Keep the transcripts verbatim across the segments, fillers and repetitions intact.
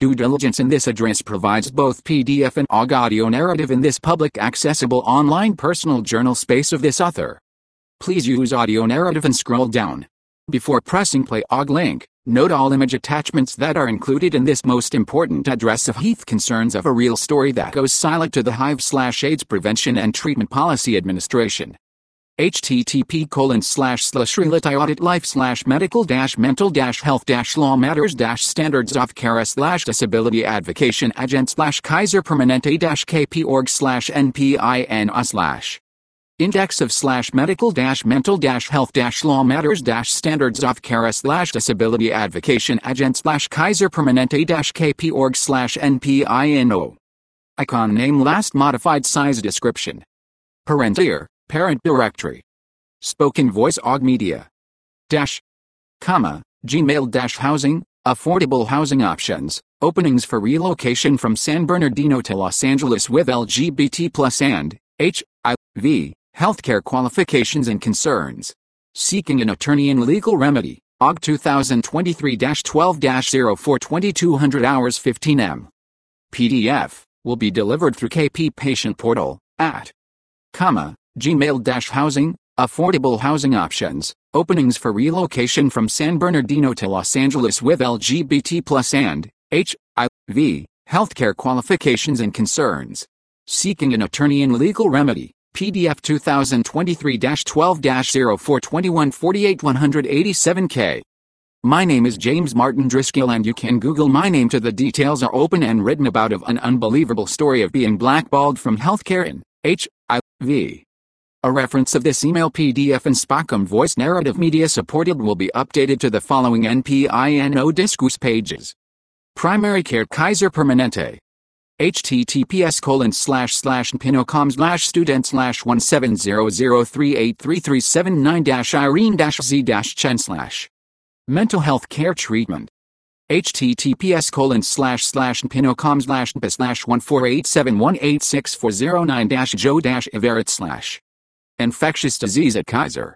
Due diligence in this address provides both P D F and O G audio narrative in this public accessible online personal journal space of this author. Please use audio narrative and scroll down. Before pressing play O G link, note all image attachments that are included in this most important address of Heath concerns of a real story that goes silent to the Hive slash AIDS Prevention and Treatment Policy Administration. http colon slash slash reality audit life slash medical dash mental dash health dash law matters dash standards of care slash disability advocation agent slash Kaiser Permanente dash kp org slash npina slash index of slash medical dash mental dash health dash law matters dash standards of care slash disability advocation agent slash Kaiser Permanente dash kp org slash npino. Icon name last modified size description. Parent year. Parent directory. Spoken voice O G media. Dash. Comma. Gmail dash housing. Affordable housing options. Openings for relocation from San Bernardino to Los Angeles with L G B T plus and H I V. Healthcare qualifications and concerns. Seeking an attorney in legal remedy. O G twenty twenty-three dash twelve dash zero four twenty-two hundred hours fifteen M. P D F will be delivered through K P Patient Portal at. Comma. Gmail-housing, affordable housing options, openings for relocation from San Bernardino to Los Angeles with L G B T plus and H I V, healthcare qualifications and concerns. Seeking an attorney in legal remedy, P D F twenty twenty-three dash twelve dash zero four twenty-one forty-eight one eighty-seven K. My name is James Martin Driscoll and you can Google my name to the details are open and written about of an unbelievable story of being blackballed from healthcare in H I V. A reference of this email P D F and Spoken voice narrative media supported will be updated to the following N P I N O discourse pages. Primary Care Kaiser Permanente. https colon slash slash pinocom slash student slash one seven zero zero three eight three three seven nine dash Irene dash Z dash Chen slash mental health care treatment. https colon slash slash pinocom slash p slash one four eight seven one eight six four zero nine dash Joe dash Everett slash infectious disease at Kaiser.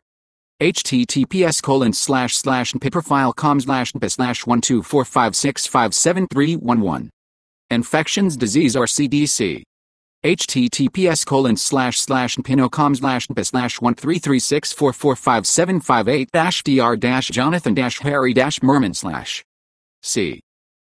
https colon slash slash piperfile.com slash p slash one two four five six five seven three one one. Infections disease or C D C. https colon slash slash pinocom slash p slash one three three six four four five seven five eight dash dr dash Jonathan dash Harry dash Merman slash C.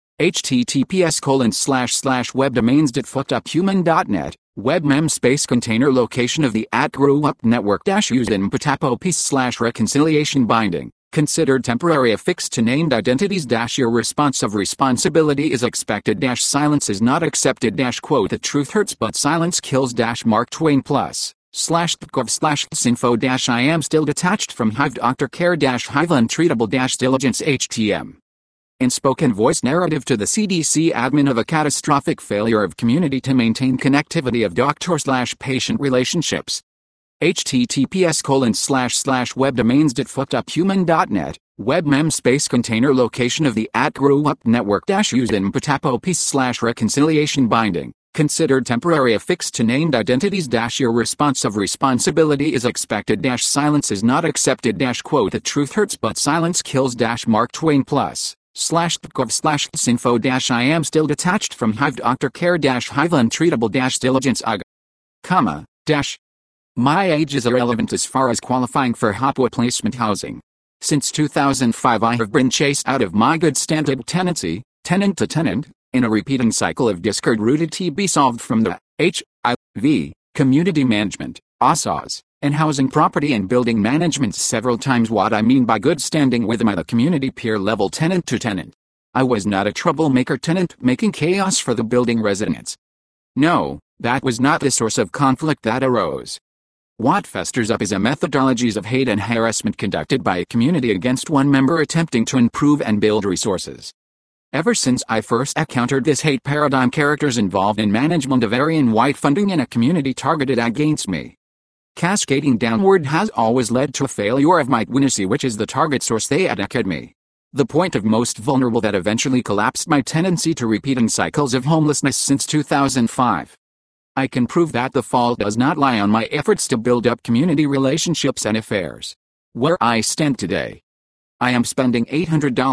https colon slash slash webdomains dot fuckeduphuman dot net. Webmem space container location of the at grew up network dash used in patapo piece slash reconciliation binding. Considered temporary affixed to named identities dash your response of responsibility is expected dash silence is not accepted dash quote the truth hurts but silence kills dash Mark Twain plus slash gov slash info dash I am still detached from Hive doctor care dash Hive untreatable dash diligence H T M. In spoken voice narrative to the C D C admin of a catastrophic failure of community to maintain connectivity of doctor slash patient relationships. https colon slash slash webdomains dot fuckeduphuman dot net. Webmem space container location of the at grew up network dash used in patapo piece slash reconciliation binding. Considered temporary affixed to named identities dash your response of responsibility is expected dash silence is not accepted dash quote the truth hurts but silence kills dash Mark Twain plus slash gov slash info dash I am still detached from Hive doctor care dash Hive untreatable dash diligence ug comma dash. My age is irrelevant as far as qualifying for H O P W placement housing. Since two thousand five I have been chased out of my good standard tenancy, tenant to tenant, in a repeating cycle of discord-rooted to be solved from the H I V, community management, O S A S, and housing property and building management several times. What I mean by good standing with my the community peer level tenant to tenant. I was not a troublemaker tenant making chaos for the building residents. No, that was not the source of conflict that arose. What festers up is a methodologies of hate and harassment conducted by a community against one member attempting to improve and build resources. Ever since I first encountered this hate paradigm, characters involved in management of Aryan white funding in a community targeted against me. Cascading downward has always led to a failure of my Winnissy, which is the target source they attacked me. The point of most vulnerable that eventually collapsed my tendency to repeating cycles of homelessness since two thousand five. I can prove that the fault does not lie on my efforts to build up community relationships and affairs. Where I stand today, I am spending eight hundred dollars,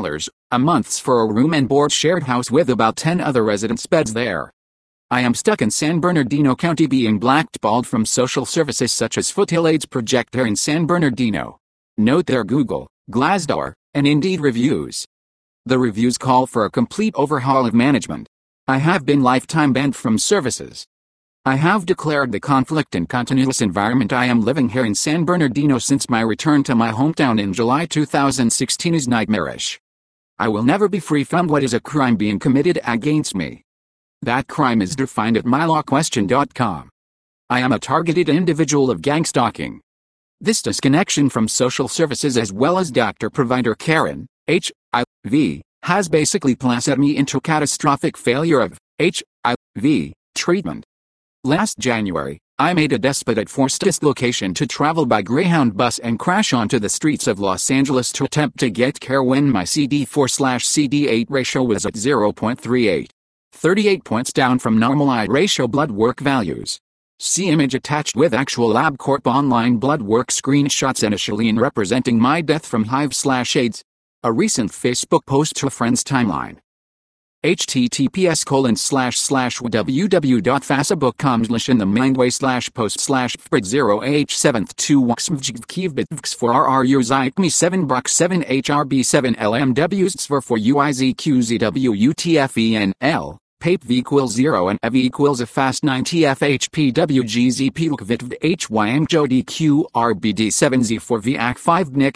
a month's for a room and board shared house with about ten other residents' beds there. I am stuck in San Bernardino County being blackballed from social services such as Foothill AIDS Project there in San Bernardino. Note their Google, Glassdoor, and Indeed reviews. The reviews call for a complete overhaul of management. I have been lifetime banned from services. I have declared the conflict and continuous environment I am living here in San Bernardino since my return to my hometown in July two thousand sixteen is nightmarish. I will never be free from what is a crime being committed against me. That crime is defined at my law question dot com. I am a targeted individual of gang stalking. This disconnection from social services as well as doctor-provider Karen, H I V, has basically placed me into catastrophic failure of H I V treatment. Last January, I made a desperate forced dislocation to travel by Greyhound bus and crash onto the streets of Los Angeles to attempt to get care when my C D four slash C D eight ratio was at zero point three eight. thirty-eight points down from normal I ratio blood work values. See image attached with actual LabCorp online blood work screenshots initially in representing my death from H I V slash AIDS. A recent Facebook post to a friend's timeline. https colon slash slash www.facebook.com slash in the mindway slash post slash fbrid zero h seventh two wxmjvkivbitvx for rruzikme seven brok seven hrb seven lmws for for uizqzwutfenl pape v equals zero and ev equals a fast nine tfhpwgzpukvitvd hym jodqrbd seven z four v ac five nick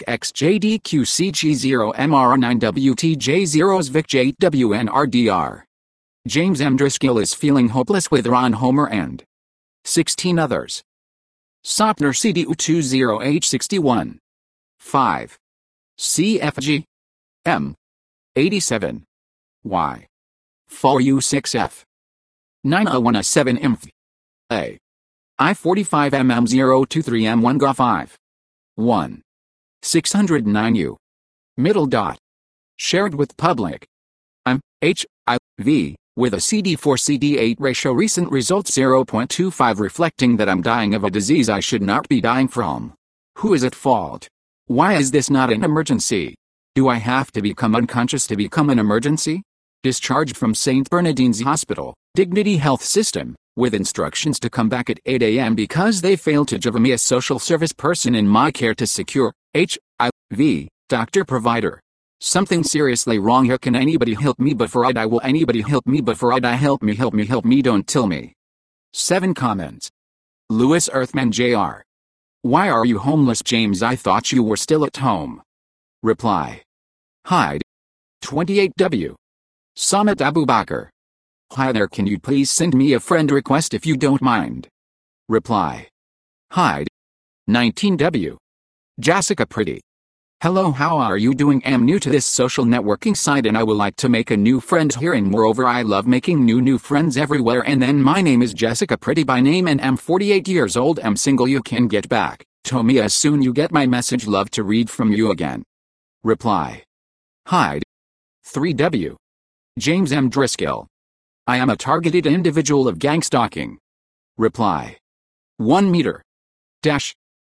xjdqcg zero mr nine wtj zero zvic j eight wnrdr. James M. Driscoll is feeling hopeless with Ron Homer and sixteen others. Sopner C D U two zero H sixty-one. five. C F G. M. eighty-seven. Y. four U six F. nine oh one A seven I M F. A. I forty-five M M zero two three M one G A five. one. six oh nine U. Middle dot. Shared with public. I'm H I V with a C D four C D eight ratio recent results zero point two five reflecting that I'm dying of a disease I should not be dying from. Who is at fault? Why is this not an emergency? Do I have to become unconscious to become an emergency? Discharged from Saint Bernardine's Hospital, Dignity Health System, with instructions to come back at eight A M because they failed to give me a social service person in my care to secure H I V, doctor provider. Something seriously wrong here. Can anybody help me before I die? Will anybody help me before I die? Help me, help me, help me, don't tell me. seven comments. Lewis Earthman J R. Why are you homeless, James? I thought you were still at home. Reply. Hide. twenty-eight W. Samet Abubakar. Hi there, can you please send me a friend request if you don't mind? Reply. Hide. nineteen W. Jessica Pretty. Hello, how are you doing? I'm new to this social networking site and I would like to make a new friend here, and moreover I love making new new friends everywhere. And then my name is Jessica Pretty by name and I'm forty-eight years old. I'm single. You can get back to me as soon you get my message. Love to read from you again. Reply. Hide. three W. James M. Driscoll. I am a targeted individual of gang stalking. Reply. one meter. Dash.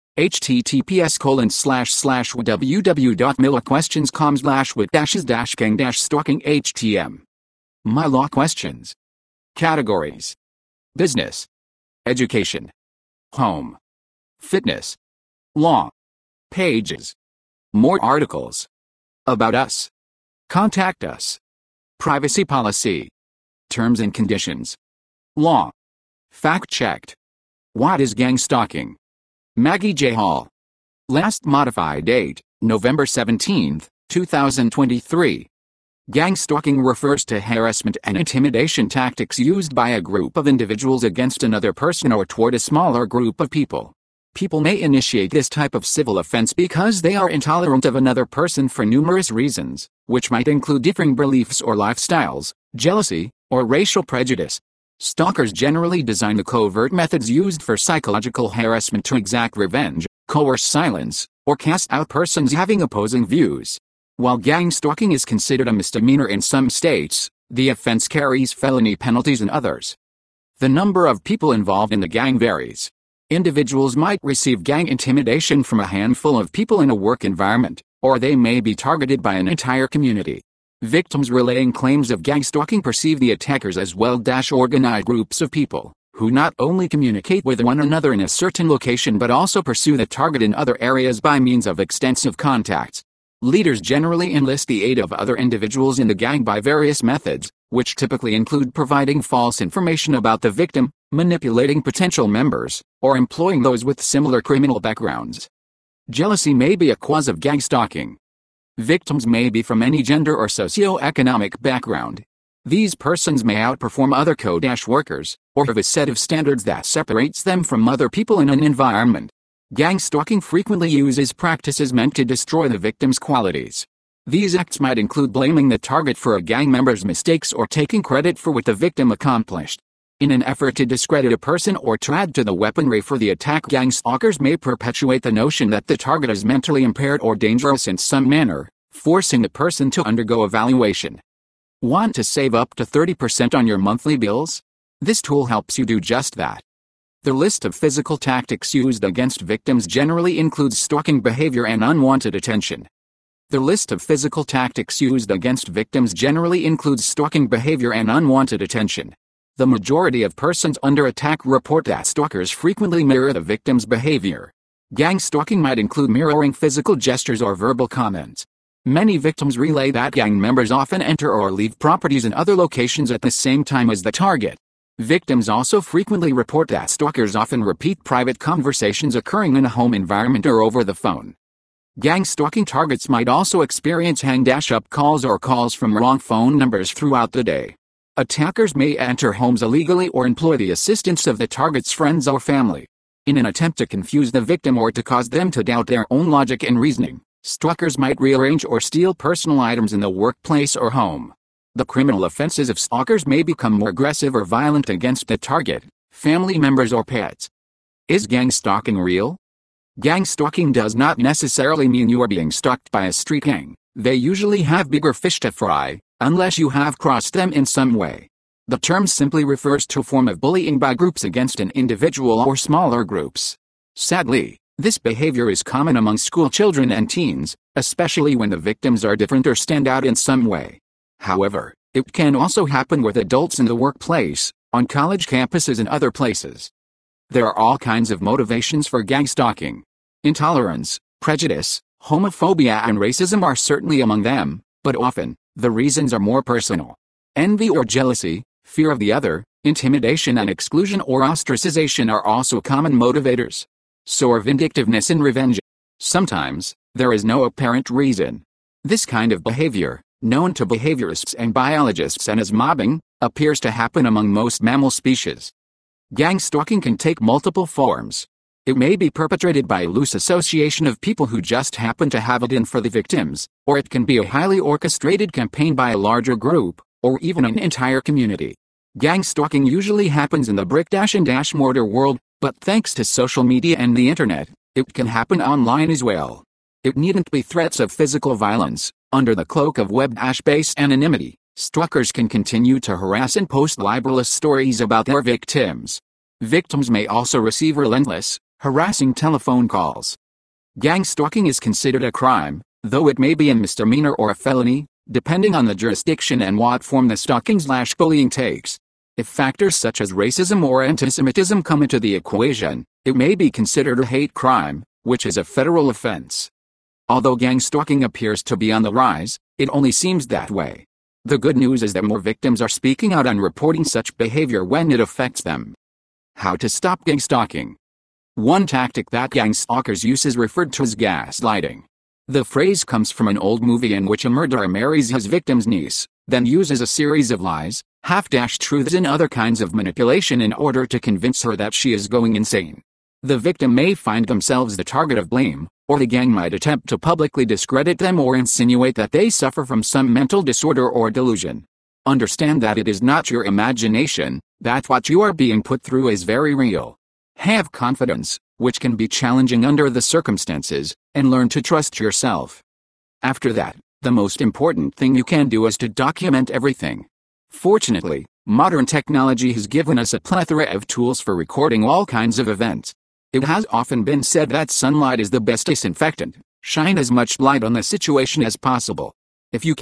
https colon slash slash www.millaquestions.com slash with dashes dash gang dash stalking htm. My law questions. Categories. Business. Education. Home. Fitness. Law. Pages. More articles. About us. Contact us. Privacy policy. Terms and conditions. Law. Fact-checked. What is gang stalking? Maggie J. Hall. Last modified date, November seventeenth, two thousand twenty-three. Gang stalking refers to harassment and intimidation tactics used by a group of individuals against another person or toward a smaller group of people. People may initiate this type of civil offense because they are intolerant of another person for numerous reasons, which might include differing beliefs or lifestyles, jealousy, or racial prejudice. Stalkers generally design the covert methods used for psychological harassment to exact revenge, coerce silence, or cast out persons having opposing views. While gang stalking is considered a misdemeanor in some states, the offense carries felony penalties in others. The number of people involved in the gang varies. Individuals might receive gang intimidation from a handful of people in a work environment, or they may be targeted by an entire community. Victims relaying claims of gang stalking perceive the attackers as well-organized groups of people who not only communicate with one another in a certain location but also pursue the target in other areas by means of extensive contacts. Leaders generally enlist the aid of other individuals in the gang by various methods, which typically include providing false information about the victim, manipulating potential members, or employing those with similar criminal backgrounds. Jealousy may be a cause of gang stalking. Victims may be from any gender or socio-economic background. These persons may outperform other co-workers, or have a set of standards that separates them from other people in an environment. Gang stalking frequently uses practices meant to destroy the victim's qualities. These acts might include blaming the target for a gang member's mistakes or taking credit for what the victim accomplished. In an effort to discredit a person or to add to the weaponry for the attack, gang stalkers may perpetuate the notion that the target is mentally impaired or dangerous in some manner, forcing the person to undergo evaluation. Want to save up to thirty percent on your monthly bills? This tool helps you do just that. The list of physical tactics used against victims generally includes stalking behavior and unwanted attention. The list of physical tactics used against victims generally includes stalking behavior and unwanted attention. The majority of persons under attack report that stalkers frequently mirror the victim's behavior. Gang stalking might include mirroring physical gestures or verbal comments. Many victims relay that gang members often enter or leave properties in other locations at the same time as the target. Victims also frequently report that stalkers often repeat private conversations occurring in a home environment or over the phone. Gang stalking targets might also experience hang-up calls or calls from wrong phone numbers throughout the day. Attackers may enter homes illegally or employ the assistance of the target's friends or family. In an attempt to confuse the victim or to cause them to doubt their own logic and reasoning, stalkers might rearrange or steal personal items in the workplace or home. The criminal offenses of stalkers may become more aggressive or violent against the target, family members or pets. Is gang stalking real? Gang stalking does not necessarily mean you are being stalked by a street gang. They usually have bigger fish to fry, unless you have crossed them in some way. The term simply refers to a form of bullying by groups against an individual or smaller groups. Sadly, this behavior is common among school children and teens, especially when the victims are different or stand out in some way. However, it can also happen with adults in the workplace, on college campuses and other places. There are all kinds of motivations for gang stalking. Intolerance, prejudice, homophobia and racism are certainly among them, but often, the reasons are more personal. Envy or jealousy, fear of the other, intimidation and exclusion or ostracization are also common motivators. So are vindictiveness and revenge. Sometimes, there is no apparent reason. This kind of behavior, known to behaviorists and biologists and as mobbing, appears to happen among most mammal species. Gang stalking can take multiple forms. It may be perpetrated by a loose association of people who just happen to have it in for the victims, or it can be a highly orchestrated campaign by a larger group, or even an entire community. Gang stalking usually happens in the brick-and-mortar world, but thanks to social media and the internet, it can happen online as well. It needn't be threats of physical violence. Under the cloak of web-based anonymity, stalkers can continue to harass and post libelous stories about their victims. Victims may also receive relentless, harassing telephone calls. Gang stalking is considered a crime, though it may be a misdemeanor or a felony, depending on the jurisdiction and what form the stalking/bullying takes. If factors such as racism or antisemitism come into the equation, it may be considered a hate crime, which is a federal offense. Although gang stalking appears to be on the rise, it only seems that way. The good news is that more victims are speaking out and reporting such behavior when it affects them. How to stop gang stalking? One tactic that gang stalkers use is referred to as gaslighting. The phrase comes from an old movie in which a murderer marries his victim's niece, then uses a series of lies, half-truths and other kinds of manipulation in order to convince her that she is going insane. The victim may find themselves the target of blame, or the gang might attempt to publicly discredit them or insinuate that they suffer from some mental disorder or delusion. Understand that it is not your imagination, that what you are being put through is very real. Have confidence, which can be challenging under the circumstances, and learn to trust yourself. After that, the most important thing you can do is to document everything. Fortunately, modern technology has given us a plethora of tools for recording all kinds of events. It has often been said that sunlight is the best disinfectant. Shine as much light on the situation as possible. If you can,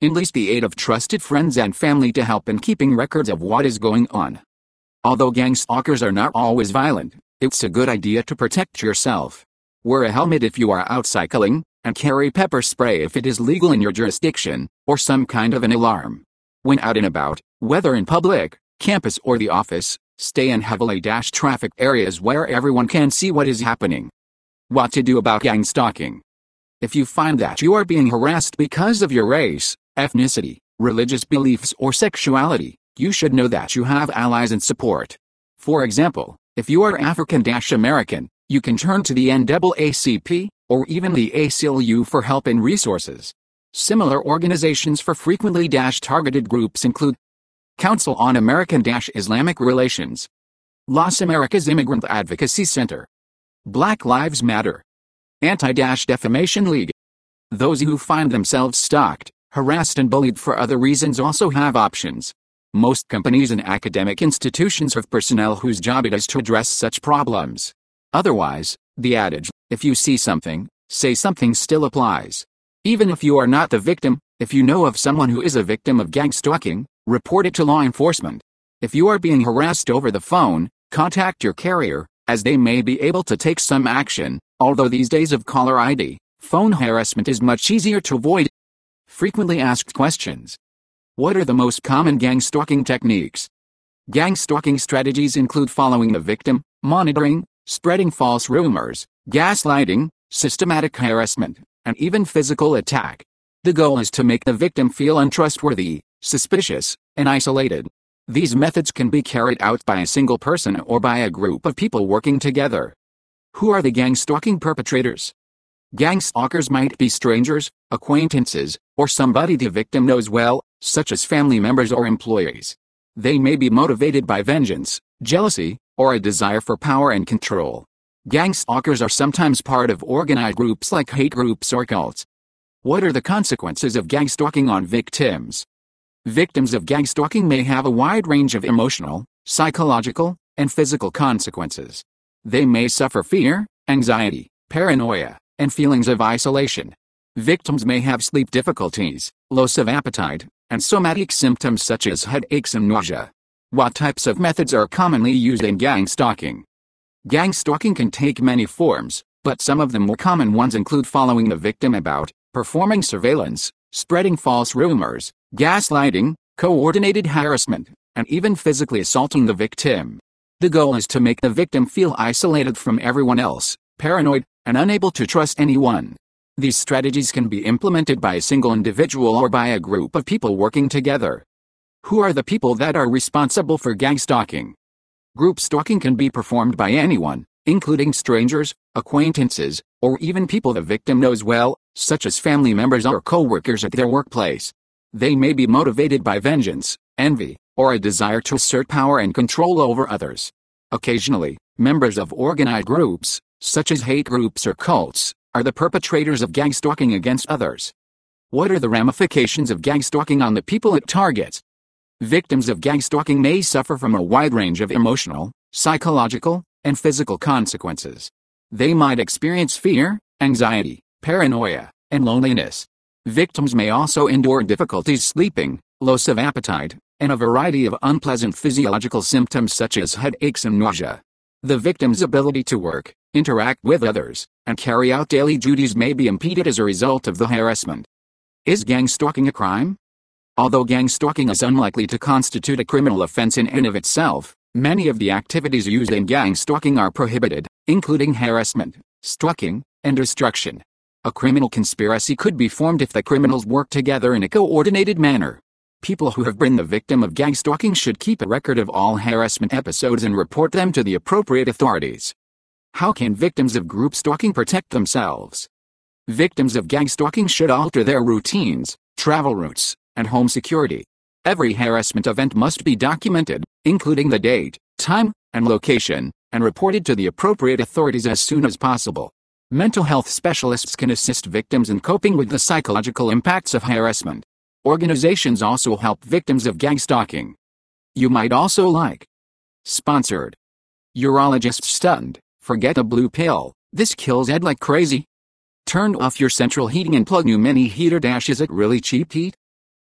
Enlist the aid of trusted friends and family to help in keeping records of what is going on. Although gang stalkers are not always violent, it's a good idea to protect yourself. Wear a helmet if you are out cycling, and carry pepper spray if it is legal in your jurisdiction, or some kind of an alarm. When out and about, whether in public, campus or the office, stay in heavily trafficked areas where everyone can see what is happening. What to do about gang stalking? If you find that you are being harassed because of your race, ethnicity, religious beliefs or sexuality, you should know that you have allies and support. For example, if you are African-American, you can turn to the N double A C P, or even the A C L U for help and resources. Similar organizations for frequently targeted groups include Council on American-Islamic Relations, Las Americas Immigrant Advocacy Center, Black Lives Matter, Anti-Defamation League. Those who find themselves stalked, harassed and bullied for other reasons also have options. Most companies and academic institutions have personnel whose job it is to address such problems. Otherwise, the adage, if you see something, say something still applies. Even if you are not the victim, if you know of someone who is a victim of gang stalking, report it to law enforcement. If you are being harassed over the phone, contact your carrier, as they may be able to take some action, although these days of caller I D, phone harassment is much easier to avoid. Frequently asked questions. What are the most common gang stalking techniques? Gang stalking strategies include following the victim, monitoring, spreading false rumors, gaslighting, systematic harassment, and even physical attack. The goal is to make the victim feel untrustworthy, suspicious, and isolated. These methods can be carried out by a single person or by a group of people working together. Who are the gang stalking perpetrators? Gang stalkers might be strangers, acquaintances, or somebody the victim knows well, such as family members or employees. They may be motivated by vengeance, jealousy, or a desire for power and control. Gang stalkers are sometimes part of organized groups like hate groups or cults. What are the consequences of gang stalking on victims? Victims of gang stalking may have a wide range of emotional, psychological, and physical consequences. They may suffer fear, anxiety, paranoia, and feelings of isolation. Victims may have sleep difficulties, loss of appetite, and somatic symptoms such as headaches and nausea. What types of methods are commonly used in gang stalking? Gang stalking can take many forms, but some of the more common ones include following the victim about, performing surveillance, spreading false rumors, gaslighting, coordinated harassment, and even physically assaulting the victim. The goal is to make the victim feel isolated from everyone else, paranoid, and unable to trust anyone. These strategies can be implemented by a single individual or by a group of people working together. Who are the people that are responsible for gang stalking? Group stalking can be performed by anyone, including strangers, acquaintances, or even people the victim knows well, such as family members or co-workers at their workplace. They may be motivated by vengeance, envy, or a desire to assert power and control over others. Occasionally, members of organized groups, such as hate groups or cults, are the perpetrators of gang stalking against others. What are the ramifications of gang stalking on the people it targets? Victims of gang stalking may suffer from a wide range of emotional, psychological, and physical consequences. They might experience fear, anxiety, paranoia, and loneliness. Victims may also endure difficulties sleeping, loss of appetite, and a variety of unpleasant physiological symptoms such as headaches and nausea. The victim's ability to work, interact with others, and carry out daily duties may be impeded as a result of the harassment. Is gang stalking a crime? Although gang stalking is unlikely to constitute a criminal offense in and of itself, many of the activities used in gang stalking are prohibited, including harassment, stalking, and destruction. A criminal conspiracy could be formed if the criminals work together in a coordinated manner. People who have been the victim of gang stalking should keep a record of all harassment episodes and report them to the appropriate authorities. How can victims of group stalking protect themselves? Victims of gang stalking should alter their routines, travel routes, and home security. Every harassment event must be documented, including the date, time, and location, and reported to the appropriate authorities as soon as possible. Mental health specialists can assist victims in coping with the psychological impacts of harassment. Organizations also help victims of gang stalking. You might also like. Sponsored. Urologist stunned. Forget a blue pill. This kills Ed like crazy. Turn off your central heating and plug new mini heater. Dash Is it really cheap heat?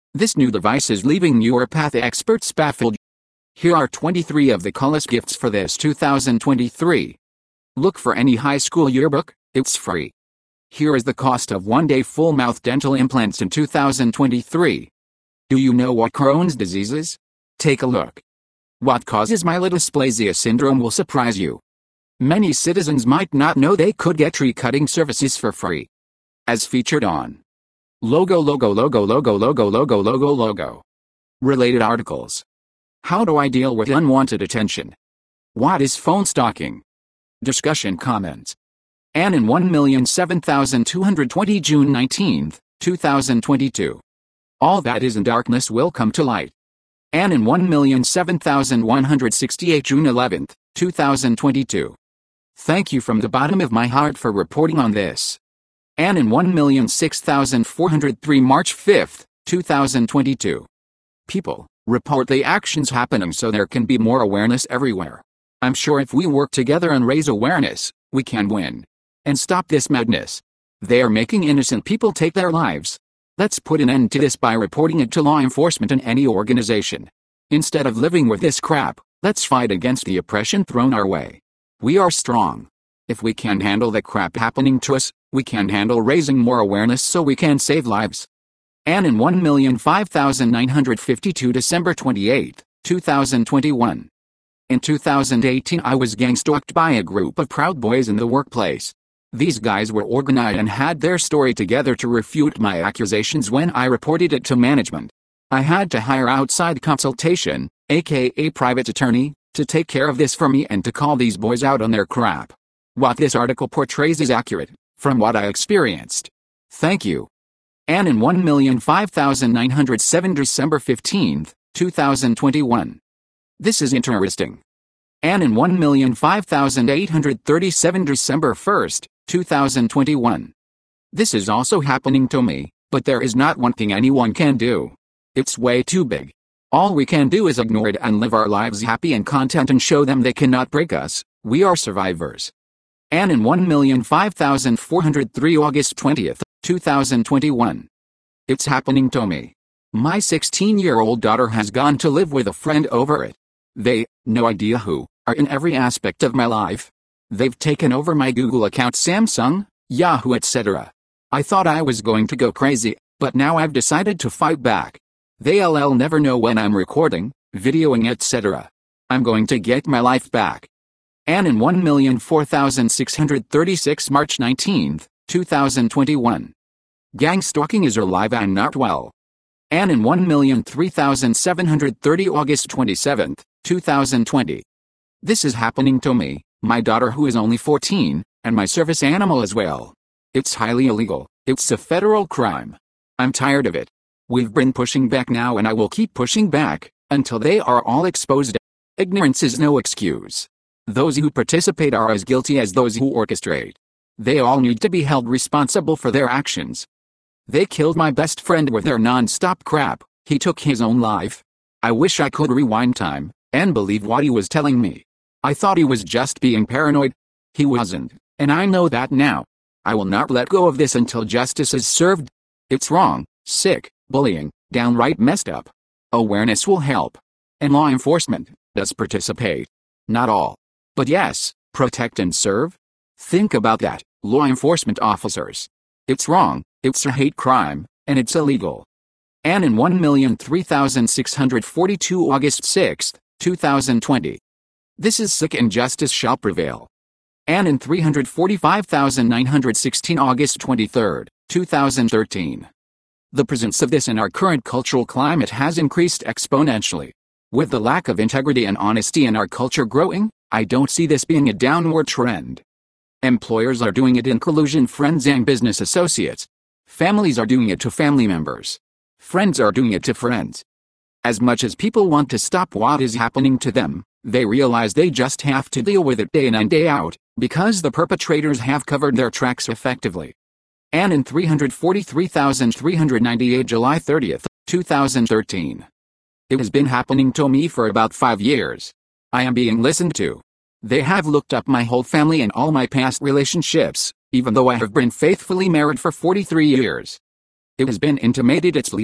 This new device is leaving neuropath experts baffled. Here are twenty-three of the coolest gifts for this two thousand twenty-three. Look for any high school yearbook, it's free. Here is the cost of one-day full-mouth dental implants in two thousand twenty-three. Do you know what Crohn's disease is? Take a look. What causes myelodysplasia syndrome will surprise you. Many citizens might not know they could get tree cutting services for free. As featured on Logo Logo Logo Logo Logo Logo Logo Logo. Related articles. How do I deal with unwanted attention? What is phone stalking? Discussion comments. Ann in one million seven thousand two hundred twenty June nineteenth, two thousand twenty-two. All that is in darkness will come to light. Ann in one million seven thousand one hundred sixty-eight June eleventh, two thousand twenty-two. Thank you from the bottom of my heart for reporting on this. Ann in one million six thousand four hundred three March fifth, two thousand twenty-two. People, report the actions happening so there can be more awareness everywhere. I'm sure if we work together and raise awareness, we can win. And stop this madness. They are making innocent people take their lives. Let's put an end to this by reporting it to law enforcement and any organization. Instead of living with this crap, let's fight against the oppression thrown our way. We are strong. If we can handle the crap happening to us, we can handle raising more awareness so we can save lives. Ann in one million five thousand nine hundred fifty-two December twenty-eighth, two thousand twenty-one. In two thousand eighteen I was gang-stalked by a group of Proud Boys in the workplace. These guys were organized and had their story together to refute my accusations when I reported it to management. I had to hire outside consultation, aka private attorney, to take care of this for me and to call these boys out on their crap. What this article portrays is accurate, from what I experienced. Thank you. Ann in one million five thousand nine hundred seven December fifteenth, two thousand twenty-one. This is interesting. Ann in one million five thousand eight hundred thirty-seven December first, two thousand twenty-one. This is also happening to me, but there is not one thing anyone can do. It's way too big. All we can do is ignore it and live our lives happy and content and show them they cannot break us. We are survivors. Ann in one million five thousand four hundred three August twentieth, two thousand twenty-one. It's happening to me. My sixteen-year-old daughter has gone to live with a friend over it. They, no idea who, are in every aspect of my life. They've taken over my Google account, Samsung, Yahoo, et cetera. I thought I was going to go crazy, but now I've decided to fight back. They'll never know when I'm recording, videoing, et cetera. I'm going to get my life back. Ann in one million four thousand six hundred thirty-six March nineteenth, two thousand twenty-one. Gang stalking is alive and not well. Ann in one million three thousand seven hundred thirty August twenty-seventh, two thousand twenty. This is happening to me, my daughter who is only fourteen, and my service animal as well. It's highly illegal. It's a federal crime. I'm tired of it. We've been pushing back now and I will keep pushing back, until they are all exposed. Ignorance is no excuse. Those who participate are as guilty as those who orchestrate. They all need to be held responsible for their actions. They killed my best friend with their non-stop crap. He took his own life. I wish I could rewind time, and believe what he was telling me. I thought he was just being paranoid. He wasn't, and I know that now. I will not let go of this until justice is served. It's wrong, sick, bullying, downright messed up. Awareness will help. And law enforcement does participate. Not all. But yes, protect and serve? Think about that, law enforcement officers. It's wrong, it's a hate crime, and it's illegal. Ann in one million three thousand six hundred forty-two August sixth, two thousand twenty. This is sick and justice shall prevail. Ann in three hundred forty-five thousand nine hundred sixteen August twenty-third, two thousand thirteen. The presence of this in our current cultural climate has increased exponentially. With the lack of integrity and honesty in our culture growing, I don't see this being a downward trend. Employers are doing it in collusion, friends and business associates. Families are doing it to family members. Friends are doing it to friends. As much as people want to stop what is happening to them, they realize they just have to deal with it day in and day out, because the perpetrators have covered their tracks effectively. Ann in three hundred forty-three thousand three hundred ninety-eight July thirtieth, two thousand thirteen. It has been happening to me for about five years. I am being listened to. They have looked up my whole family and all my past relationships, even though I have been faithfully married for forty-three years. It has been intimated it's legal.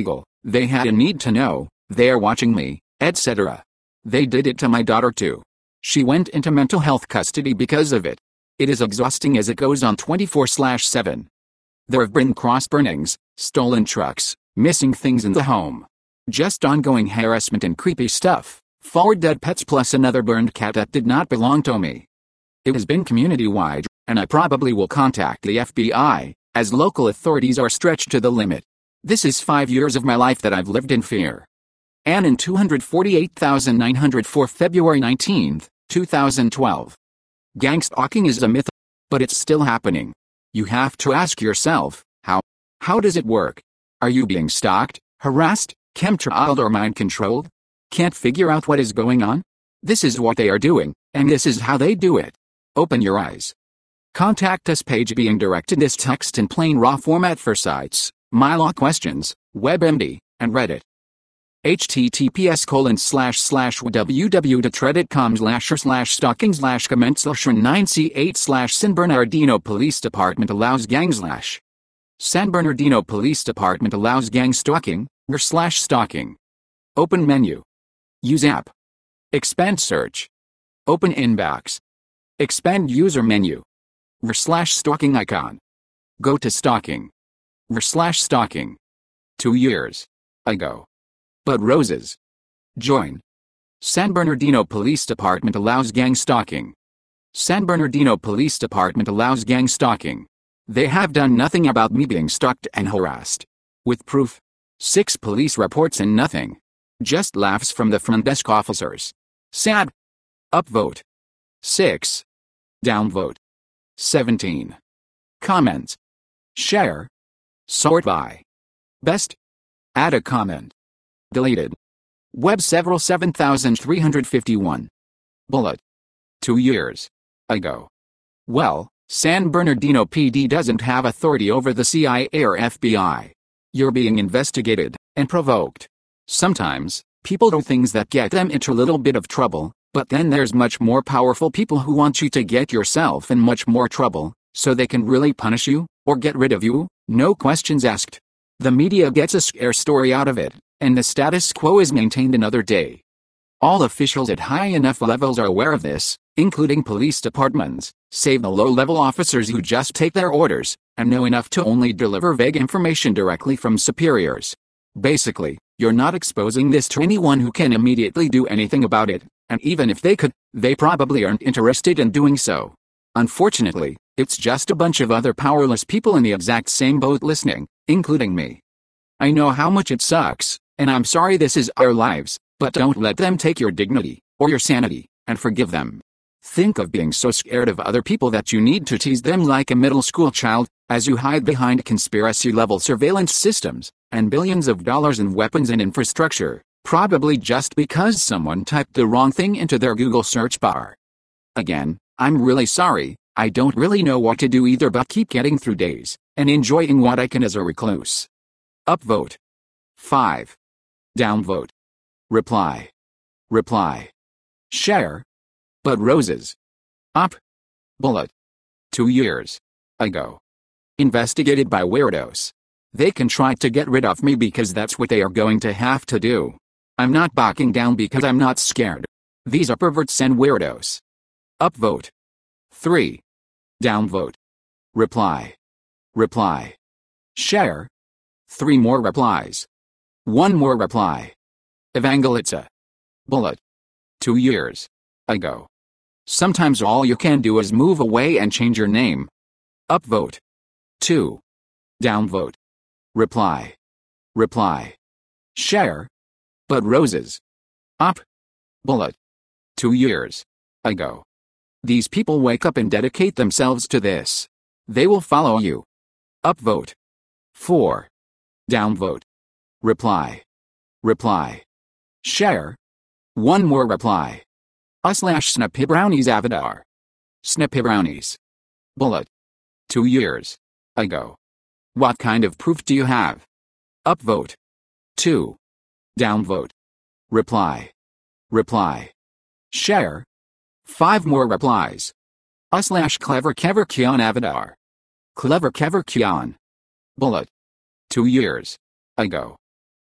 They had a need to know, they are watching me, et cetera. They did it to my daughter too. She went into mental health custody because of it. It is exhausting as it goes on twenty-four seven. There have been cross burnings, stolen trucks, missing things in the home. Just ongoing harassment and creepy stuff. Four dead pets plus another burned cat that did not belong to me. It has been community-wide, and I probably will contact the F B I, as local authorities are stretched to the limit. This is five years of my life that I've lived in fear. And in two hundred forty-eight thousand nine hundred four February nineteenth, two thousand twelve. Gang stalking is a myth, but it's still happening. You have to ask yourself, how? How does it work? Are you being stalked, harassed, chemtrailed or mind-controlled? Can't figure out what is going on? This is what they are doing, and this is how they do it. Open your eyes. Contact us page being directed as text in plain raw format for sites, MyLaw Questions, WebMD, and Reddit. https colon slash slash www.reddit.com slash or slash stalking slash comment slash nine c eight slash San Bernardino Police Department allows gang slash San Bernardino Police Department allows gang stalking, or slash stalking. Open menu. Use app. Expand search. Open inbox. Expand user menu. R slash stalking icon. Go to stalking. R slash stalking. Two years ago. But roses. Join. San Bernardino Police Department allows gang stalking. San Bernardino Police Department allows gang stalking. They have done nothing about me being stalked and harassed. With proof. Six police reports and nothing. Just laughs from the front desk officers. Sad. Upvote. six. Downvote. seventeen. Comments. Share. Sort by. Best. Add a comment. Deleted. Web several seven thousand three hundred fifty-one. Bullet. Two years ago. Well, San Bernardino P D doesn't have authority over the C I A or F B I. You're being investigated and provoked. Sometimes, people do things that get them into a little bit of trouble, but then there's much more powerful people who want you to get yourself in much more trouble, so they can really punish you, or get rid of you, no questions asked. The media gets a scare story out of it, and the status quo is maintained another day. All officials at high enough levels are aware of this, including police departments, save the low-level officers who just take their orders, and know enough to only deliver vague information directly from superiors. Basically, you're not exposing this to anyone who can immediately do anything about it, and even if they could, they probably aren't interested in doing so. Unfortunately, it's just a bunch of other powerless people in the exact same boat listening, including me. I know how much it sucks, and I'm sorry this is our lives, but don't let them take your dignity, or your sanity, and forgive them. Think of being so scared of other people that you need to tease them like a middle school child, as you hide behind conspiracy-level surveillance systems, and billions of dollars in weapons and infrastructure, probably just because someone typed the wrong thing into their Google search bar. Again, I'm really sorry, I don't really know what to do either but keep getting through days, and enjoying what I can as a recluse. Upvote. five. Downvote. Reply. Reply. Share. But roses. Up. Bullet. Two years ago. Investigated by weirdos. They can try to get rid of me because that's what they are going to have to do. I'm not backing down because I'm not scared. These are perverts and weirdos. Upvote. three. Downvote. Reply. Reply. Share. Three more replies. One more reply. Evangelitsa. Bullet. Two years ago. Sometimes all you can do is move away and change your name. Upvote. two. Downvote. Reply. Reply. Share. But roses. Up. Bullet. Two years ago. These people wake up and dedicate themselves to this. They will follow you. Upvote. four. Downvote. Reply. Reply. Share. One more reply. A slash Snappy Brownies Avatar. Snappy Brownies. Bullet. Two years ago. What kind of proof do you have? Upvote. two. Downvote. Reply. Reply. Share. Five more replies. A slash Clever Kever Kion Avatar. Clever Kever Kion. Bullet. Two years ago.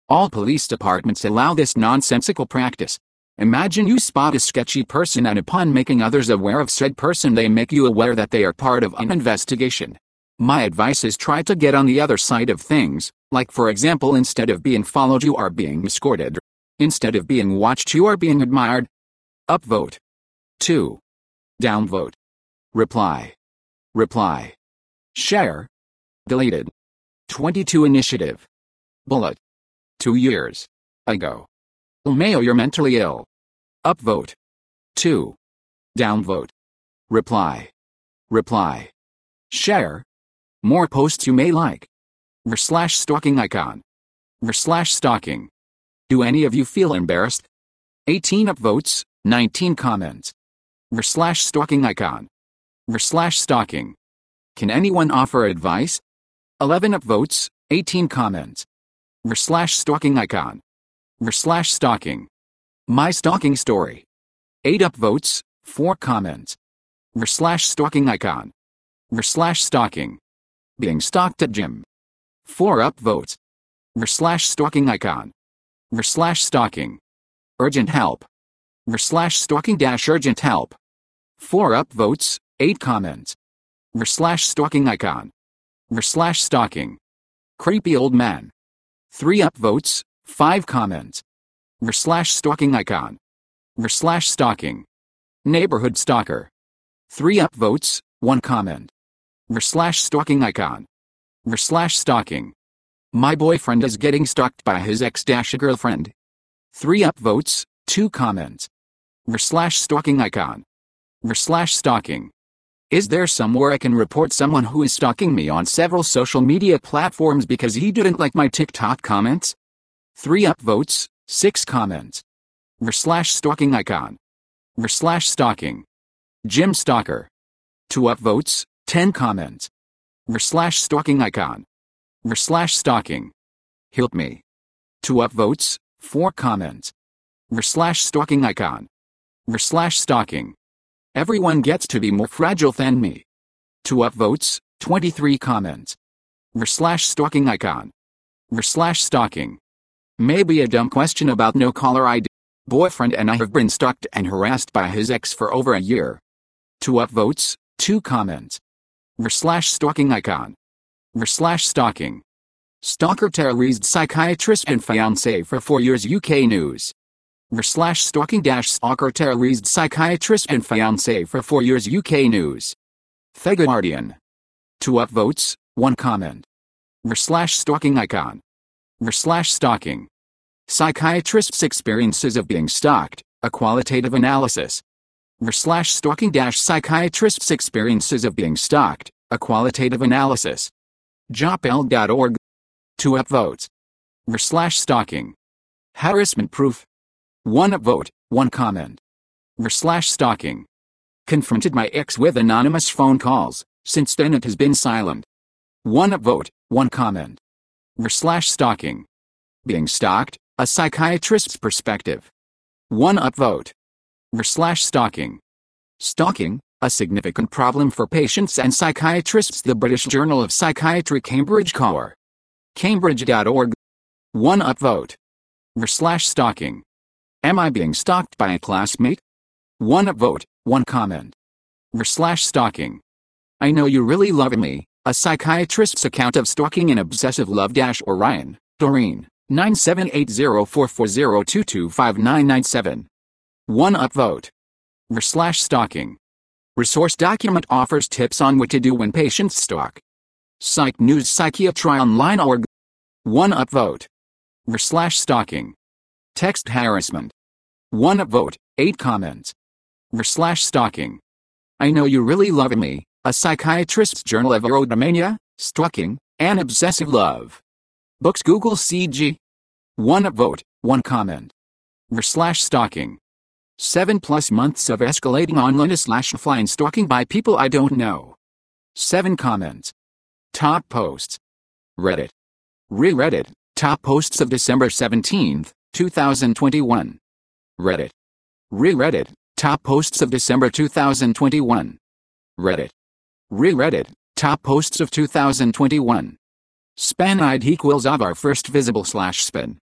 All police departments allow this nonsensical practice. Imagine you spot a sketchy person and upon making others aware of said person they make you aware that they are part of an investigation. My advice is try to get on the other side of things, like for example instead of being followed you are being escorted. Instead of being watched you are being admired. Upvote. two. Downvote. Reply. Reply. Share. Deleted. twenty-two Initiative. Bullet. Two years ago. Mayo, you're mentally ill. Upvote. two. Downvote. Reply. Reply. Share. More posts you may like. R slash stalking icon. R slash stalking. Do any of you feel embarrassed? eighteen upvotes, nineteen comments. R slash stalking icon. R slash stalking. Can anyone offer advice? eleven upvotes, eighteen comments. R slash stalking icon. R slash stalking. My stalking story. eight upvotes, four comments. R slash stalking icon. R slash stalking. Being stalked at gym. four upvotes. R slash stalking icon. R slash stalking. Urgent help. R slash stalking dash urgent help. four upvotes, eight comments. R slash stalking icon. R slash stalking. Creepy old man. three upvotes, five comments. R slash stalking icon. R slash stalking. Neighborhood stalker. three upvotes, one comment. R slash stalking icon. R slash stalking. My boyfriend is getting stalked by his ex-girlfriend. three upvotes, two comments. R slash stalking icon. R slash stalking. Is there somewhere I can report someone who is stalking me on several social media platforms because he didn't like my TikTok comments? three upvotes, six comments. R slash stalking icon. R slash stalking. Gym stalker. two upvotes, ten comments. R slash stalking icon. R slash stalking. Help me. two upvotes, four comments. R slash stalking icon. R slash stalking. Everyone gets to be more fragile than me. two upvotes, twenty-three comments. R slash stalking icon. R slash stalking. Maybe a dumb question about no caller I D. Boyfriend and I have been stalked and harassed by his ex for over a year. two upvotes, two comments. R slash stalking icon. R slash stalking. Stalker terrorized psychiatrist and fiancé for four years U K News. R slash stalking dash stalker terrorized psychiatrist and fiancé for four years U K News. The Guardian. two upvotes, one comment. R slash stalking icon. R slash stalking. Psychiatrist's experiences of being stalked, a qualitative analysis. R slash stalking dash psychiatrist's experiences of being stalked, a qualitative analysis. Jopel dot org. two upvotes. R slash stalking. Harassment proof. one upvote, one comment. R slash stalking. Confronted my ex with anonymous phone calls, since then it has been silent. one upvote, one comment. R slash stalking. Being stalked, a psychiatrist's perspective. one upvote. R slash stalking. Stalking, a significant problem for patients and psychiatrists. The British Journal of Psychiatry Cambridge Core. Cambridge dot org. one upvote. R slash stalking. Am I being stalked by a classmate? one upvote, one comment. R slash stalking. I know you really love me, a psychiatrist's account of stalking and obsessive love dash Orion, Doreen, nine seven eight zero four four zero two two five nine nine seven. one upvote. R slash stalking. Resource document offers tips on what to do when patients stalk. Psych News Psychiatry Online dot org. one upvote. R slash stalking. Text harassment. one upvote, eight comments. R slash stalking. I know you really love me, a psychiatrist's journal of erotomania, stalking, and obsessive love. Books Google C G. one upvote, one comment. R slash stalking. Seven plus months of escalating online slash offline stalking by people I don't know. Seven comments. Top posts. Reddit. Re-Reddit, top posts of December seventeenth, two thousand twenty-one. Reddit. Re-Reddit, top posts of December two thousand twenty-one. Reddit. Re-Reddit, top posts of two thousand twenty-one. Span I D equals of our first visible slash spin.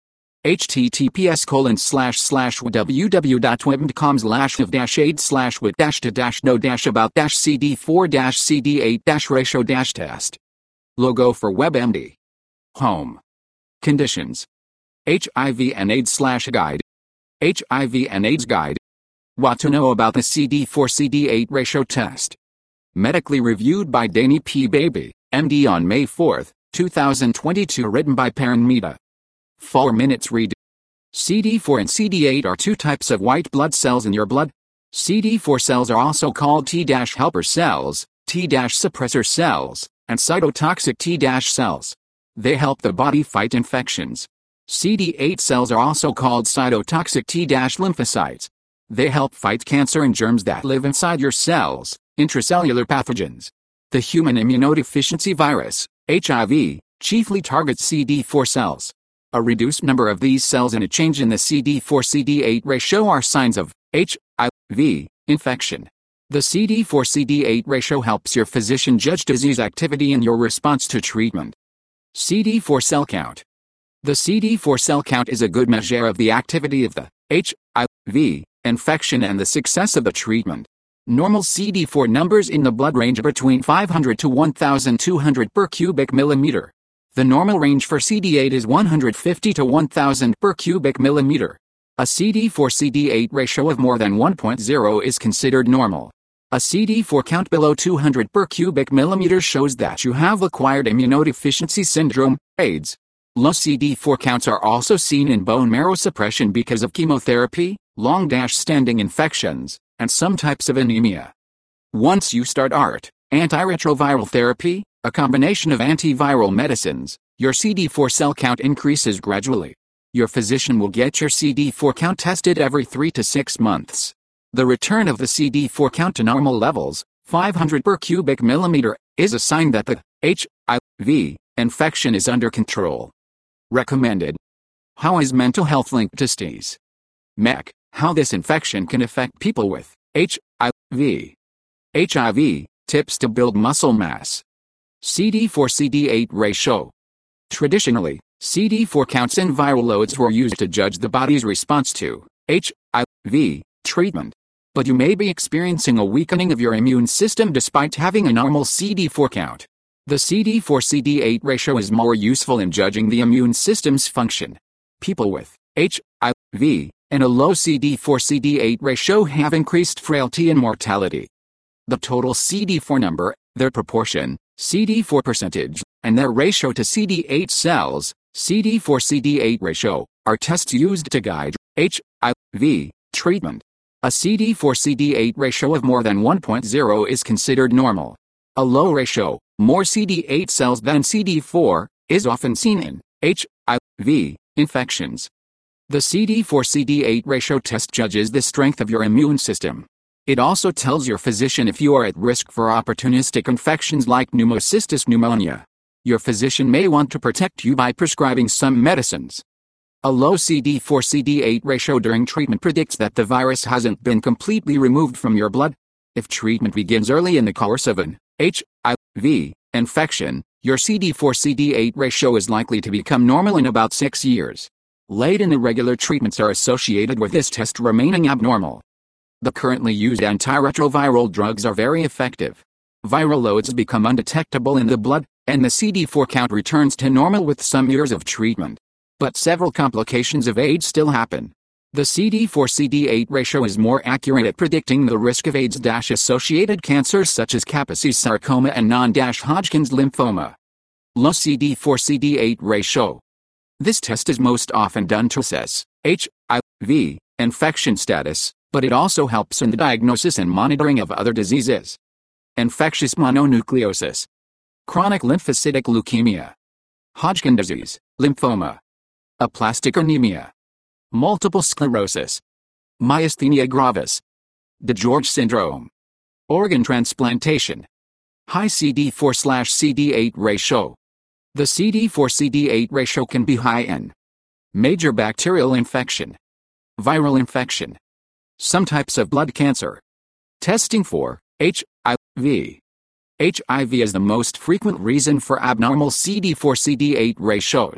https colon slash slash www.webm.com slash of dash aid slash with dash to dash no dash about dash C D four dash C D eight dash ratio dash test. Logo for WebMD. Home. Conditions. H I V and AIDS slash guide. H I V and AIDS guide. What to know about the C D four C D eight ratio test. Medically reviewed by Danny P. Baby, M D on May fourth, two thousand twenty-two. Written by Paramita. four minutes read. C D four and C D eight are two types of white blood cells in your blood. C D four cells are also called T-helper cells, T-suppressor cells, and cytotoxic T-cells. They help the body fight infections. C D eight cells are also called cytotoxic T-lymphocytes. They help fight cancer and germs that live inside your cells, intracellular pathogens. The human immunodeficiency virus, H I V, chiefly targets C D four cells. A reduced number of these cells and a change in the C D four C D eight ratio are signs of H I V infection. The C D four C D eight ratio helps your physician judge disease activity and your response to treatment. C D four cell count. The C D four cell count is a good measure of the activity of the H I V infection and the success of the treatment. Normal C D four numbers in the blood range between five hundred to one thousand two hundred per cubic millimeter. The normal range for C D eight is one hundred fifty to one thousand per cubic millimeter. A C D four C D eight ratio of more than one point zero is considered normal. A C D four count below two hundred per cubic millimeter shows that you have acquired immunodeficiency syndrome, AIDS. Low C D four counts are also seen in bone marrow suppression because of chemotherapy, long-standing infections, and some types of anemia. Once you start A R T, antiretroviral therapy, a combination of antiviral medicines, your C D four cell count increases gradually. Your physician will get your C D four count tested every three to six months. The return of the C D four count to normal levels, five hundred per cubic millimeter, is a sign that the H I V infection is under control. Recommended. How is mental health linked to S T Is? M E C, how this infection can affect people with H I V. H I V, tips to build muscle mass. C D four C D eight ratio. Traditionally, C D four counts and viral loads were used to judge the body's response to H I V treatment. But you may be experiencing a weakening of your immune system despite having a normal C D four count. The C D four C D eight ratio is more useful in judging the immune system's function. People with H I V and a low C D four C D eight ratio have increased frailty and mortality. The total C D four number, their proportion, C D four percentage, and their ratio to C D eight cells, C D four C D eight ratio, are tests used to guide H I V treatment. A C D four C D eight ratio of more than one point zero is considered normal. A low ratio, more C D eight cells than C D four, is often seen in H I V infections. The C D four C D eight ratio test judges the strength of your immune system. It also tells your physician if you are at risk for opportunistic infections like pneumocystis pneumonia. Your physician may want to protect you by prescribing some medicines. A low C D four C D eight ratio during treatment predicts that the virus hasn't been completely removed from your blood. If treatment begins early in the course of an H I V infection, your C D four C D eight ratio is likely to become normal in about six years. Late and irregular treatments are associated with this test remaining abnormal. The currently used antiretroviral drugs are very effective. Viral loads become undetectable in the blood, and the C D four count returns to normal with some years of treatment. But several complications of AIDS still happen. The C D four C D eight ratio is more accurate at predicting the risk of AIDS-associated cancers such as Kaposi's sarcoma and non-Hodgkin's lymphoma. Low C D four C D eight ratio. This test is most often done to assess H I V infection status, but it also helps in the diagnosis and monitoring of other diseases. Infectious mononucleosis, chronic lymphocytic leukemia, Hodgkin disease, lymphoma, aplastic anemia, multiple sclerosis, myasthenia gravis, DeGeorge syndrome, organ transplantation, high C D four C D eight ratio. The C D four C D eight ratio can be high in major bacterial infection, viral infection, some types of blood cancer. Testing for H I V. H I V is the most frequent reason for abnormal C D four C D eight ratios.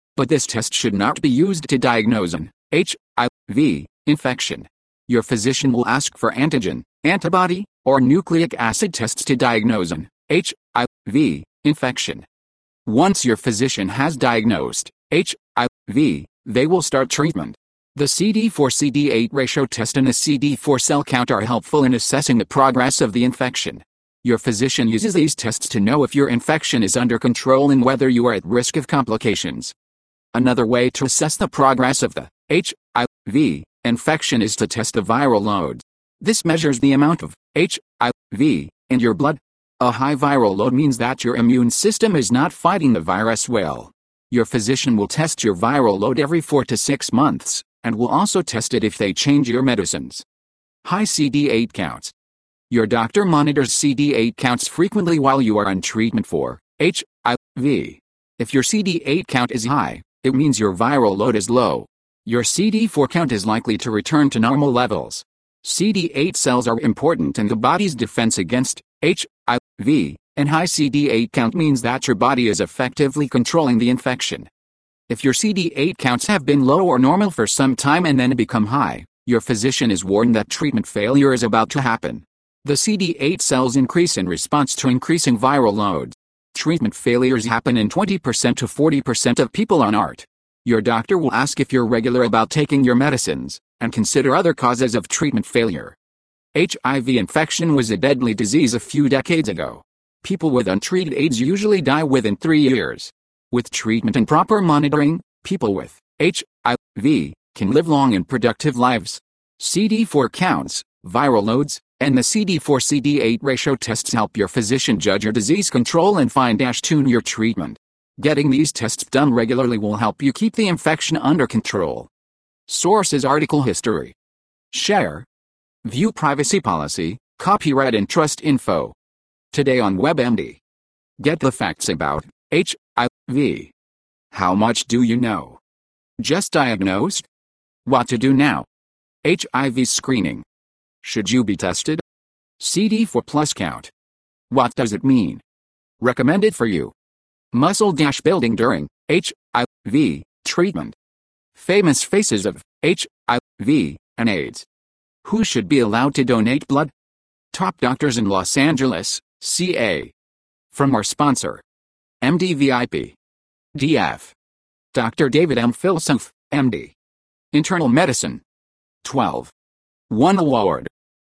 But this test should not be used to diagnose an H I V infection. Your physician will ask for antigen, antibody, or nucleic acid tests to diagnose an H I V infection. Once your physician has diagnosed H I V, they will start treatment. The C D four C D eight ratio test and a C D four cell count are helpful in assessing the progress of the infection. Your physician uses these tests to know if your infection is under control and whether you are at risk of complications. Another way to assess the progress of the H I V infection is to test the viral load. This measures the amount of H I V in your blood. A high viral load means that your immune system is not fighting the virus well. Your physician will test your viral load every four to six months, and will also test it if they change your medicines. High C D eight counts. Your doctor monitors C D eight counts frequently while you are on treatment for H I V. If your C D eight count is high, it means your viral load is low. Your C D four count is likely to return to normal levels. C D eight cells are important in the body's defense against H I V, and high C D eight count means that your body is effectively controlling the infection. If your C D eight counts have been low or normal for some time and then become high, your physician is warned that treatment failure is about to happen. The C D eight cells increase in response to increasing viral loads. Treatment failures happen in twenty percent to forty percent of people on A R T. Your doctor will ask if you're regular about taking your medicines, and consider other causes of treatment failure. H I V infection was a deadly disease a few decades ago. People with untreated AIDS usually die within three years. With treatment and proper monitoring, people with H I V can live long and productive lives. C D four counts, viral loads, and the C D four C D eight ratio tests help your physician judge your disease control and fine-tune your treatment. Getting these tests done regularly will help you keep the infection under control. Sources: article history. Share. View privacy policy, copyright and trust info. Today on WebMD. Get the facts about H I V. How much do you know? Just diagnosed? What to do now? H I V screening. Should you be tested? C D four plus count. What does it mean? Recommended for you. Muscle dash building during H I V treatment. Famous faces of H I V and AIDS. Who should be allowed to donate blood? Top doctors in Los Angeles, C A. From our sponsor, M D V I P. D F. Doctor David M. Filsuf, M D. Internal Medicine. twelve. one award.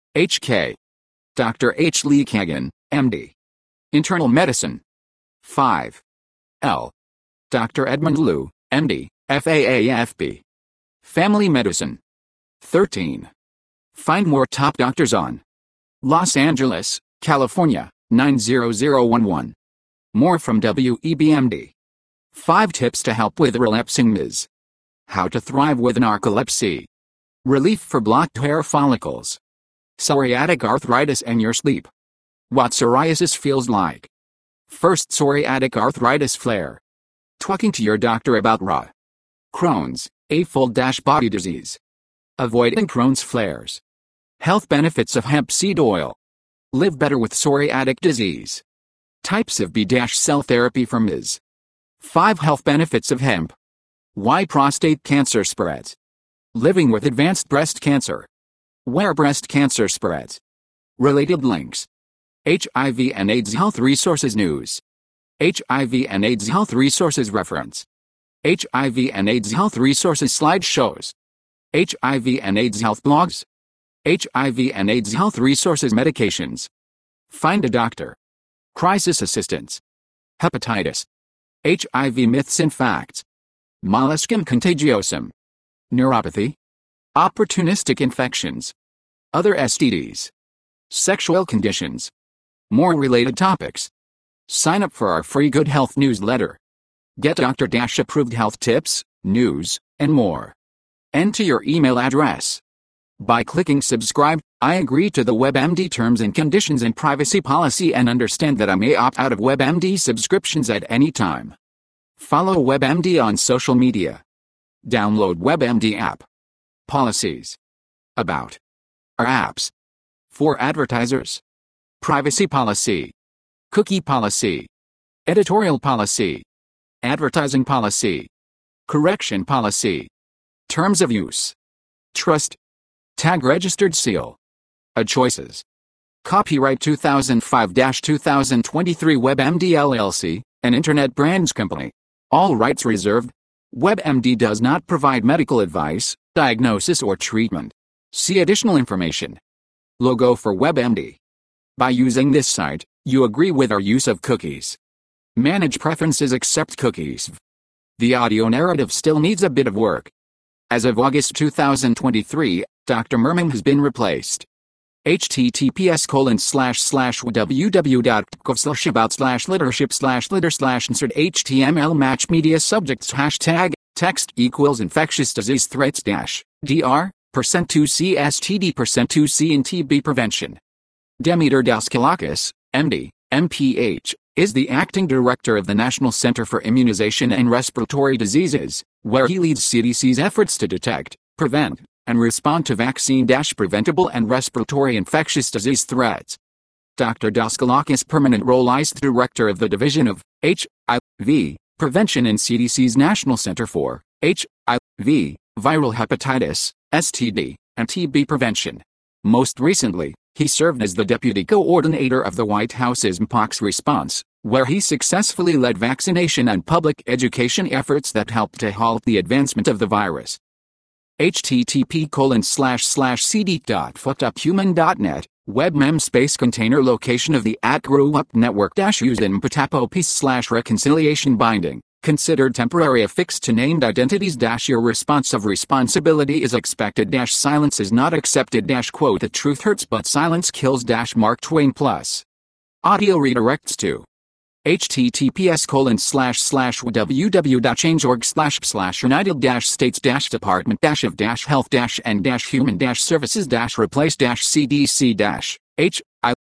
H K. Doctor H. Lee Kagan, M D. Internal Medicine. five. L. Doctor Edmund Liu, M D, F A A F P. Family Medicine. thirteen. Find more top doctors on Los Angeles, California, nine zero zero one one. More from W E B M D. five tips to help with relapsing M I S. How to thrive with narcolepsy. Relief for blocked hair follicles. Psoriatic arthritis and your sleep. What psoriasis feels like. First psoriatic arthritis flare. Talking to your doctor about R A. Crohn's, a full-body disease. Avoiding Crohn's flares. Health benefits of hemp seed oil. Live better with psoriatic disease. Types of B-cell therapy for M I S. five health benefits of hemp. Why prostate cancer spreads. Living with advanced breast cancer. Where breast cancer spreads. Related links. H I V and AIDS Health Resources News. H I V and AIDS Health Resources Reference. H I V and AIDS Health Resources Slideshows. H I V and AIDS Health Blogs. H I V and AIDS Health Resources Medications. Find a doctor. Crisis assistance. Hepatitis. H I V myths and facts. Molluscum contagiosum. Neuropathy. Opportunistic infections. Other S T Ds. Sexual conditions. More related topics. Sign up for our free Good Health newsletter. Get doctor-approved health tips, news, and more. Enter your email address. By clicking subscribe, I agree to the WebMD terms and conditions and privacy policy and understand that I may opt out of WebMD subscriptions at any time. Follow WebMD on social media. Download WebMD app. Policies. About. Our apps. For advertisers. Privacy policy. Cookie policy. Editorial policy. Advertising policy. Correction policy. Terms of use. Trust. Tag registered seal. Ad choices. Copyright two thousand five to two thousand twenty-three WebMD L L C, an internet brands company. All rights reserved. WebMD does not provide medical advice, diagnosis, or treatment. See additional information. Logo for WebMD. By using this site, you agree with our use of cookies. Manage preferences, accept cookies. The audio narrative still needs a bit of work. As of August two thousand twenty-three, Doctor Merman has been replaced. https colon slash slash www.gov slash about slash leadership slash leader slash insert html match media subjects hashtag text equals infectious disease threats dash dr percent two c std percent two c and tb prevention. Demeter Daskalakis, M D, M P H, is the acting director of the National Center for Immunization and Respiratory Diseases, where he leads C D C's efforts to detect, prevent, and respond to vaccine-preventable and respiratory infectious disease threats. Doctor Daskalakis, permanent role is the director of the Division of H I V Prevention in C D C's National Center for H I V, Viral Hepatitis, S T D, and T B Prevention. Most recently, he served as the deputy coordinator of the White House's Mpox response, where he successfully led vaccination and public education efforts that helped to halt the advancement of the virus. http colon slash slash cd.fuckeduphuman.net, webmem space container location of the at grew up network dash used in patapo piece slash reconciliation binding, considered temporary affixed to named identities dash your response of responsibility is expected dash silence is not accepted dash quote the truth hurts but silence kills dash Mark Twain plus. Audio redirects to https colon slash slash www.change.org slash slash united dash states dash department dash of dash health dash and dash human dash services dash replace dash cdc dash hiv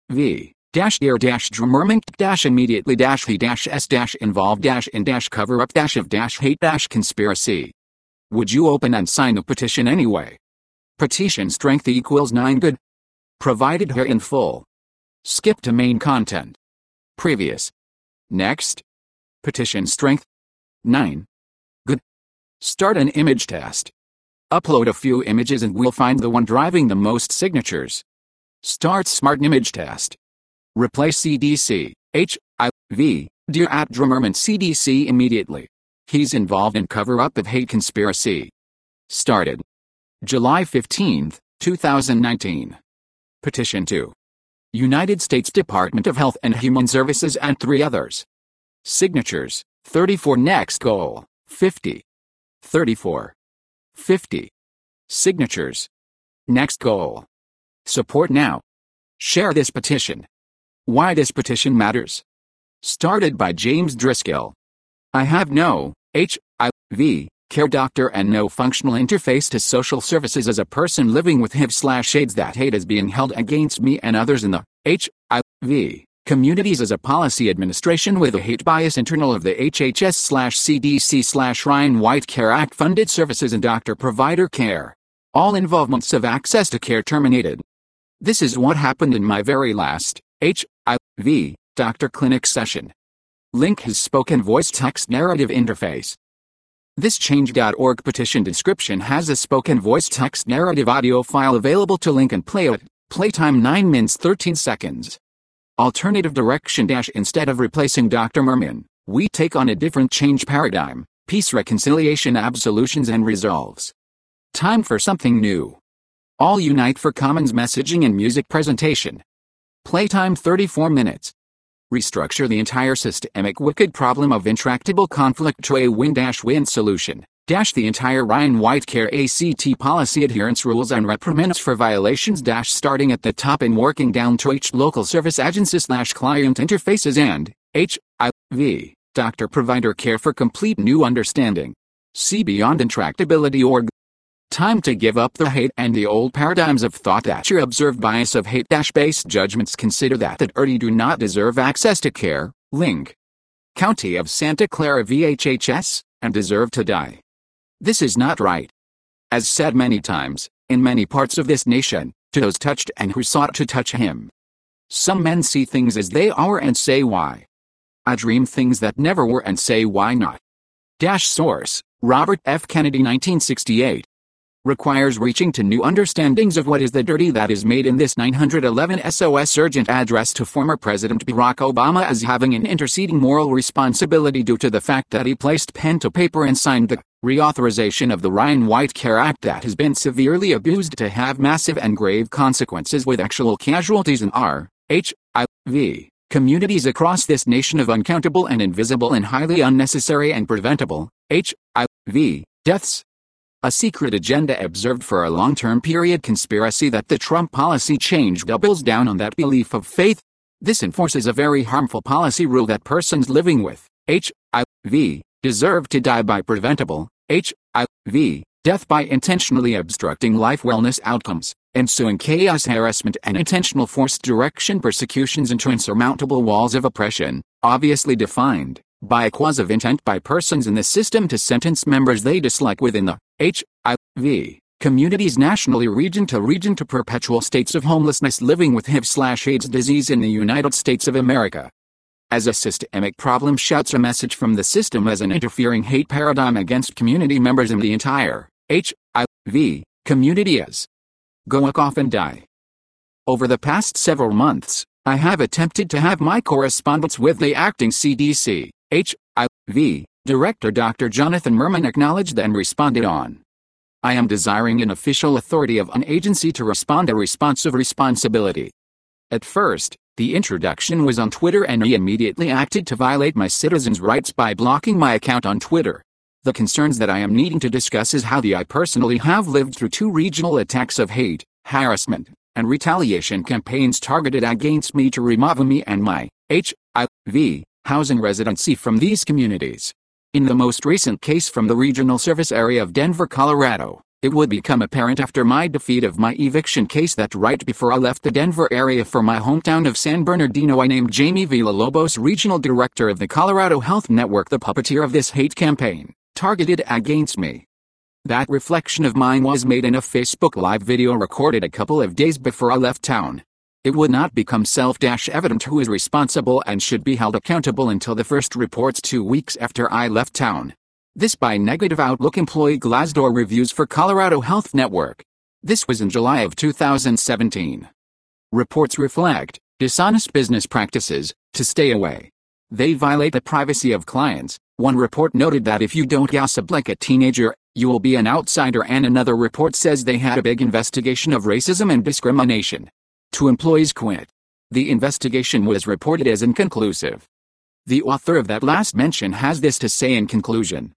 dash dear dash drummerment dash immediately dash he dash s dash involved dash in dash cover up dash of dash hate dash conspiracy. Would you open and sign the petition anyway? Petition strength equals nine good. Provided here in full. Skip to main content. Previous. Next. Petition strength. nine. Good. Start an image test. Upload a few images and we'll find the one driving the most signatures. Start smart image test. Replace C D C, H I V, dear at Drummerman C D C immediately. He's involved in cover-up of hate conspiracy. Started. July fifteenth, two thousand nineteen. Petition to United States Department of Health and Human Services and three others. Signatures, thirty-four. Next goal, fifty. thirty-four. fifty. Signatures. Next goal. Support now. Share this petition. Why this petition matters. Started by James Driscoll. I have no H I V care doctor and no functional interface to social services as a person living with H I V slash AIDS. That hate is being held against me and others in the H I V communities as a policy administration with a hate bias internal of the H H S slash C D C slash Ryan White Care Act funded services and doctor provider care. All involvements of access to care terminated. This is what happened in my very last H I V doctor clinic session. Link his spoken voice text narrative interface. This change dot org petition description has a spoken voice text narrative audio file available to link and play it. Playtime nine minutes thirteen seconds. Alternative direction dash instead of replacing Doctor Merman, we take on a different change paradigm, peace, reconciliation, absolutions and resolves. Time for something new. All unite for commons messaging and music presentation. Playtime thirty-four minutes. Restructure the entire systemic wicked problem of intractable conflict to a win-win solution. Dash the entire Ryan White Care A C T policy adherence rules and reprimands for violations dash starting at the top and working down to each local service agency slash client interfaces and H I V doctor provider care for complete new understanding. See Beyond Intractability dot org. Time to give up the hate and the old paradigms of thought that your observed bias of hate-based judgments consider that that early do not deserve access to care, link. County of Santa Clara V H H S, and deserve to die. This is not right. As said many times, in many parts of this nation, to those touched and who sought to touch him. Some men see things as they are and say why. I dream things that never were and say why not. Dash source, Robert F. Kennedy nineteen sixty-eight. Requires reaching to new understandings of what is the dirty that is made in this nine hundred eleven S O S urgent address to former President Barack Obama as having an interceding moral responsibility due to the fact that he placed pen to paper and signed the reauthorization of the Ryan White Care Act that has been severely abused to have massive and grave consequences with actual casualties in R H I V communities across this nation of uncountable and invisible and highly unnecessary and preventable H I V deaths. A secret agenda observed for a long-term period conspiracy that the Trump policy change doubles down on that belief of faith. This enforces a very harmful policy rule that persons living with H I V deserve to die by preventable H I V death by intentionally obstructing life wellness outcomes, ensuing chaos, harassment, and intentional forced direction persecutions into insurmountable walls of oppression, obviously defined by a cause of intent by persons in the system to sentence members they dislike within the H I V communities nationally, region to region, to perpetual states of homelessness living with H I V/AIDS disease in the United States of America. As a systemic problem, shouts a message from the system as an interfering hate paradigm against community members in the entire H I V community is go off and die. Over the past several months, I have attempted to have my correspondence with the acting C D C H I V Director Doctor Jonathan Mermin acknowledged and responded on. I am desiring an official authority of an agency to respond a response of responsibility. At first, the introduction was on Twitter and he immediately acted to violate my citizens' rights by blocking my account on Twitter. The concerns that I am needing to discuss is how the I personally have lived through two regional attacks of hate, harassment, and retaliation campaigns targeted against me to remove me and my H I V housing residency from these communities. In the most recent case from the regional service area of Denver, Colorado, it would become apparent after my defeat of my eviction case that right before I left the Denver area for my hometown of San Bernardino, I named Jamie Villalobos regional director of the Colorado Health Network, the puppeteer of this hate campaign targeted against me. That reflection of mine was made in a Facebook Live video recorded a couple of days before I left town. It would not become self-evident who is responsible and should be held accountable until the first reports two weeks after I left town. This by Negative Outlook employee Glassdoor reviews for Colorado Health Network. This was in July of two thousand seventeen. Reports reflect dishonest business practices to stay away. They violate the privacy of clients. One report noted that if you don't gossip like a teenager, you will be an outsider, and another report says they had a big investigation of racism and discrimination. Two employees quit. The investigation was reported as inconclusive. The author of that last mention has this to say in conclusion.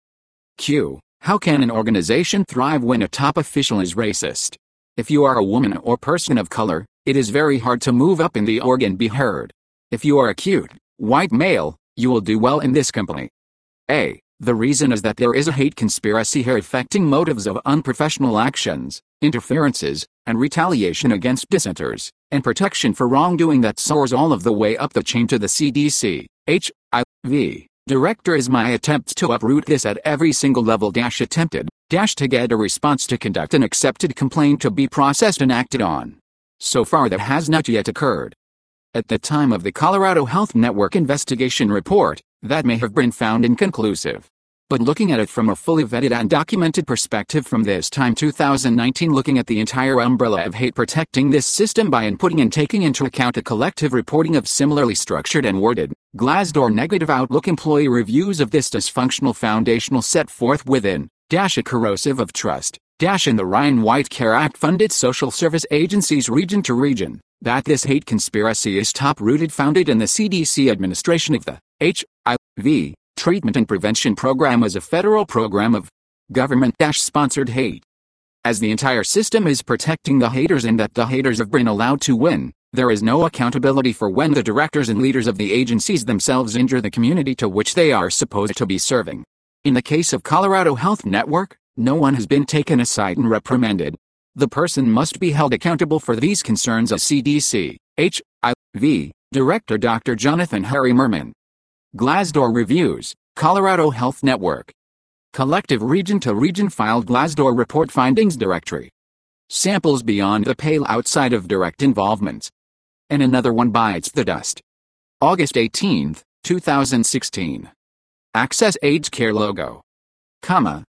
Q. How can an organization thrive when a top official is racist? If you are a woman or person of color, it is very hard to move up in the org and be heard. If you are a cute, white male, you will do well in this company. A. The reason is that there is a hate conspiracy here affecting motives of unprofessional actions, interferences, and retaliation against dissenters, and protection for wrongdoing that soars all of the way up the chain to the C D C H I V director is my attempts to uproot this at every single level dash attempted dash to get a response to conduct an accepted complaint to be processed and acted on. So far that has not yet occurred. At the time of the Colorado Health Network investigation report, that may have been found inconclusive. But looking at it from a fully vetted and documented perspective from this time two thousand nineteen, looking at the entire umbrella of hate protecting this system by inputting and taking into account the collective reporting of similarly structured and worded, Glassdoor Negative Outlook employee reviews of this dysfunctional foundational set forth within, dash a corrosive of trust, dash in the Ryan White Care Act funded social service agencies region to region, that this hate conspiracy is top-rooted founded in the C D C administration of the H I V Treatment and Prevention Program as a federal program of government-sponsored hate. As the entire system is protecting the haters and that the haters have been allowed to win, there is no accountability for when the directors and leaders of the agencies themselves injure the community to which they are supposed to be serving. In the case of Colorado Health Network, no one has been taken aside and reprimanded. The person must be held accountable for these concerns as C D C H I V Director Doctor Jonathan Harry Mermin. Glassdoor reviews, Colorado Health Network. Collective region to region filed Glassdoor report findings directory. Samples beyond the pale outside of direct involvement. And another one bites the dust. August eighteenth, two thousand sixteen. Access AIDS Care logo. Comma,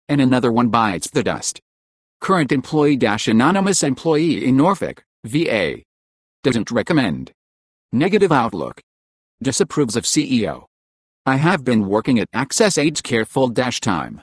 and another one bites the dust. Current employee dash anonymous employee in Norfolk, V A. Doesn't recommend. Negative outlook. Disapproves of C E O. I have been working at Access Aged Care full dash time.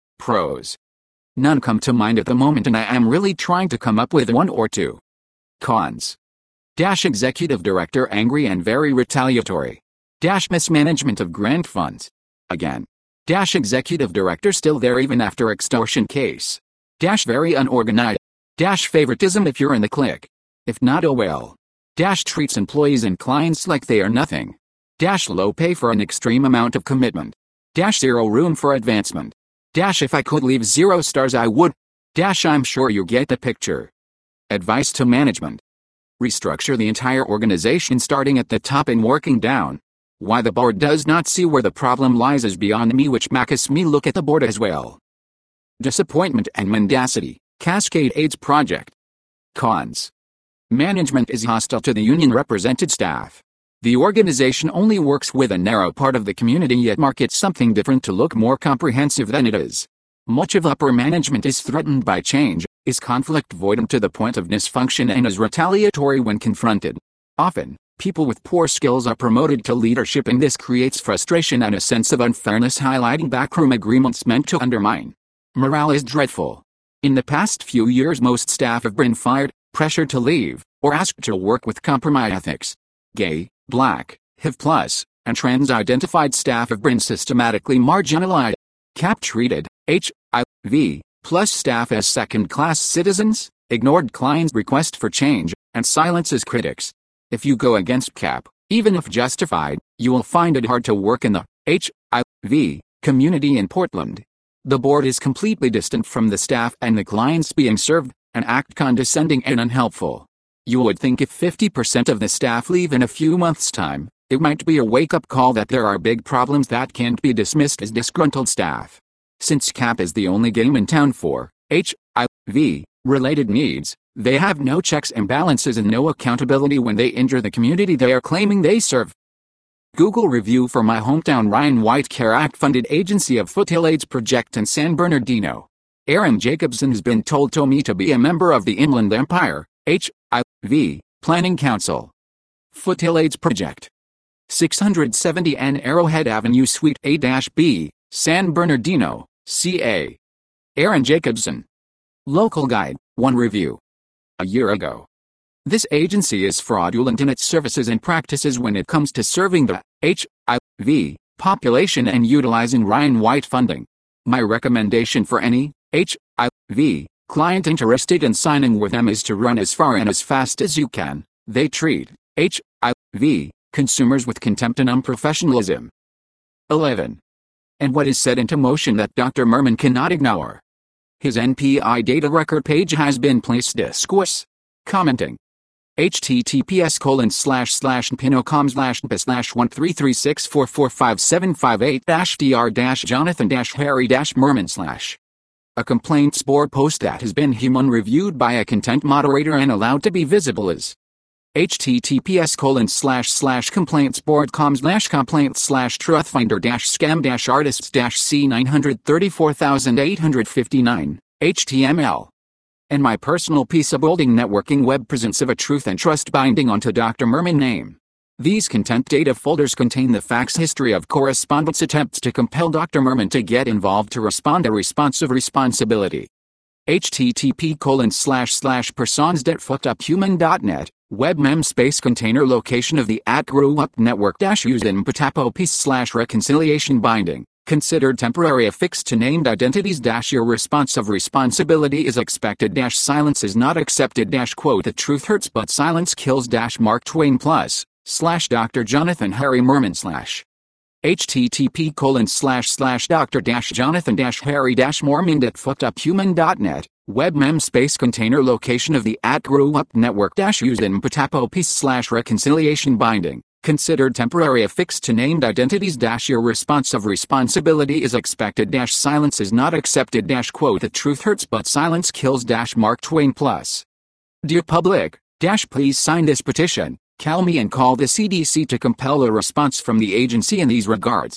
Pros. None come to mind at the moment, and I am really trying to come up with one or two. Cons. Dash executive director angry and very retaliatory. Dash mismanagement of grant funds. Again. Dash executive director still there even after extortion case. Dash very unorganized. Dash favoritism if you're in the clique. If not, oh well. Dash treats employees and clients like they are nothing. Dash low pay for an extreme amount of commitment. Dash zero room for advancement. Dash if I could leave zero stars I would. Dash I'm sure you get the picture. Advice to management. Restructure the entire organization starting at the top and working down. Why the board does not see where the problem lies is beyond me, which makes me look at the board as well. Disappointment and mendacity. Cascade AIDS project. Cons. Management is hostile to the union represented staff. The organization only works with a narrow part of the community, yet markets something different to look more comprehensive than it is. Much of upper management is threatened by change, is conflict-avoidant to the point of dysfunction, and is retaliatory when confronted. Often, people with poor skills are promoted to leadership, and this creates frustration and a sense of unfairness, highlighting backroom agreements meant to undermine. Morale is dreadful. In the past few years, most staff have been fired, pressured to leave, or asked to work with compromised ethics. Gay, Black, H I V plus, and trans-identified staff have been systematically marginalized. C A P treated H I V plus staff as second-class citizens, ignored clients' request for change, and silences critics. If you go against C A P, even if justified, you will find it hard to work in the H I V community in Portland. The board is completely distant from the staff and the clients being served, and act condescending and unhelpful. You would think if fifty percent of the staff leave in a few months' time, it might be a wake-up call that there are big problems that can't be dismissed as disgruntled staff. Since C A P is the only game in town for H I V-related needs, they have no checks and balances and no accountability when they injure the community they are claiming they serve. Google review for my hometown. Ryan White CARE Act-funded agency of Foothill AIDS Project in San Bernardino. Aaron Jacobson has been told to me to be a member of the Inland Empire H I V Planning Council. Foothill AIDS Project. six seventy N Arrowhead Avenue Suite A B, San Bernardino, C A. Aaron Jacobson. Local Guide, one review. A year ago. This agency is fraudulent in its services and practices when it comes to serving the H I V population and utilizing Ryan White funding. My recommendation for any H I V client interested in signing with them is to run as far and as fast as you can. They treat H I V consumers with contempt and unprofessionalism. eleven. And what is set into motion that Doctor Merman cannot ignore? His N P I data record page has been placed discourse. Commenting. https colon slash slash pinocom slash p slash one three three six four four five seven five eight dash dr dash jonathan dash harry dash merman slash. A complaints board post that has been human reviewed by a content moderator and allowed to be visible is https colon slash slash complaintsboard.com slash complaints slash truthfinder dash scam dash artists dash c nine three four eight five nine H T M L. And my personal piece of building networking web presence of a truth and trust binding onto Doctor Merman name. These content data folders contain the fax history of correspondence attempts to compel Doctor Merman to get involved to respond a responsive responsibility. http colon slash slash persons.fuckeduphuman.net, web mem space container location of the at grew up network dash used in patapo piece slash reconciliation binding, considered temporary affixed to named identities dash your response of responsibility is expected dash silence is not accepted dash quote the truth hurts but silence kills dash Mark Twain plus, slash Doctor Jonathan Harry Merman slash. http colon slash slash Doctor dash Jonathan dash Harry dash Mormon at fuckeduphuman.net, web mem space container location of the at grew up network dash used in patapo piece slash reconciliation binding, considered temporary affixed to named identities dash your response of responsibility is expected dash silence is not accepted dash quote the truth hurts but silence kills dash Mark Twain plus. Dear public, dash please sign this petition. Call me and call the C D C to compel a response from the agency in these regards.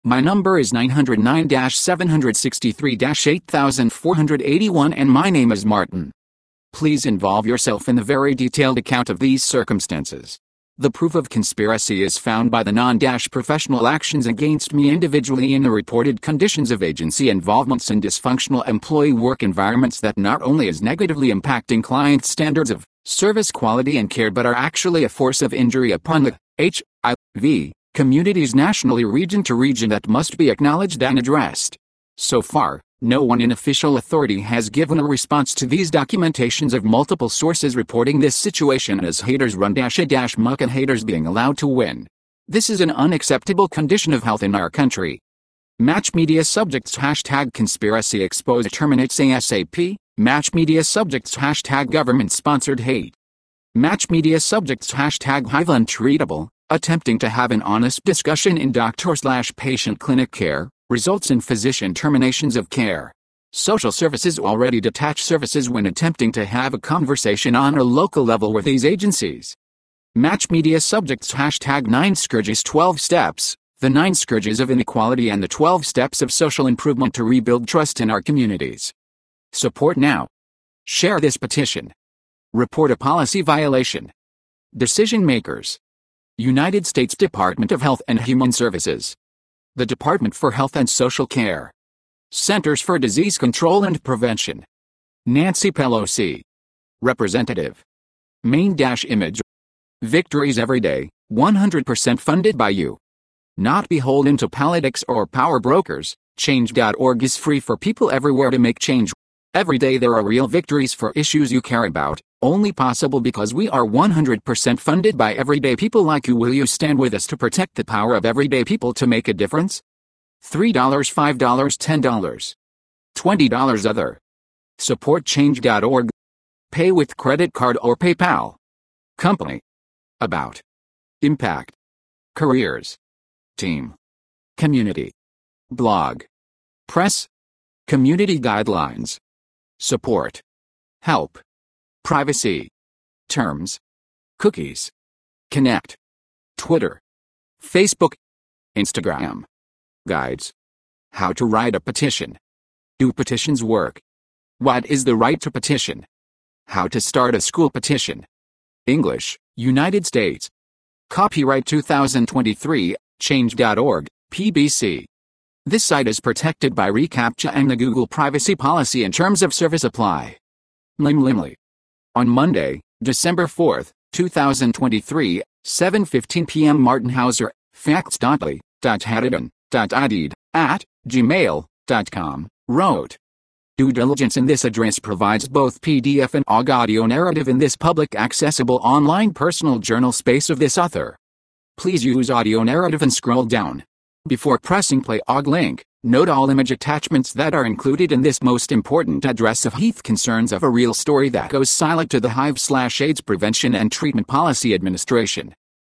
My number is nine oh nine, seven six three, eight four eight one and my name is Martin. Please involve yourself in the very detailed account of these circumstances. The proof of conspiracy is found by the non-professional actions against me individually in the reported conditions of agency involvements and dysfunctional employee work environments that not only is negatively impacting client standards of service quality and care but are actually a force of injury upon the H I V communities nationally region to region that must be acknowledged and addressed. So far, no one in official authority has given a response to these documentations of multiple sources reporting this situation as haters run dash a dash muck and haters being allowed to win. This is an unacceptable condition of health in our country. Match Media Subjects Hashtag Conspiracy Exposed Terminates ASAP. Match Media Subjects Hashtag Government Sponsored Hate. Match Media Subjects Hashtag Hive Untreatable. Attempting to have an honest discussion in doctor slash patient clinic care results in physician terminations of care. Social services already detach services when attempting to have a conversation on a local level with these agencies. Match Media Subjects Hashtag nine Scourges twelve Steps, the nine Scourges of Inequality and the twelve Steps of Social Improvement to Rebuild Trust in Our Communities. Support now. Share this petition. Report a policy violation. Decision makers. United States Department of Health and Human Services. The Department for Health and Social Care. Centers for Disease Control and Prevention. Nancy Pelosi. Representative. Main-image. Victories every day, one hundred percent funded by you. Not beholden to politics or power brokers, change dot org is free for people everywhere to make change. Every day there are real victories for issues you care about, only possible because we are one hundred percent funded by everyday people like you. Will you stand with us to protect the power of everyday people to make a difference? three dollars, five dollars, ten dollars, twenty dollars other. Support change dot org. Pay with credit card or PayPal. Company. About. Impact. Careers. Team. Community. Blog. Press. Community guidelines. Support. Help. Privacy. Terms. Cookies. Connect. Twitter. Facebook. Instagram. Guides. How to write a petition. Do petitions work? What is the right to petition? How to start a school petition. English, United States. Copyright two thousand twenty-three, change dot org, P B C. This site is protected by reCAPTCHA and the Google privacy policy and terms of service apply. Lim Limley. On Monday, December fourth, two thousand twenty-three, seven fifteen p m Martin Hauser, facts dot l y dot hadadan dot i d at gmail dot com, wrote. Due diligence in this address provides both P D F and O G audio narrative in this public accessible online personal journal space of this author. Please use audio narrative and scroll down. Before pressing play O G link, note all image attachments that are included in this most important address of health concerns of a real story that goes silent to the Hive slash AIDS Prevention and Treatment Policy Administration.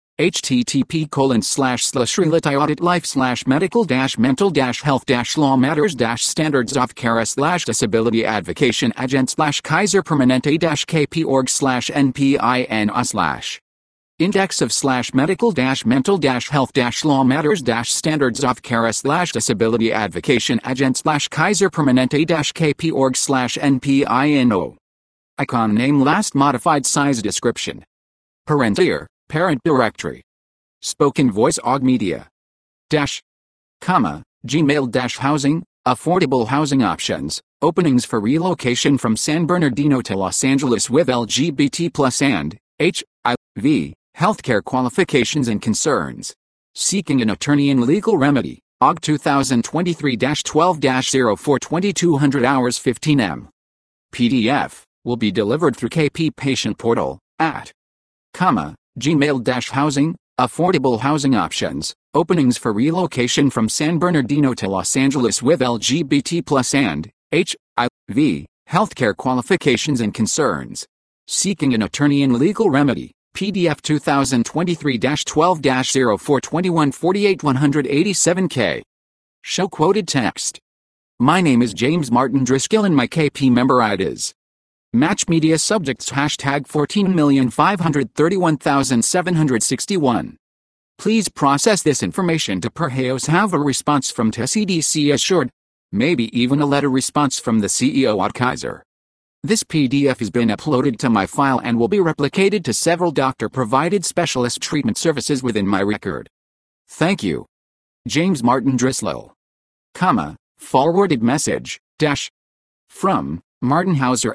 http colon slash slash audit life slash medical dash mental dash health dash law matters dash standards of care slash disability advocation agent slash Kaiser Permanente dash kp org slash npino slash index of slash medical dash mental dash health dash law matters dash standards of care slash disability advocation agent slash Kaiser Permanente dash kp org slash npino. Icon name last modified size description. Parent year. Parent directory. Spoken voice O G media. Dash. Comma. Gmail dash housing. Affordable housing options. Openings for relocation from San Bernardino to Los Angeles with L G B T plus and H I V healthcare qualifications and concerns. Seeking an attorney in legal remedy. O G twenty twenty-three dash twelve dash oh four twenty-two hundred hours fifteen M. P D F will be delivered through K P Patient Portal at. Comma. Gmail-housing, affordable housing options, openings for relocation from San Bernardino to Los Angeles with L G B T plus and H I V healthcare qualifications and concerns. Seeking an attorney in legal remedy. P D F twenty twenty-three dash twelve dash oh four twenty-one forty-eight one eighty-seven K. Show quoted text. My name is James Martin Driscoll and my K P member I D is. Match Media Subjects Hashtag fourteen million five hundred thirty-one thousand seven hundred sixty-one. Please process this information to perhaps have a response from the C D C assured. Maybe even a letter response from the C E O at Kaiser. This P D F has been uploaded to my file and will be replicated to several doctor-provided specialist treatment services within my record. Thank you. James Martin Drislow. Comma, forwarded message, dash. From, Martin Hauser,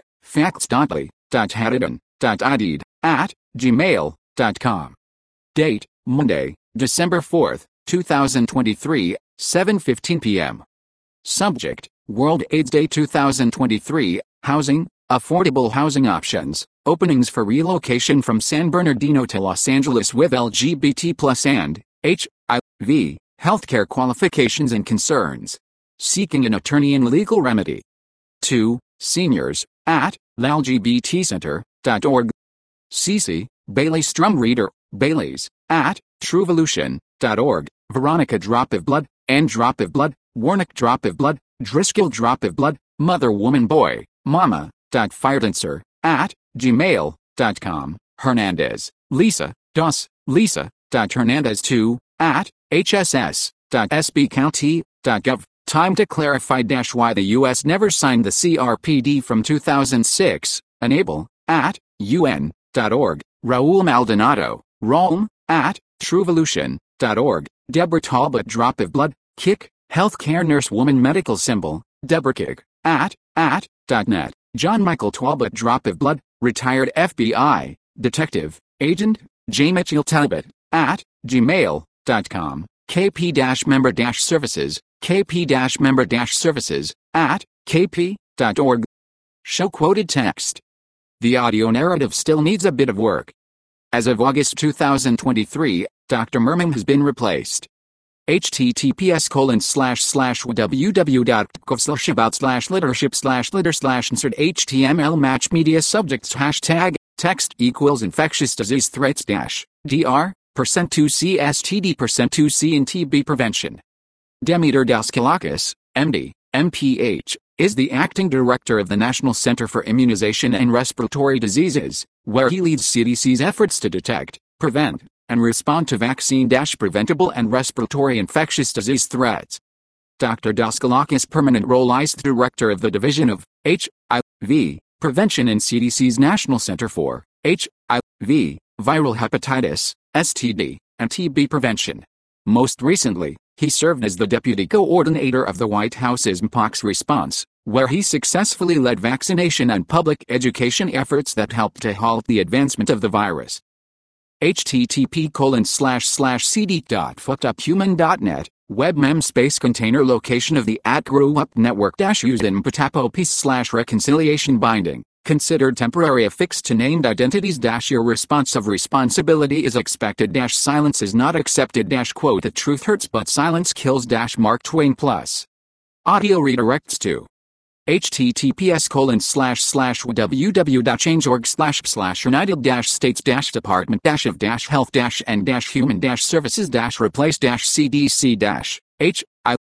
facts.ly.hadidon.ided, at, gmail dot com. Date, Monday, December fourth, two thousand twenty-three, seven fifteen p m Subject, World AIDS Day two thousand twenty-three, Housing, Affordable Housing Options, Openings for Relocation from San Bernardino to Los Angeles with L G B T plus and H I V, Healthcare Qualifications and Concerns. Seeking an attorney and legal remedy. two. Seniors, at, L G B T center dot org. Cece, Bailey Strum Reader, Baileys, at, truevolution dot org. Veronica Drop of Blood, Ann Drop of Blood, Warnick Drop of Blood, Driscoll Drop of Blood, Mother Woman Boy, Mama, dot firedancer, at, gmail dot com. Hernandez, Lisa, dos, Lisa, dot Hernandez two, at, hss dot s b county dot gov. Time to clarify dash why the U S never signed the C R P D from two thousand six. Enable, at, U N dot org. Raul Maldonado, Raul, at, truevolution dot org. Deborah Talbot Drop of Blood, Kick, Healthcare Nurse Woman Medical Symbol, Deborah Kick, at, at, dot net. John Michael Talbot Drop of Blood, Retired F B I, Detective, Agent, J. Mitchell Talbot, at, gmail dot com. K P-member-services, K P-member-services, at, k p dot org. Show quoted text. The audio narrative still needs a bit of work. As of August two thousand twenty-three, Doctor Merman has been replaced. https colon slash slash www.gov slash about slash leadership slash leader slash insert html match media subjects hashtag text equals infectious disease threats dash dr percent two c std percent two c and tb prevention. Demeter Daskalakis, M D, M P H, is the acting director of the National Center for Immunization and Respiratory Diseases, where he leads C D C's efforts to detect, prevent, and respond to vaccine-preventable and respiratory infectious disease threats. Doctor Daskalakis' permanent role is the director of the Division of H I V Prevention in C D C's National Center for H I V, Viral Hepatitis, S T D, and T B Prevention. Most recently, he served as the deputy coordinator of the White House's Mpox response, where he successfully led vaccination and public education efforts that helped to halt the advancement of the virus. http colon slash slash cd dot fuckeduphuman dot net, web mem space container location of the at grew up network dash used in patapo piece slash reconciliation binding. Considered temporary affixed to named identities dash your response of responsibility is expected dash silence is not accepted dash quote the truth hurts but silence kills dash Mark Twain plus. Audio redirects to https colon slash slash www.change.org slash slash united dash states dash department dash of dash health dash and dash human dash services dash replace dash cdc dash hiv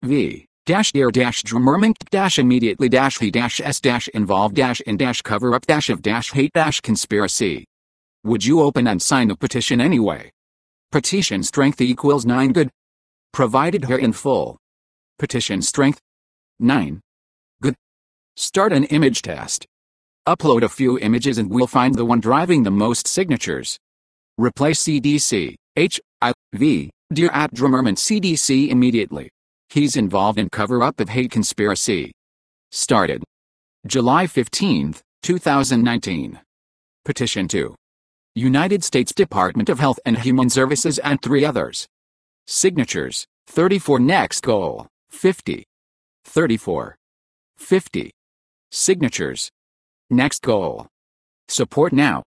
dash dear dash drummerment dash immediately dash he dash s dash involved dash in dash cover up dash of dash hate dash conspiracy. Would you open and sign the petition anyway? Petition strength equals nine good. Provided here in full. Petition strength nine good. Start an image test. Upload a few images and we'll find the one driving the most signatures. Replace C D C, H I V, dear at drummerman C D C immediately. He's involved in cover-up of hate conspiracy. Started July fifteenth, two thousand nineteen. Petition to United States Department of Health and Human Services and three others. Signatures, thirty-four. Next goal, fifty. thirty-four. fifty. Signatures. Next goal. Support now.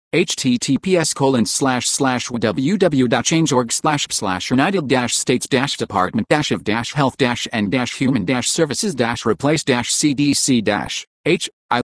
https colon slash slash www.change.org slash slash united dash states dash department dash of dash health dash and dash human dash services dash replace dash cdc dash hiv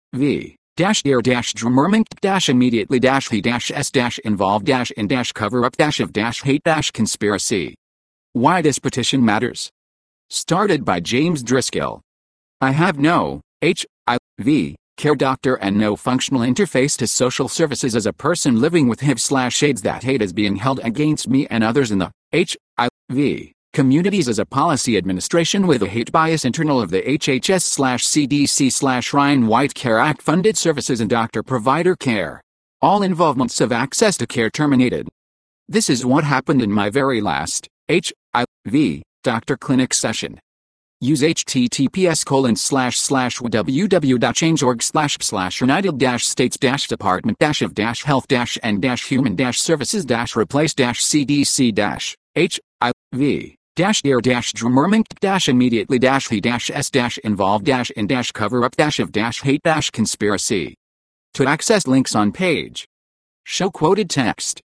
dash dear dash drummerment dash immediately dash he dash s dash involved dash in dash cover up dash of dash hate dash conspiracy. Why this petition matters. Started by James Driscoll. I have no H I V care doctor and no functional interface to social services as a person living with H I V slash AIDS. That hate is being held against me and others in the H I V. Communities as a policy administration with a hate bias internal of the H H S slash C D C slash Ryan White Care Act funded services and doctor-provider care. All involvements of access to care terminated. This is what happened in my very last H I V doctor clinic session. Use https colon slash slash www.change.org slash slash United dash States dash Department dash of dash Health dash and dash Human dash Services dash Replace dash C D C dash H I V dash dear dash drummerment dash immediately dash he dash s dash involved dash in dash cover up dash of dash hate dash conspiracy. To access links on page. Show quoted text.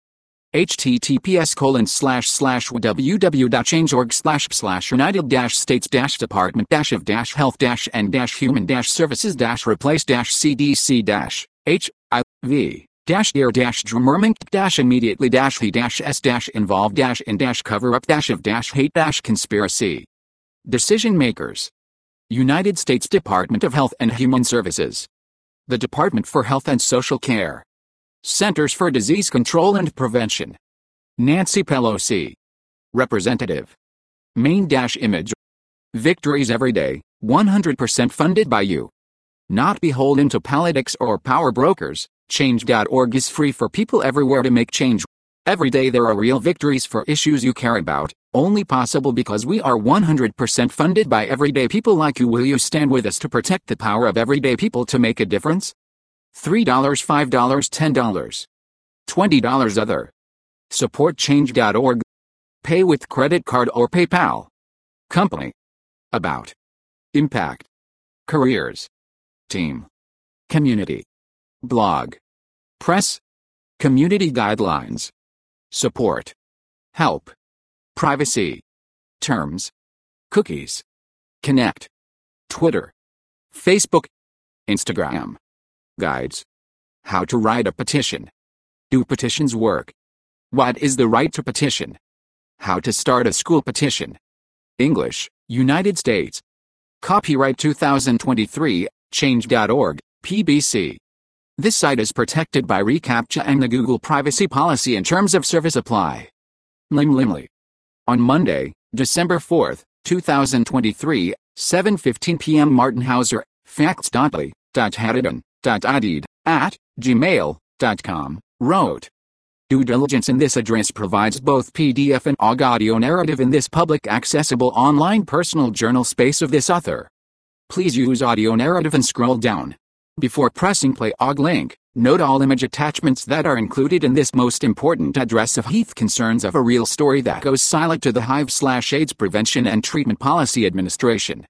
https colon slash slash www.change.org slash slash United dash States dash Department dash of dash Health dash and dash Human dash Services dash Replace dash C D C dash H I V dash dear dash drummerment dash immediately dash he dash s dash involved dash in dash cover up dash of dash hate dash conspiracy. Decision makers. United States Department of Health and Human Services. The Department for Health and Social Care. Centers for Disease Control and Prevention. Nancy Pelosi. Representative. Main-image. Victories every day, one hundred percent funded by you. Not beholden to politics or power brokers, change dot org is free for people everywhere to make change. Every day there are real victories for issues you care about, only possible because we are one hundred percent funded by everyday people like you. Will you stand with us to protect the power of everyday people to make a difference? three dollars, five dollars, ten dollars. twenty dollars other. Support change dot org. Pay with credit card or PayPal. Company. About. Impact. Careers. Team. Community. Blog. Press. Community guidelines. Support. Help. Privacy. Terms. Cookies. Connect. Twitter. Facebook. Instagram. Guides. How to write a petition. Do petitions work? What is the right to petition? How to start a school petition. English, United States. Copyright two thousand twenty-three, change dot org, P B C. This site is protected by reCAPTCHA and the Google privacy policy and terms of service apply. Lim Limley. On Monday, December fourth, two thousand twenty-three, seven fifteen p m Martin Hauser, facts dot ly dot haradan dot adid at gmail dot com, wrote. Due diligence in this address provides both P D F and O G audio narrative in this public accessible online personal journal space of this author. Please use audio narrative and scroll down. Before pressing play O G link, note all image attachments that are included in this most important address of health concerns of a real story that goes silent to the Hive slash AIDS Prevention and Treatment Policy Administration.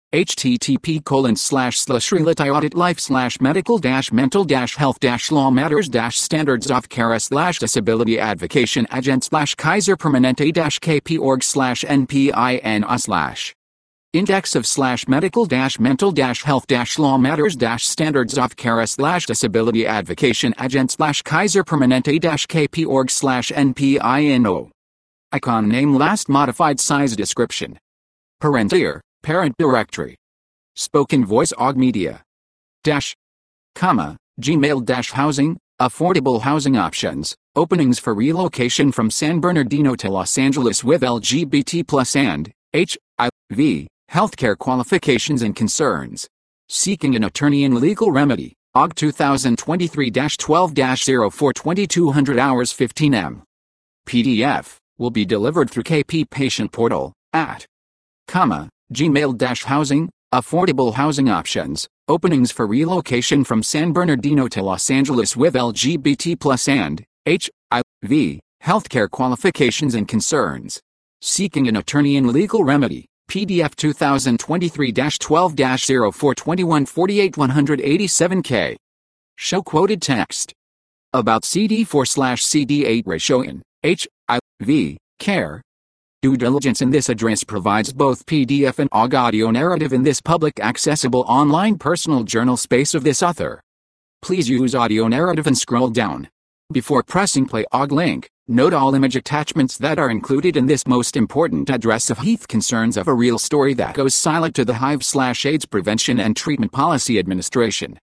http colon slash slash relati audit life slash medical dash mental dash health dash law matters dash standards of care slash disability advocation agent slash Kaiser Permanente dash kp org slash npina slash index of slash medical dash mental dash health dash law matters dash standards of care slash disability advocation agent slash Kaiser Permanente dash kp org slash npino. Icon name last modified size description. Parentier. Parent directory. Spoken voice O G media. Dash. Comma. Gmail dash housing. Affordable housing options. Openings for relocation from San Bernardino to Los Angeles with L G B T plus and H I V. Healthcare qualifications and concerns. Seeking an attorney in legal remedy. O G twenty twenty-three dash twelve dash oh four twenty-two hundred hours fifteen M. P D F will be delivered through K P Patient Portal at. Comma. Gmail-housing, affordable housing options, openings for relocation from San Bernardino to Los Angeles with L G B T plus and H I V, healthcare qualifications and concerns. Seeking an attorney in legal remedy, P D F twenty twenty-three dash twelve dash oh four twenty-one forty-eight one eighty-seven K. Show quoted text. About C D four slash C D eight ratio in H I V care. Due diligence in this address provides both P D F and O G audio narrative in this public accessible online personal journal space of this author. Please use audio narrative and scroll down. Before pressing play O G link, note all image attachments that are included in this most important address of health concerns of a real story that goes silent to the Hive slash AIDS Prevention and Treatment Policy Administration.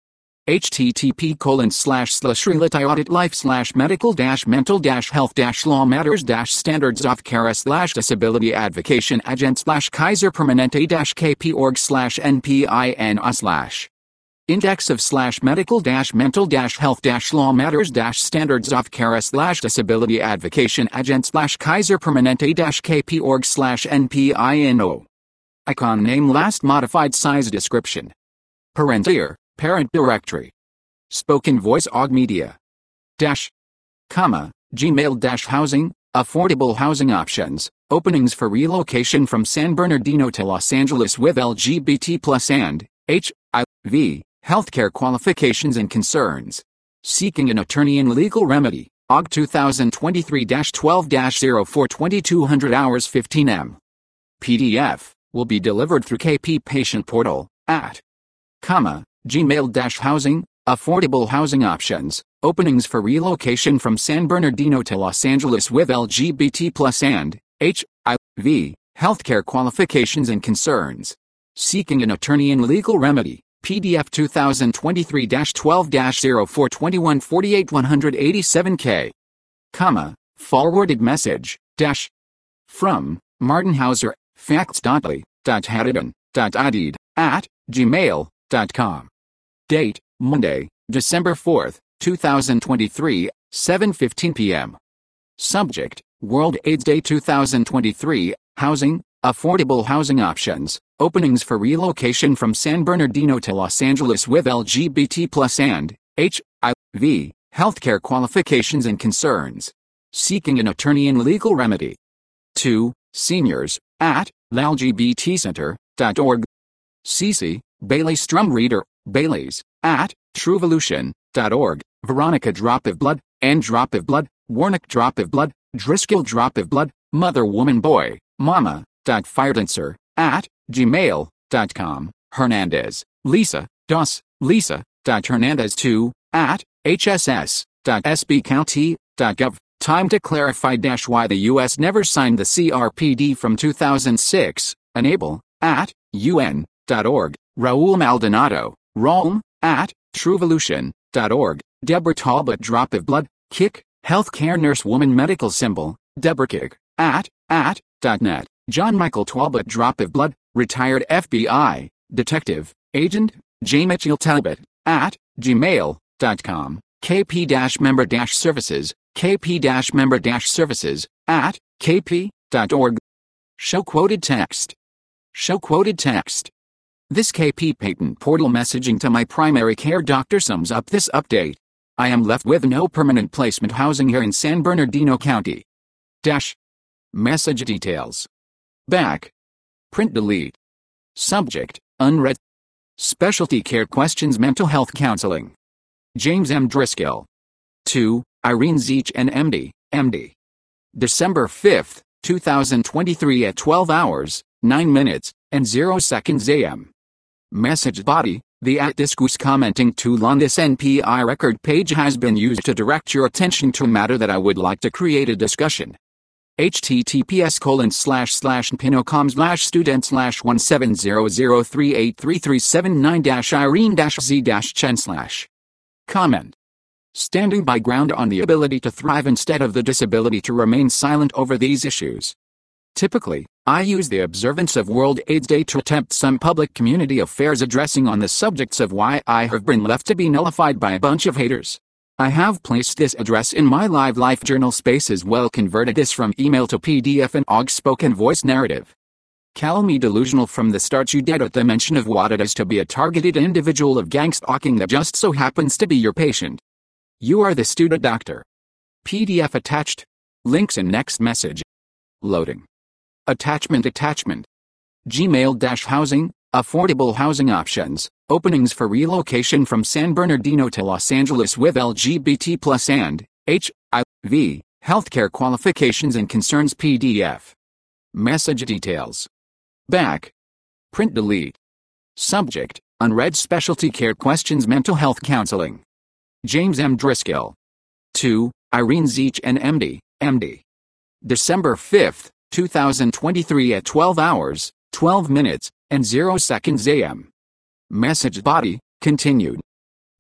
http colon slash slash reality audit life slash medical dash mental dash health dash law matters dash standards of care slash disability advocation agent slash Kaiser Permanente dash kp org slash npina slash index of slash medical dash mental dash health dash law matters dash standards of care slash disability advocation agent slash Kaiser Permanente dash kp org slash npino icon name last modified size description parent parent directory spoken voice aug media dash comma gmail dash housing affordable housing options openings for relocation from San Bernardino to Los Angeles with L G B T plus and H I V healthcare qualifications and concerns seeking an attorney and legal remedy A U G twenty twenty-three dash twelve dash oh four twenty-two hundred hours fifteen M P D F will be delivered through K P Patient Portal at comma gmail-housing, affordable housing options, openings for relocation from San Bernardino to Los Angeles with L G B T plus and H I V healthcare qualifications and concerns. Seeking an attorney and legal remedy, P D F twenty twenty-three dash twelve dash oh four twenty-one forty-eight one eighty-seven K, comma, forwarded message, dash, from, Martin Hauser, facts.ly.hadidon.adid, at, gmail dot com. Date, Monday, December fourth, two thousand twenty-three, seven fifteen p m Subject, World AIDS Day two thousand twenty-three, Housing, affordable housing options, openings for relocation from San Bernardino to Los Angeles with L G B T plus and H I V healthcare qualifications and concerns. Seeking an attorney and legal remedy. two. Seniors, at, L G B T center dot org. Cece, Bailey Strum Reader, Baileys, at, truevolution dot org, Veronica Drop of Blood, Ann Drop of Blood, Warnock Drop of Blood, Driscoll Drop of Blood, Mother Woman Boy, Mama, dot firedancer, at, gmail dot com, Hernandez, Lisa, dos, Lisa, dot Hernandez two, at, hss dot s b county dot gov. Time to clarify dash why the U S never signed the C R P D from two thousand six, enable, at, U N dot org, Raul Maldonado, Rome, at, truevolution dot org, Deborah Talbot Drop of Blood, Kick, Healthcare Nurse Woman Medical Symbol, Deborah Kick, at, at, dot net, John Michael Talbot Drop of Blood, Retired F B I, Detective, Agent, J. Mitchell Talbot, at, gmail dot com, K P-member-services, K P-member-services, at, k p dot org. Show quoted text. Show quoted text. This K P Patent Portal messaging to my primary care doctor sums up this update. I am left with no permanent placement housing here in San Bernardino County. Dash. Message details. Back. Print delete. Subject, unread. Specialty care questions mental health counseling. James M. Driscoll. two. Irene Zeech N M D, M D. December fifth, two thousand twenty-three at twelve hours, nine minutes, and zero seconds a m Message body, the at discuss commenting tool on this N P I record page has been used to direct your attention to a matter that I would like to create a discussion. https colon slash slash pinocom slash student slash one seven zero zero three eight three three seven nine dash Irene dash Z dash Chen slash comment. Standing by ground on the ability to thrive instead of the disability to remain silent over these issues. Typically, I use the observance of World AIDS Day to attempt some public community affairs addressing on the subjects of why I have been left to be nullified by a bunch of haters. I have placed this address in my live life journal space as well, converted this from email to P D F and O G spoken voice narrative. Call me delusional from the start, you dead at the mention of what it is to be a targeted individual of gang stalking that just so happens to be your patient. You are the student doctor. P D F attached. Links in next message. Loading. Attachment attachment. Gmail-housing, affordable housing options, openings for relocation from San Bernardino to Los Angeles with L G B T plus and H I V healthcare qualifications and concerns P D F. Message details. Back. Print delete. Subject, unread specialty care questions mental health counseling. James M. Driscoll. two. Irene Zeech N M D, M D. December fifth, two thousand twenty-three at twelve hours, twelve minutes, and zero seconds a m Message body, continued.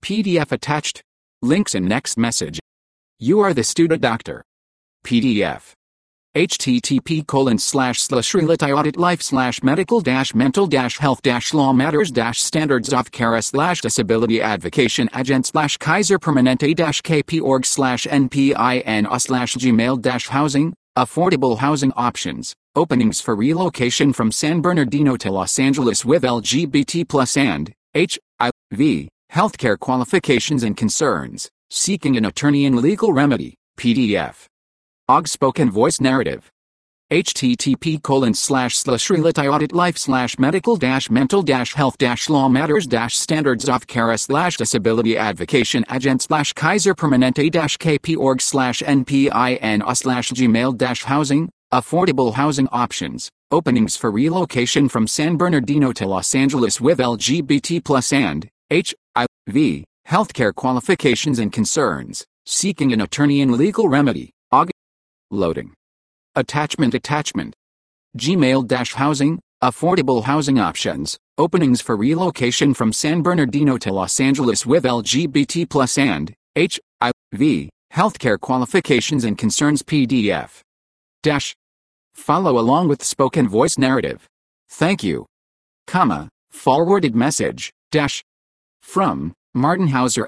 P D F attached. Links in next message. You are the student doctor. P D F. http colon slash slash reality audit life slash medical dash mental dash health dash law matters dash standards of care slash disability advocation agent slash Kaiser Permanente dash kp org slash npin slash gmail dash housing, affordable housing options, openings for relocation from San Bernardino to Los Angeles with L G B T plus and H I V, healthcare qualifications and concerns, seeking an attorney and legal remedy, P D F. O G spoken voice narrative. http colon slash slash reality audit life slash medical dash mental dash health dash law matters dash standards of care slash disability advocation agent slash Kaiser Permanente dash kp org slash npin slash gmail dash housing, affordable housing options, openings for relocation from San Bernardino to Los Angeles with L G B T plus and H I V, healthcare qualifications and concerns, seeking an attorney and legal remedy, O G. Loading. Attachment attachment. Gmail-housing, affordable housing options, openings for relocation from San Bernardino to Los Angeles with L G B T plus and H I V, healthcare qualifications and concerns P D F. Dash. Follow along with spoken voice narrative. Thank you. Comma, forwarded message, dash. From, Martin Hauser,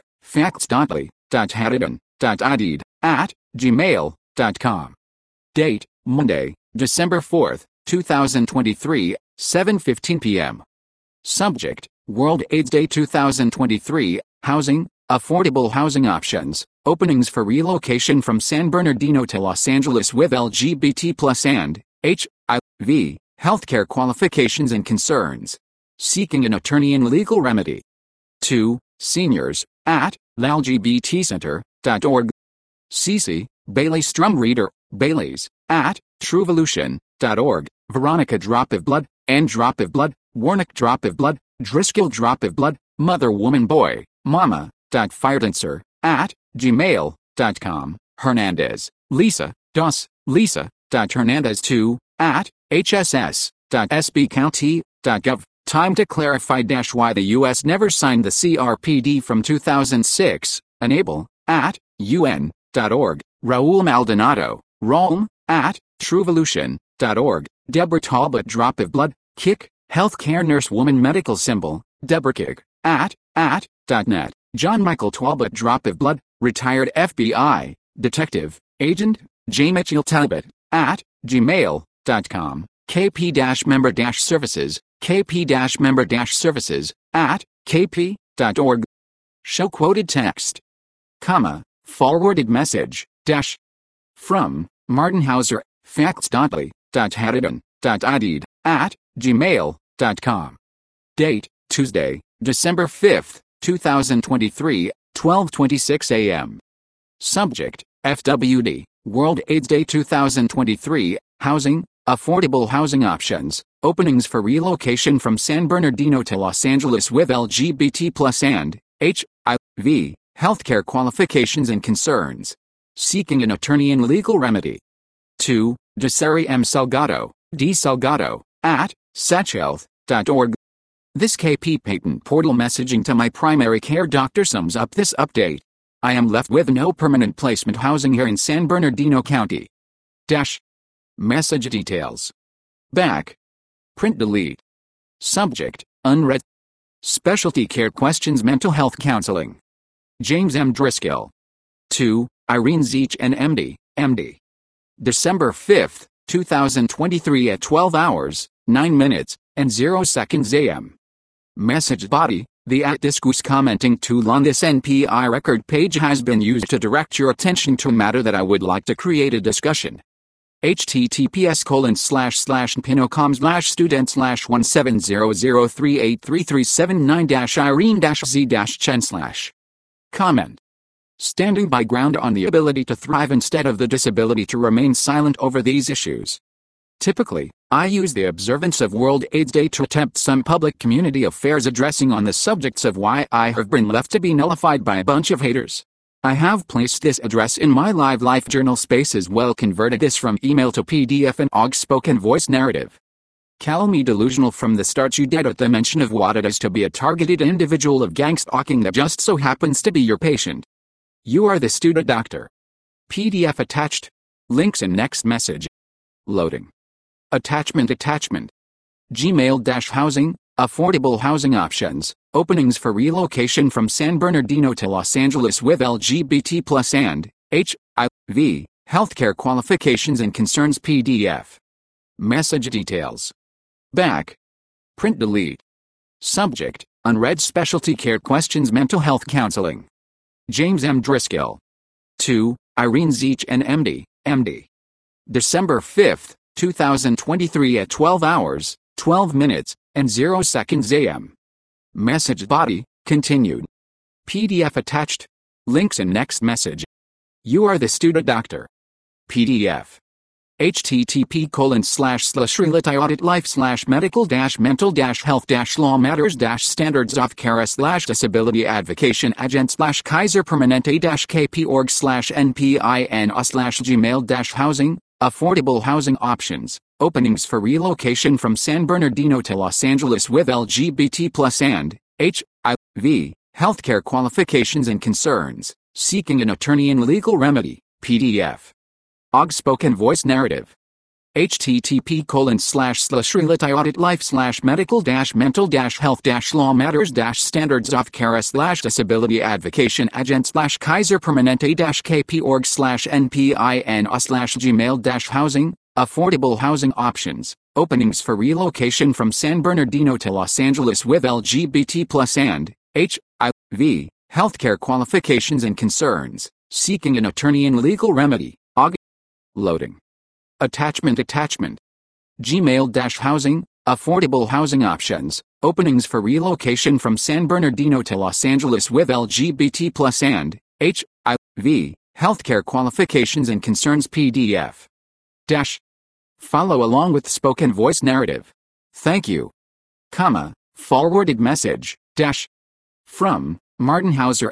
facts.ly.hadidon.ided, at, gmail dot com. Date, Monday, December fourth, two thousand twenty-three, seven fifteen p m Subject, World AIDS Day two thousand twenty-three, Housing, affordable housing options, openings for relocation from San Bernardino to Los Angeles with L G B T plus and H I V, healthcare qualifications and concerns, seeking an attorney and legal remedy. two. Seniors, at, L G B T center dot org. Cece, Bailey Strum Reader, Baileys, at, truevolution dot org, Veronica Drop of Blood, Ann Drop of Blood, Warnick Drop of Blood, Driscoll Drop of Blood, Mother Woman Boy, Mama, dot firedancer, at, gmail dot com, Hernandez, Lisa, dos, Lisa, dot Hernandez two, at, hss dot s b county dot gov. Time to clarify dash why the U S never signed the C R P D from two thousand six, enable, at, U N dot org, Raul Maldonado, Rome, at, truevolution dot org, Deborah Talbot Drop of Blood, Kick, Healthcare Nurse Woman Medical Symbol, Deborah Kick, at, at, dot net, John Michael Talbot Drop of Blood, Retired F B I, Detective, Agent, J. Mitchell Talbot, at, gmail dot com, K P-member-services, K P-member-services, at, k p dot org. Show quoted text. Comma, forwarded message, dash. From, Martin Hauser, facts.ly.hadidon.ided, at, gmail dot com. Date, Tuesday, December fifth, two thousand twenty-three, twelve twenty-six a m Subject, F W D, World AIDS Day two thousand twenty-three, Housing, affordable housing options, openings for relocation from San Bernardino to Los Angeles with L G B T plus and H I V, healthcare qualifications and concerns, seeking an attorney and legal remedy. two. Desiree M. Salgado, D. Salgado, at, sachhealth dot org. This K P patent portal messaging to my primary care doctor sums up this update. I am left with no permanent placement housing here in San Bernardino County. Dash. Message details. Back. Print delete. Subject, unread. Specialty care questions mental health counseling. James M. Driscoll. two. Irene Zeech N M D, M D. December fifth, two thousand twenty-three at twelve hours, nine minutes, and zero seconds a m Message body. The at discuss commenting tool on this N P I record page has been used to direct your attention to a matter that I would like to create a discussion. https colon slash slash pinocom slash student slash one seven zero zero three eight three three seven nine dash Irene dash Z dash Chen slash. Comment. Standing by ground on the ability to thrive instead of the disability to remain silent over these issues. Typically, I use the observance of World AIDS Day to attempt some public community affairs addressing on the subjects of why I have been left to be nullified by a bunch of haters. I have placed this address in my live life journal space as well, converted this from email to P D F and O G spoken voice narrative. Call me delusional from the start, you dead at the mention of what it is to be a targeted individual of gangstalking that just so happens to be your patient. You are the student doctor. P D F attached. Links in next message. Loading. Attachment attachment. Gmail-housing, affordable housing options, openings for relocation from San Bernardino to Los Angeles with L G B T plus and H I V, healthcare qualifications and concerns P D F. Message details. Back. Print delete. Subject, unread specialty care questions mental health counseling. James M. Driscoll. two. Irene Zeich N M D, M D. December fifth, two thousand twenty-three at twelve hours, twelve minutes, and zero seconds A M. Message body, continued. P D F attached. Links in next message. You are the student doctor. P D F. http colon slash slash audit life slash medical dash mental dash health dash law matters dash standards of care slash disability advocation agent slash Kaiser Permanente dash kp org slash npin slash gmail dash housing, affordable housing options, openings for relocation from San Bernardino to Los Angeles with L G B T plus and H I V, healthcare qualifications and concerns, seeking an attorney and legal remedy, P D F. O G spoken voice narrative. http colon slash slash audit life slash medical dash mental dash health dash law matters dash standards of care slash disability advocation agent slash Kaiser Permanente dash kp org slash npin slash gmail dash housing, affordable housing options, openings for relocation from San Bernardino to Los Angeles with L G B T plus and H I V, healthcare qualifications and concerns, seeking an attorney and legal remedy, O G. Loading. Attachment attachment. Gmail-housing, affordable housing options, openings for relocation from San Bernardino to Los Angeles with L G B T plus and H I V, healthcare qualifications and concerns P D F. Dash. Follow along with spoken voice narrative. Thank you. Comma, forwarded message, dash. From, Martin Hauser,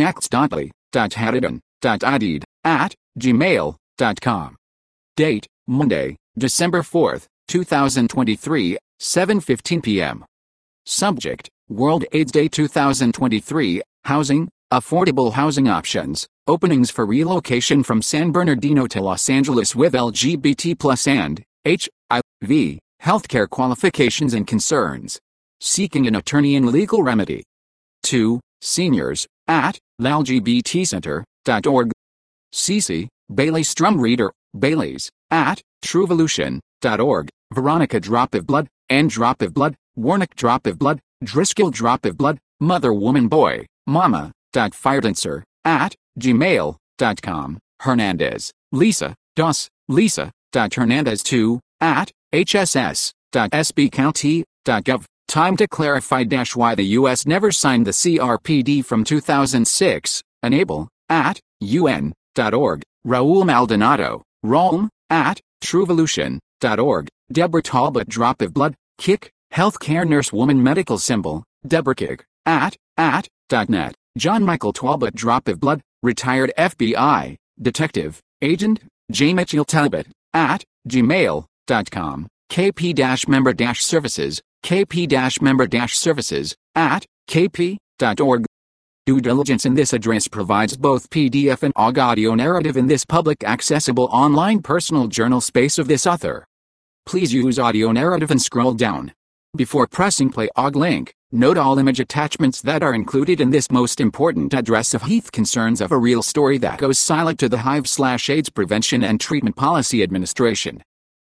facts.ly.hadidan.ided, at, gmail dot com. Date, Monday, December fourth, two thousand twenty-three, seven fifteen p m Subject, World AIDS Day two thousand twenty-three, housing, affordable housing options, openings for relocation from San Bernardino to Los Angeles with L G B T plus and H I V, healthcare qualifications and concerns, seeking an attorney and legal remedy. two. Seniors, at, L G B T center dot org. Cece, Bailey Strum Reader, Baileys, at, truevolution dot org, Veronica Drop of Blood, Ann Drop of Blood, Warnick Drop of Blood, Driscoll Drop of Blood, Mother Woman Boy, Mama, dot firedancer, at, gmail dot com, Hernandez, Lisa, Dos, Lisa, dot Hernandez two, at, hss dot s b county dot gov. Time to clarify dash why the U S never signed the C R P D from two thousand six, enable, at, U N dot org, Raul Maldonado, Raul, at, truevolution dot org, Deborah Talbot Drop of Blood, Kick, Healthcare Nurse Woman Medical Symbol, Deborah Kick, at, at, dot net, John Michael Talbot Drop of Blood, Retired F B I, Detective, Agent, J. Mitchell Talbot, at, gmail dot com, K P-member-services, K P-member-services, at, k p dot org. Due diligence in this address provides both P D F and O G audio narrative in this public accessible online personal journal space of this author. Please use audio narrative and scroll down. Before pressing play O G link, note all image attachments that are included in this most important address of Heath concerns of a real story that goes silent to the Hive slash AIDS Prevention and Treatment Policy Administration.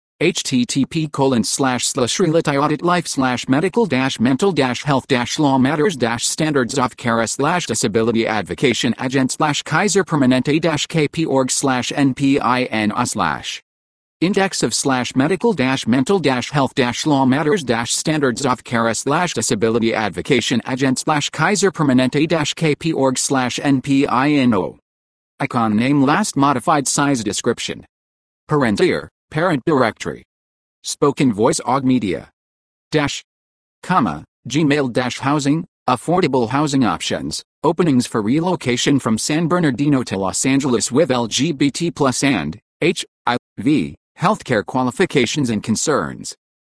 http colon slash slash audit life slash medical dash mental dash health dash law matters dash standards of care slash disability advocation agent slash Kaiser Permanente dash kp org slash npin slash index of slash medical dash mental dash health dash law matters dash standards of care slash disability advocation agent slash Kaiser Permanente dash kp org slash npino. Icon name last modified size description. Parent year. Parent directory. Spoken voice O G media. Dash. Comma, Gmail dash housing, affordable housing options, openings for relocation from San Bernardino to Los Angeles with L G B T plus and H I V, healthcare qualifications and concerns,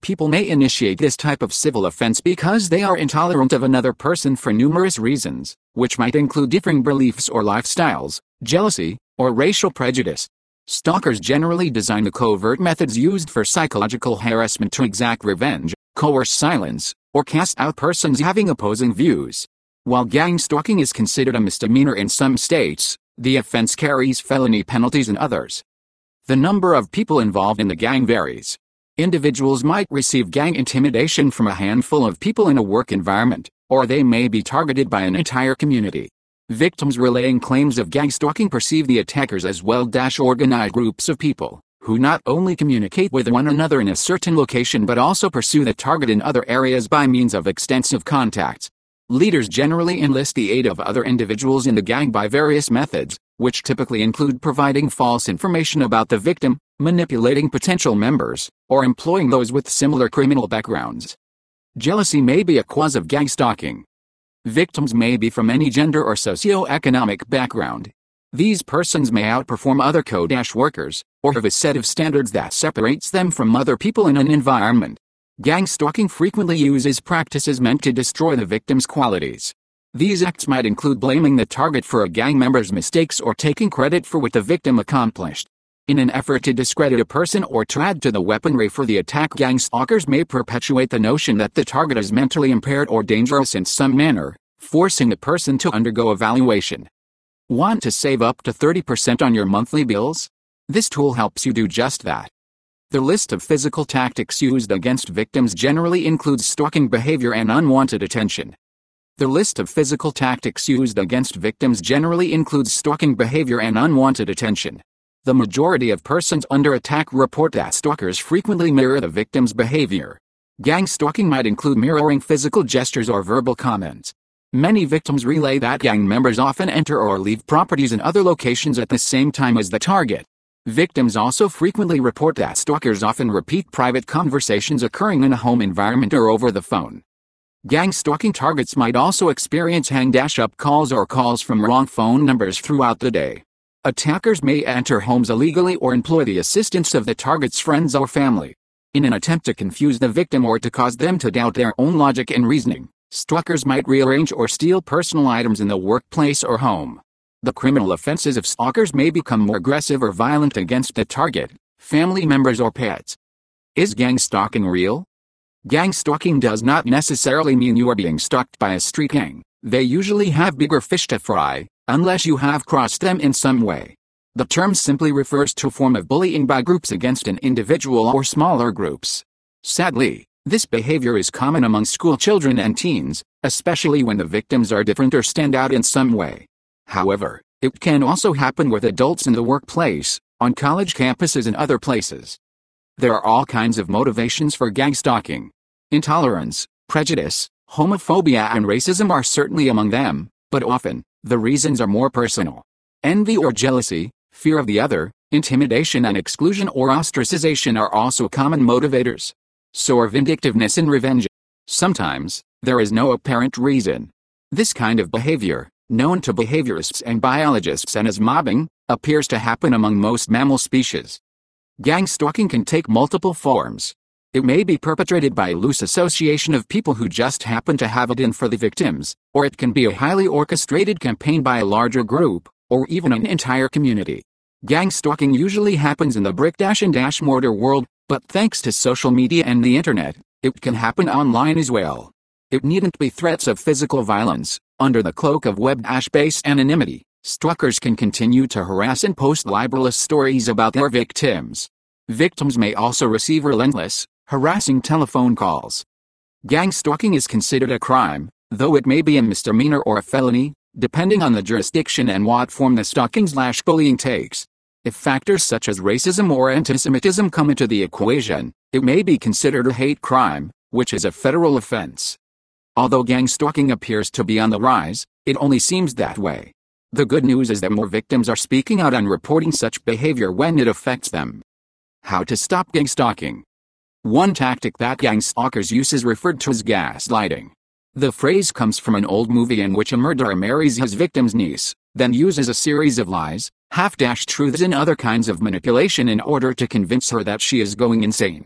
People may initiate this type of civil offense because they are intolerant of another person for numerous reasons, which might include differing beliefs or lifestyles, jealousy, or racial prejudice. Stalkers generally design the covert methods used for psychological harassment to exact revenge, coerce silence, or cast out persons having opposing views. While gang stalking is considered a misdemeanor in some states, the offense carries felony penalties in others. The number of people involved in the gang varies. Individuals might receive gang intimidation from a handful of people in a work environment, or they may be targeted by an entire community. Victims relaying claims of gang stalking perceive the attackers as well-organized groups of people, who not only communicate with one another in a certain location but also pursue the target in other areas by means of extensive contacts. Leaders generally enlist the aid of other individuals in the gang by various methods, which typically include providing false information about the victim, manipulating potential members, or employing those with similar criminal backgrounds. Jealousy may be a cause of gang stalking. Victims may be from any gender or socio-economic background. These persons may outperform other Kodash workers, or have a set of standards that separates them from other people in an environment. Gang stalking frequently uses practices meant to destroy the victim's qualities. These acts might include blaming the target for a gang member's mistakes or taking credit for what the victim accomplished. In an effort to discredit a person or to add to the weaponry for the attack, gang stalkers may perpetuate the notion that the target is mentally impaired or dangerous in some manner, forcing the person to undergo evaluation. Want to save up to thirty percent on your monthly bills? This tool helps you do just that. The list of physical tactics used against victims generally includes stalking behavior and unwanted attention. The list of physical tactics used against victims generally includes stalking behavior and unwanted attention. The majority of persons under attack report that stalkers frequently mirror the victim's behavior. Gang stalking might include mirroring physical gestures or verbal comments. Many victims relay that gang members often enter or leave properties in other locations at the same time as the target. Victims also frequently report that stalkers often repeat private conversations occurring in a home environment or over the phone. Gang stalking targets might also experience hang-up calls or calls from wrong phone numbers throughout the day. Attackers may enter homes illegally or employ the assistance of the target's friends or family. In an attempt to confuse the victim or to cause them to doubt their own logic and reasoning, stalkers might rearrange or steal personal items in the workplace or home. The criminal offenses of stalkers may become more aggressive or violent against the target, family members or pets. Is gang stalking real? Gang stalking does not necessarily mean you are being stalked by a street gang. They usually have bigger fish to fry, unless you have crossed them in some way. The term simply refers to a form of bullying by groups against an individual or smaller groups. Sadly, this behavior is common among school children and teens, especially when the victims are different or stand out in some way. However, it can also happen with adults in the workplace, on college campuses and other places. There are all kinds of motivations for gang stalking. Intolerance, prejudice, homophobia and racism are certainly among them, but often, the reasons are more personal. Envy or jealousy, fear of the other, intimidation and exclusion or ostracization are also common motivators. So are vindictiveness and revenge. Sometimes, there is no apparent reason. This kind of behavior, known to behaviorists and biologists and as mobbing, appears to happen among most mammal species. Gang stalking can take multiple forms. It may be perpetrated by a loose association of people who just happen to have it in for the victims, or it can be a highly orchestrated campaign by a larger group, or even an entire community. Gang stalking usually happens in the brick-and-mortar world, but thanks to social media and the internet, it can happen online as well. It needn't be threats of physical violence. Under the cloak of web-based anonymity, stalkers can continue to harass and post libelous stories about their victims. Victims may also receive relentless, harassing telephone calls. Gang stalking is considered a crime, though it may be a misdemeanor or a felony, depending on the jurisdiction and what form the stalking/bullying takes. If factors such as racism or antisemitism come into the equation, it may be considered a hate crime, which is a federal offense. Although gang stalking appears to be on the rise, it only seems that way. The good news is that more victims are speaking out and reporting such behavior when it affects them. How to stop gang stalking? One tactic that gang stalkers use is referred to as gaslighting. The phrase comes from an old movie in which a murderer marries his victim's niece, then uses a series of lies, half-truths and other kinds of manipulation in order to convince her that she is going insane.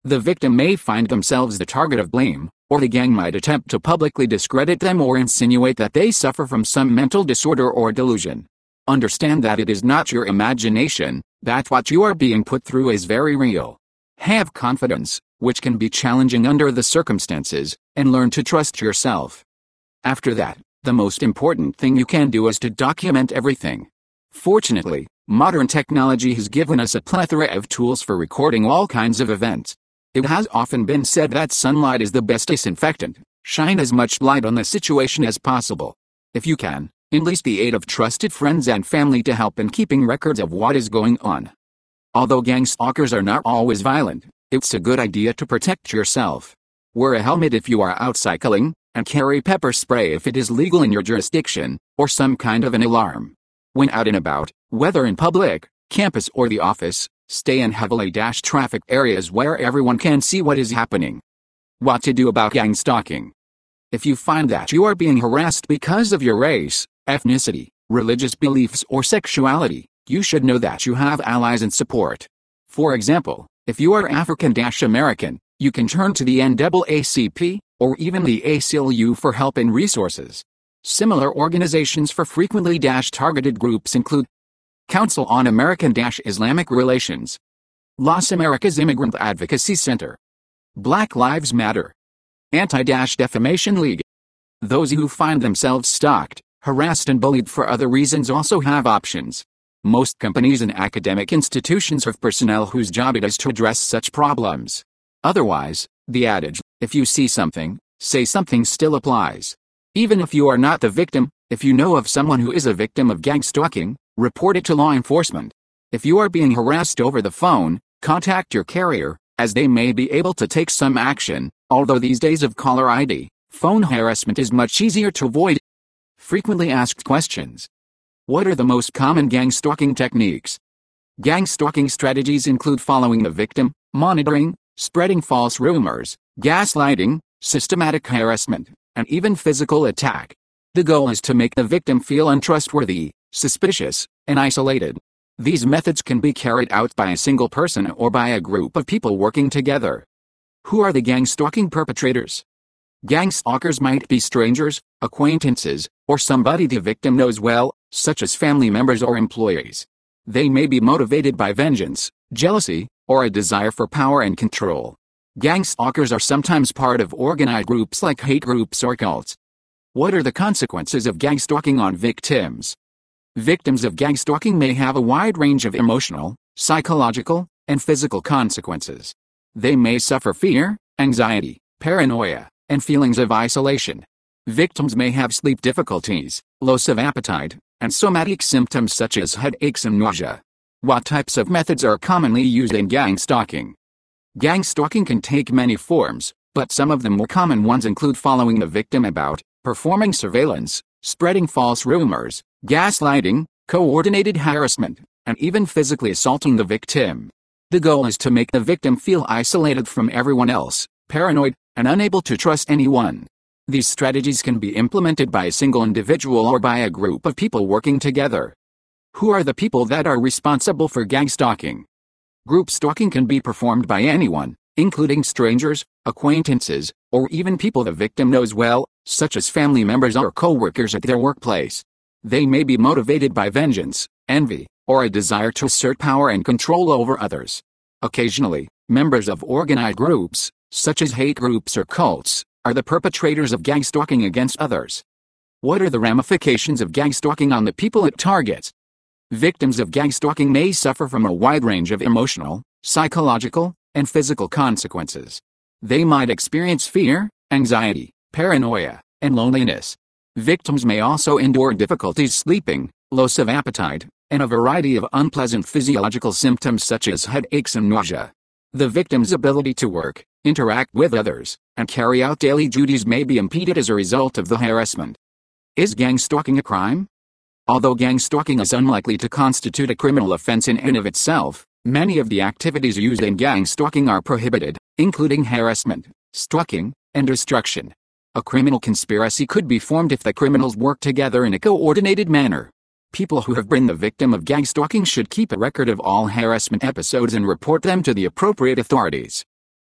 The victim may find themselves the target of blame, or the gang might attempt to publicly discredit them or insinuate that they suffer from some mental disorder or delusion. Understand that it is not your imagination, that what you are being put through is very real. Have confidence, which can be challenging under the circumstances, and learn to trust yourself. After that, the most important thing you can do is to document everything. Fortunately, modern technology has given us a plethora of tools for recording all kinds of events. It has often been said that sunlight is the best disinfectant. Shine as much light on the situation as possible. If you can, enlist the aid of trusted friends and family to help in keeping records of what is going on. Although gang stalkers are not always violent, it's a good idea to protect yourself. Wear a helmet if you are out cycling, and carry pepper spray if it is legal in your jurisdiction, or some kind of an alarm. When out and about, whether in public, campus or the office, stay in heavily dashed traffic areas where everyone can see what is happening. What to do about gang stalking? If you find that you are being harassed because of your race, ethnicity, religious beliefs or sexuality, you should know that you have allies and support. For example, if you are African-American, you can turn to the N double A C P, or even the A C L U for help and resources. Similar organizations for frequently targeted groups include Council on American-Islamic Relations, Las Americas Immigrant Advocacy Center, Black Lives Matter, Anti-Defamation League. Those who find themselves stalked, harassed and bullied for other reasons also have options. Most companies and academic institutions have personnel whose job it is to address such problems. Otherwise, the adage, if you see something, say something still applies. Even if you are not the victim, if you know of someone who is a victim of gang stalking, report it to law enforcement. If you are being harassed over the phone, contact your carrier, as they may be able to take some action, although these days of caller I D, phone harassment is much easier to avoid. Frequently asked questions. What are the most common gang stalking techniques? Gang stalking strategies include following the victim, monitoring, spreading false rumors, gaslighting, systematic harassment, and even physical attack. The goal is to make the victim feel untrustworthy, suspicious, and isolated. These methods can be carried out by a single person or by a group of people working together. Who are the gang stalking perpetrators? Gang stalkers might be strangers, acquaintances, or somebody the victim knows well, such as family members or employees. They may be motivated by vengeance, jealousy, or a desire for power and control. Gang stalkers are sometimes part of organized groups like hate groups or cults. What are the consequences of gang stalking on victims? Victims of gang stalking may have a wide range of emotional, psychological, and physical consequences. They may suffer fear, anxiety, paranoia, and feelings of isolation. Victims may have sleep difficulties, loss of appetite, and somatic symptoms such as headaches and nausea. What types of methods are commonly used in gang stalking? Gang stalking can take many forms, but some of the more common ones include following the victim about, performing surveillance, spreading false rumors, gaslighting, coordinated harassment, and even physically assaulting the victim. The goal is to make the victim feel isolated from everyone else, paranoid, and unable to trust anyone. These strategies can be implemented by a single individual or by a group of people working together. Who are the people that are responsible for gang stalking? Group stalking can be performed by anyone, including strangers, acquaintances, or even people the victim knows well, such as family members or co-workers at their workplace. They may be motivated by vengeance, envy, or a desire to assert power and control over others. Occasionally, members of organized groups, such as hate groups or cults, are the perpetrators of gang stalking against others. What are the ramifications of gang stalking on the people it targets? Victims of gang stalking may suffer from a wide range of emotional, psychological, and physical consequences. They might experience fear, anxiety, paranoia, and loneliness. Victims may also endure difficulties sleeping, loss of appetite, and a variety of unpleasant physiological symptoms such as headaches and nausea. The victim's ability to work, interact with others, and carry out daily duties may be impeded as a result of the harassment. Is gang stalking a crime? Although gang stalking is unlikely to constitute a criminal offense in and of itself, many of the activities used in gang stalking are prohibited, including harassment, stalking, and destruction. A criminal conspiracy could be formed if the criminals work together in a coordinated manner. People who have been the victim of gang stalking should keep a record of all harassment episodes and report them to the appropriate authorities.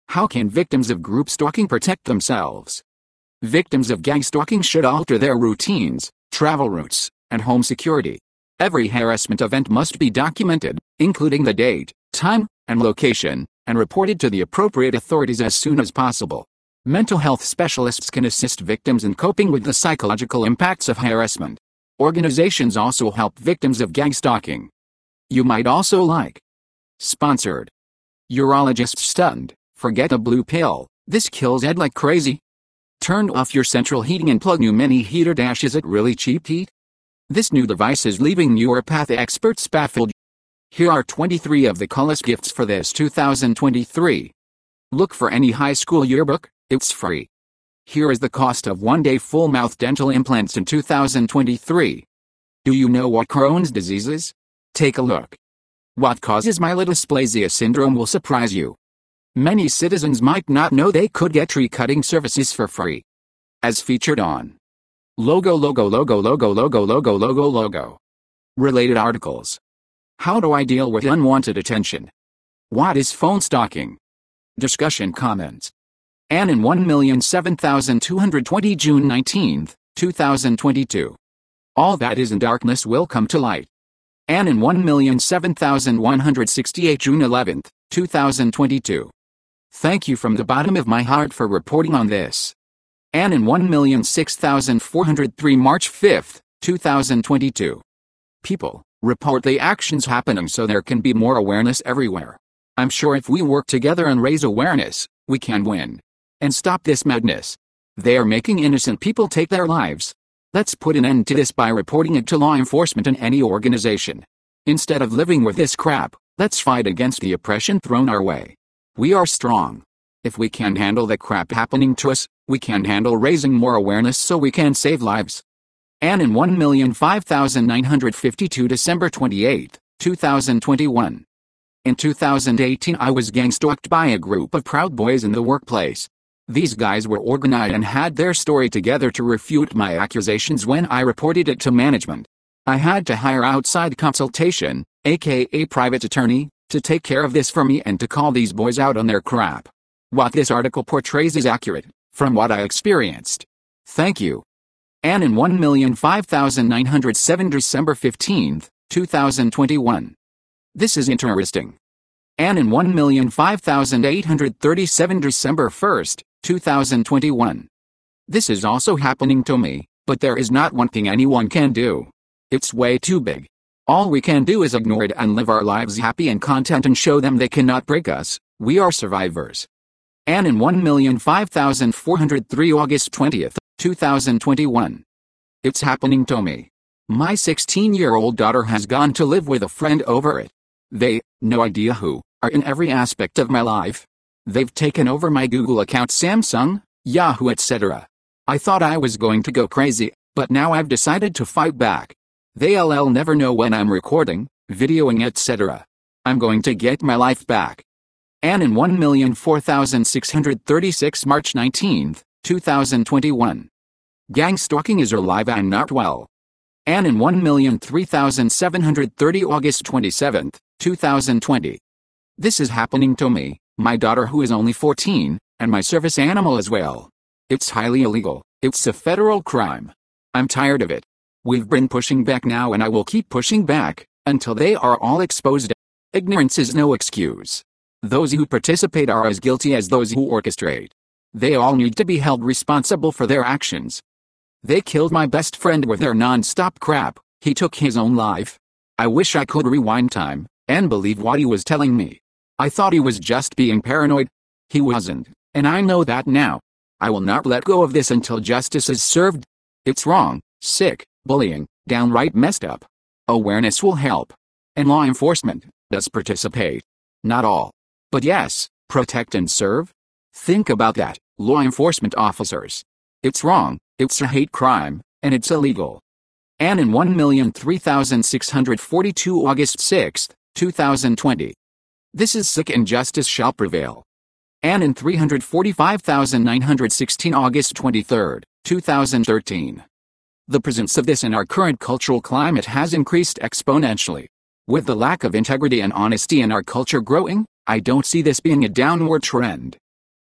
How can victims of group stalking protect themselves? Victims of gang stalking should alter their routines, travel routes, and home security. Every harassment event must be documented, including the date, time, and location, and reported to the appropriate authorities as soon as possible. Mental health specialists can assist victims in coping with the psychological impacts of harassment. Organizations also help victims of gang stalking. You might also like. Sponsored. Urologist stunned. Forget a blue pill. This kills Ed like crazy. Turn off your central heating and plug new mini heater. Dash is it really cheap heat? This new device is leaving neuropathy experts baffled. Here are twenty-three of the coolest gifts for this two thousand twenty-three. Look for any high school yearbook, it's free. Here is the cost of one-day full-mouth dental implants in two thousand twenty-three. Do you know what Crohn's disease is? Take a look. What causes myelodysplasia syndrome will surprise you. Many citizens might not know they could get tree cutting services for free. As featured on Logo Logo Logo Logo Logo Logo Logo Logo. Related articles. How do I deal with unwanted attention? What is phone stalking? Discussion comments. Ann in one million seven thousand two hundred twenty June nineteenth, two thousand twenty-two. All that is in darkness will come to light. Ann in one million seven thousand one hundred sixty-eight June eleventh, two thousand twenty-two. Thank you from the bottom of my heart for reporting on this. Ann in one million six thousand four hundred three March fifth, two thousand twenty-two. People, report the actions happening so there can be more awareness everywhere. I'm sure if we work together and raise awareness, we can win. And stop this madness. They are making innocent people take their lives. Let's put an end to this by reporting it to law enforcement and any organization. Instead of living with this crap, let's fight against the oppression thrown our way. We are strong. If we can't handle the crap happening to us, we can handle raising more awareness so we can save lives. Ann in one million five thousand nine hundred fifty-two December twenty-eighth, two thousand twenty-one. In two thousand eighteen I was gang stalked by a group of Proud Boys in the workplace. These guys were organized and had their story together to refute my accusations when I reported it to management. I had to hire outside consultation, aka private attorney, to take care of this for me and to call these boys out on their crap. What this article portrays is accurate, from what I experienced. Thank you. Ann in one million five thousand nine hundred seven December fifteenth, two thousand twenty-one. This is interesting. Ann in one million five thousand eight hundred thirty-seven December first, two thousand twenty-one. This is also happening to me, but there is not one thing anyone can do. It's way too big. All we can do is ignore it and live our lives happy and content and show them they cannot break us. We are survivors. Ann in one million five thousand four hundred three August twentieth, two thousand twenty-one. It's happening to me. My sixteen-year-old daughter has gone to live with a friend over it. They, no idea who, are in every aspect of my life. They've taken over my Google account, Samsung, Yahoo, et cetera. I thought I was going to go crazy, but now I've decided to fight back. They'll never know when I'm recording, videoing, et cetera. I'm going to get my life back. Ann in one million four thousand six hundred thirty-six March nineteenth, two thousand twenty-one. Gang stalking is alive and not well. Ann in one million three thousand seven hundred thirty August twenty-seventh, two thousand twenty. This is happening to me, my daughter who is only fourteen, and my service animal as well. It's highly illegal. It's a federal crime. I'm tired of it. We've been pushing back now and I will keep pushing back, until they are all exposed. Ignorance is no excuse. Those who participate are as guilty as those who orchestrate. They all need to be held responsible for their actions. They killed my best friend with their non-stop crap. He took his own life. I wish I could rewind time, and believe what he was telling me. I thought he was just being paranoid. He wasn't, and I know that now. I will not let go of this until justice is served. It's wrong, sick, bullying, downright messed up. Awareness will help. And law enforcement does participate. Not all. But yes, protect and serve? Think about that, law enforcement officers. It's wrong, it's a hate crime, and it's illegal. Ann in one million three thousand six hundred forty-two August sixth, two thousand twenty. This is sick and justice shall prevail. Ann in three hundred forty-five thousand nine hundred sixteen August twenty-third, two thousand thirteen. The presence of this in our current cultural climate has increased exponentially. With the lack of integrity and honesty in our culture growing, I don't see this being a downward trend.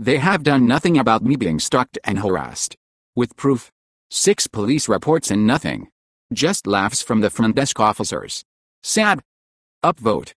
They have done nothing about me being stalked and harassed. With proof. Six police reports and nothing. Just laughs from the front desk officers. Sad. Upvote.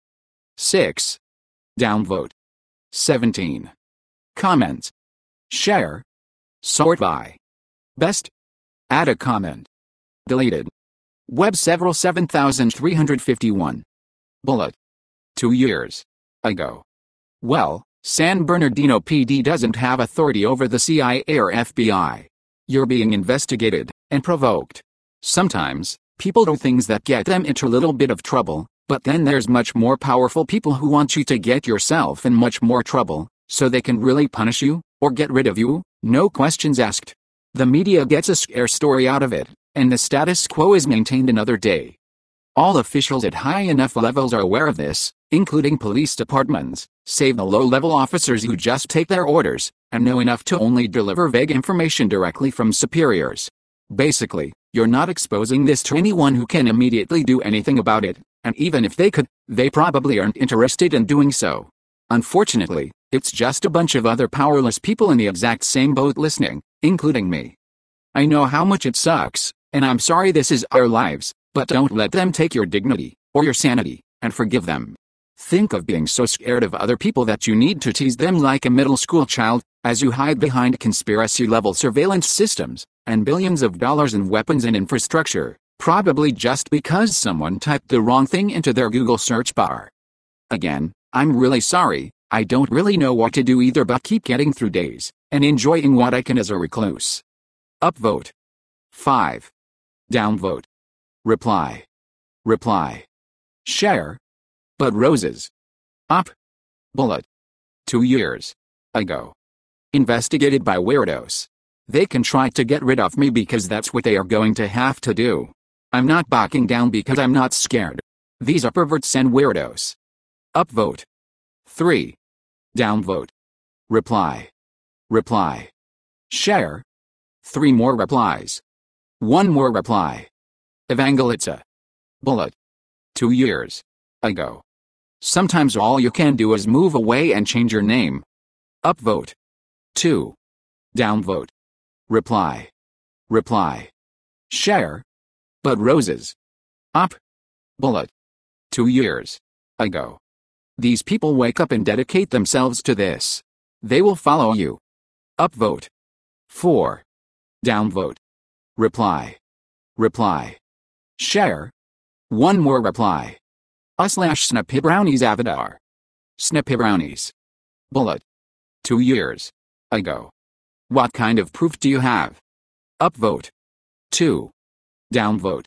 six. Downvote. seventeen. Comments. Share. Sort by. Best. Add a comment. Deleted. Web several seven thousand three hundred fifty-one. Bullet. Two years ago. Well, San Bernardino P D doesn't have authority over the C I A or F B I. You're being investigated and provoked. Sometimes, people do things that get them into a little bit of trouble, but then there's much more powerful people who want you to get yourself in much more trouble, so they can really punish you, or get rid of you, no questions asked. The media gets a scare story out of it, and the status quo is maintained another day. All officials at high enough levels are aware of this, including police departments, save the low-level officers who just take their orders, and know enough to only deliver vague information directly from superiors. Basically, you're not exposing this to anyone who can immediately do anything about it, and even if they could, they probably aren't interested in doing so. Unfortunately, it's just a bunch of other powerless people in the exact same boat listening, including me. I know how much it sucks, and I'm sorry this is our lives, but don't let them take your dignity, or your sanity, and forgive them. Think of being so scared of other people that you need to tease them like a middle school child, as you hide behind conspiracy-level surveillance systems, and billions of dollars in weapons and infrastructure, probably just because someone typed the wrong thing into their Google search bar. Again, I'm really sorry, I don't really know what to do either but keep getting through days, and enjoying what I can as a recluse. Upvote. five. Downvote. Reply. Reply. Share. But roses. Up. Bullet. Two years ago. Investigated by weirdos. They can try to get rid of me because that's what they are going to have to do. I'm not backing down because I'm not scared. These are perverts and weirdos. Upvote. three. Downvote. Reply. Reply. Share. Three more replies. One more reply. Evangelitsa. Bullet. Two years ago. Sometimes all you can do is move away and change your name. Upvote. two. Downvote. Reply. Reply. Share. But roses. Up. Bullet. Two years ago. These people wake up and dedicate themselves to this. They will follow you. Upvote. four. Downvote. Reply. Reply. Share. One more reply. A slash Snappy Brownies avatar. Snappy Brownies. Bullet. Two years ago. What kind of proof do you have? Upvote. two. Downvote.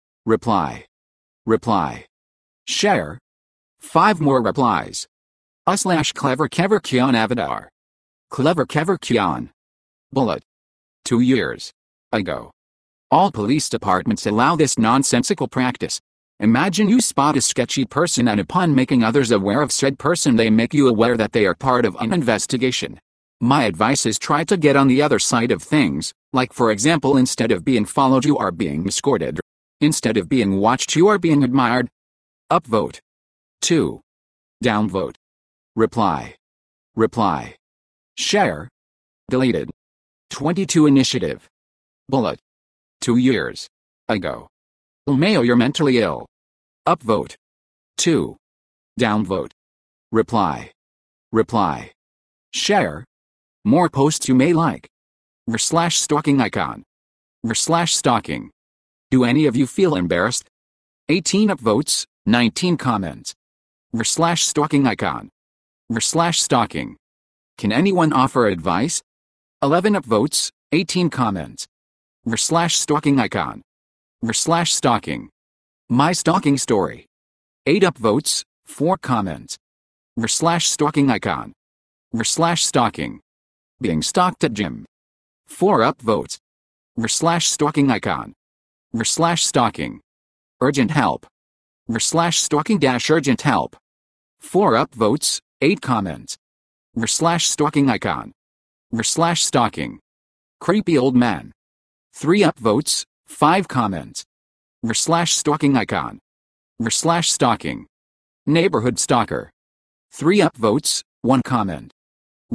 Reply. Reply. Share. Five more replies. A slash Clever Kever Kion avatar. Clever Kever Kion. Bullet. Two years ago. All police departments allow this nonsensical practice. Imagine you spot a sketchy person and upon making others aware of said person they make you aware that they are part of an investigation. My advice is try to get on the other side of things, like for example instead of being followed you are being escorted. Instead of being watched you are being admired. Upvote. two. Downvote. Reply. Reply. Share. Deleted. twenty-two Initiative. Bullet. Two years ago. Mayo, you're mentally ill. Upvote. two. Downvote. Reply. Reply. Share. More posts you may like. R slash stalking icon. R slash stalking. Do any of you feel embarrassed? eighteen upvotes, nineteen comments. R slash stalking icon. R slash stalking. Can anyone offer advice? eleven upvotes, eighteen comments. R slash stalking icon. R slash stalking. My stalking story. eight upvotes, four comments. R slash stalking icon. R slash stalking. Being stalked at gym. four upvotes. R slash stalking icon. R slash stalking. Urgent help. R slash stalking dash urgent help. four upvotes, eight comments. R slash stalking icon. R slash stalking. Creepy old man. three upvotes, five comments. R slash stalking icon. R slash stalking. Neighborhood stalker. three upvotes, one comment.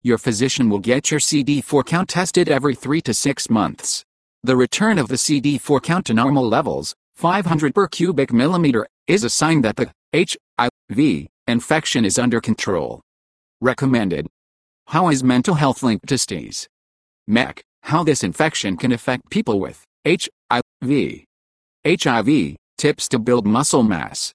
Your physician will get your C D four count tested every three to six months. The return of the C D four count to normal levels, five hundred per cubic millimeter, is a sign that the H I V infection is under control. Recommended. How is mental health linked to S T Is? Mech. How this infection can affect people with H I V. H I V, tips to build muscle mass.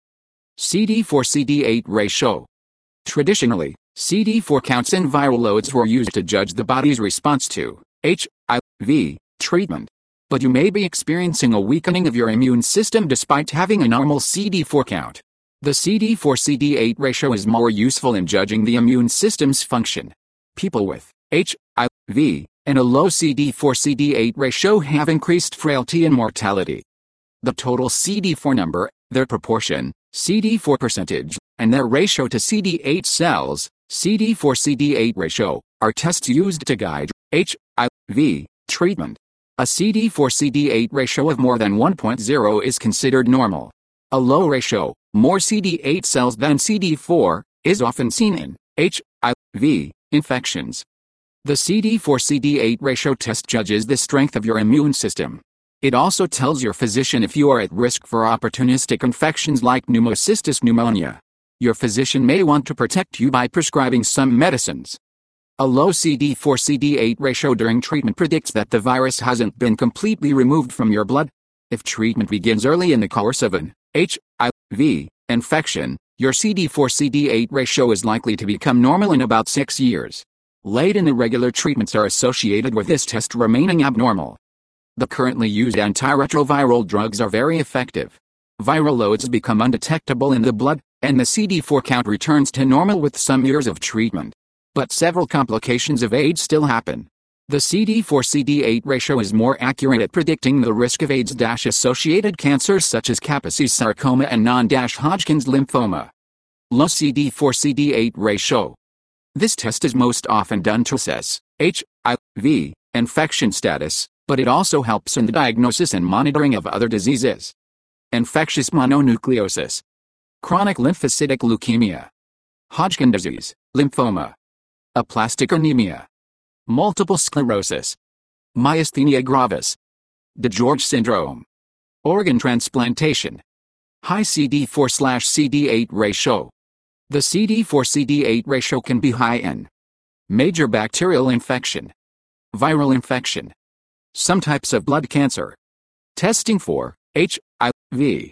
C D four C D eight ratio. Traditionally, C D four counts and viral loads were used to judge the body's response to H I V treatment. But you may be experiencing a weakening of your immune system despite having a normal C D four count. The C D four C D eight ratio is more useful in judging the immune system's function. People with H I V and a low C D four C D eight ratio have increased frailty and mortality. The total C D four number, their proportion, C D four percentage, and their ratio to C D eight cells, C D four C D eight ratio, are tests used to guide H I V treatment. A C D four C D eight ratio of more than one point zero is considered normal. A low ratio, more C D eight cells than C D four, is often seen in H I V infections. The C D four C D eight ratio test judges the strength of your immune system. It also tells your physician if you are at risk for opportunistic infections like pneumocystis pneumonia. Your physician may want to protect you by prescribing some medicines. A low C D four C D eight ratio during treatment predicts that the virus hasn't been completely removed from your blood. If treatment begins early in the course of an H I V infection, your C D four C D eight ratio is likely to become normal in about six years. Late and irregular treatments are associated with this test remaining abnormal. The currently used antiretroviral drugs are very effective. Viral loads become undetectable in the blood, and the C D four count returns to normal with some years of treatment. But several complications of AIDS still happen. The C D four C D eight ratio is more accurate at predicting the risk of AIDS-associated cancers such as Kaposi's sarcoma and non-Hodgkin's lymphoma. Low C D four C D eight ratio. This test is most often done to assess H I V infection status, but it also helps in the diagnosis and monitoring of other diseases. Infectious mononucleosis, chronic lymphocytic leukemia, Hodgkin disease, lymphoma, aplastic anemia, multiple sclerosis, myasthenia gravis, DeGeorge syndrome, organ transplantation, high C D four C D eight ratio. The C D four C D eight ratio can be high in major bacterial infection, viral infection, some types of blood cancer. Testing for H I V.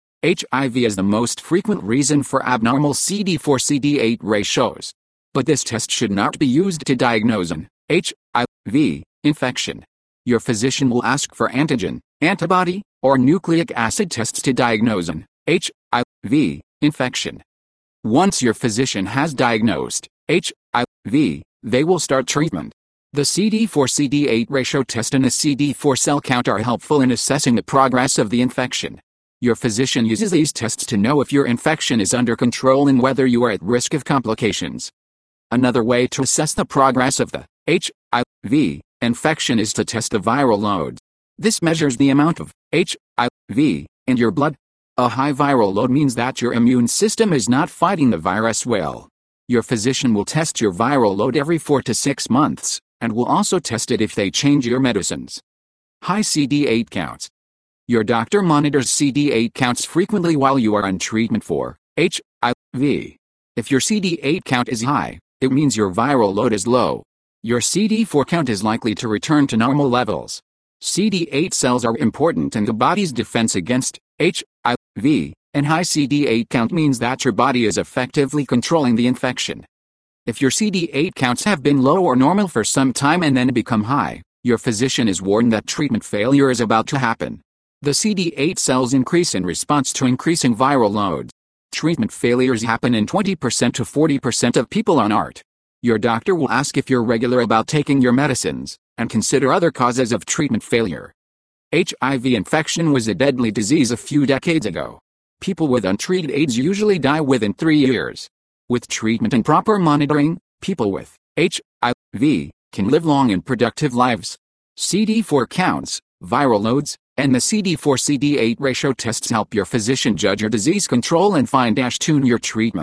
H I V is the most frequent reason for abnormal C D four C D eight ratios. But this test should not be used to diagnose an H I V infection. Your physician will ask for antigen, antibody, or nucleic acid tests to diagnose an H I V infection. Once your physician has diagnosed H I V, they will start treatment. The C D four C D eight ratio test and a C D four cell count are helpful in assessing the progress of the infection. Your physician uses these tests to know if your infection is under control and whether you are at risk of complications. Another way to assess the progress of the H I V infection is to test the viral load. This measures the amount of H I V in your blood. A high viral load means that your immune system is not fighting the virus well. Your physician will test your viral load every four to six months, and will also test it if they change your medicines. High C D eight counts. Your doctor monitors C D eight counts frequently while you are on treatment for H I V. If your C D eight count is high, it means your viral load is low. Your C D four count is likely to return to normal levels. C D eight cells are important in the body's defense against H I V, and high C D eight count means that your body is effectively controlling the infection. If your C D eight counts have been low or normal for some time and then become high, your physician is warned that treatment failure is about to happen. The C D eight cells increase in response to increasing viral loads. Treatment failures happen in twenty percent to forty percent of people on A R T. Your doctor will ask if you're regular about taking your medicines, and consider other causes of treatment failure. H I V infection was a deadly disease a few decades ago. People with untreated AIDS usually die within three years. With treatment and proper monitoring, people with H I V can live long and productive lives. C D four counts, viral loads, and the C D four C D eight ratio tests help your physician judge your disease control and fine-tune your treatment.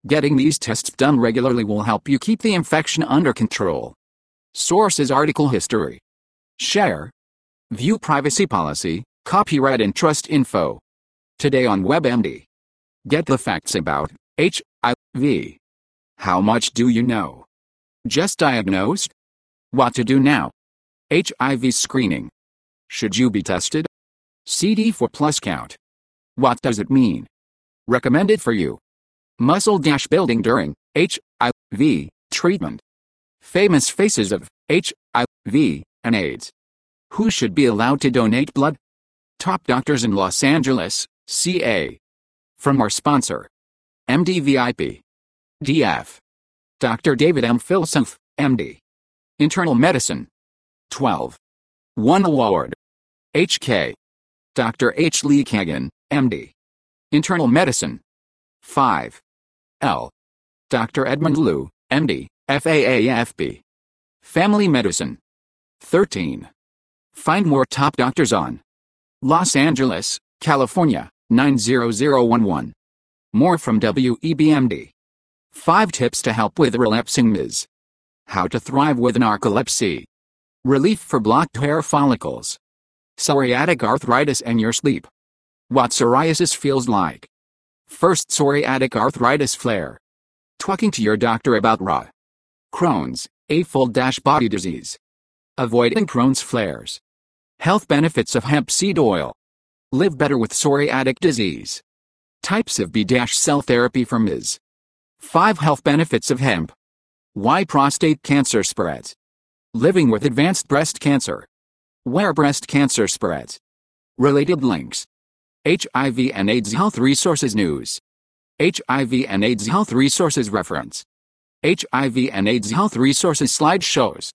Getting these tests done regularly will help you keep the infection under control. Sources: article history. Share. View privacy policy, copyright and trust info. Today on WebMD. Get the facts about H I V. How much do you know? Just diagnosed? What to do now? H I V screening. Should you be tested? C D four plus count. What does it mean? Recommended for you. Muscle dash building during H I V treatment. Famous faces of H I V and AIDS. Who should be allowed to donate blood? Top doctors in Los Angeles, C A. From our sponsor, M D V I P. D F. Doctor David M. Filsuf, M D. Internal Medicine. twelve. one award. H K. Doctor H. Lee Kagan, M D. Internal Medicine. five. L. Doctor Edmund Liu, M D, F A A F B. Family Medicine. thirteen. Find more top doctors on Los Angeles, California, nine zero zero one one. More from W E B M D. five tips to help with relapsing M I S. How to thrive with narcolepsy. Relief for blocked hair follicles. Psoriatic arthritis and your sleep. What psoriasis feels like. First psoriatic arthritis flare. Talking to your doctor about R A. Crohn's, a full-body disease. Avoiding Crohn's flares. Health benefits of hemp seed oil. Live better with psoriatic disease. Types of B-cell therapy for M I S. five health benefits of hemp. Why prostate cancer spreads. Living with advanced breast cancer. Where breast cancer spreads. Related links. H I V and AIDS Health Resources News. H I V and AIDS Health Resources Reference. H I V and AIDS Health Resources Slideshows.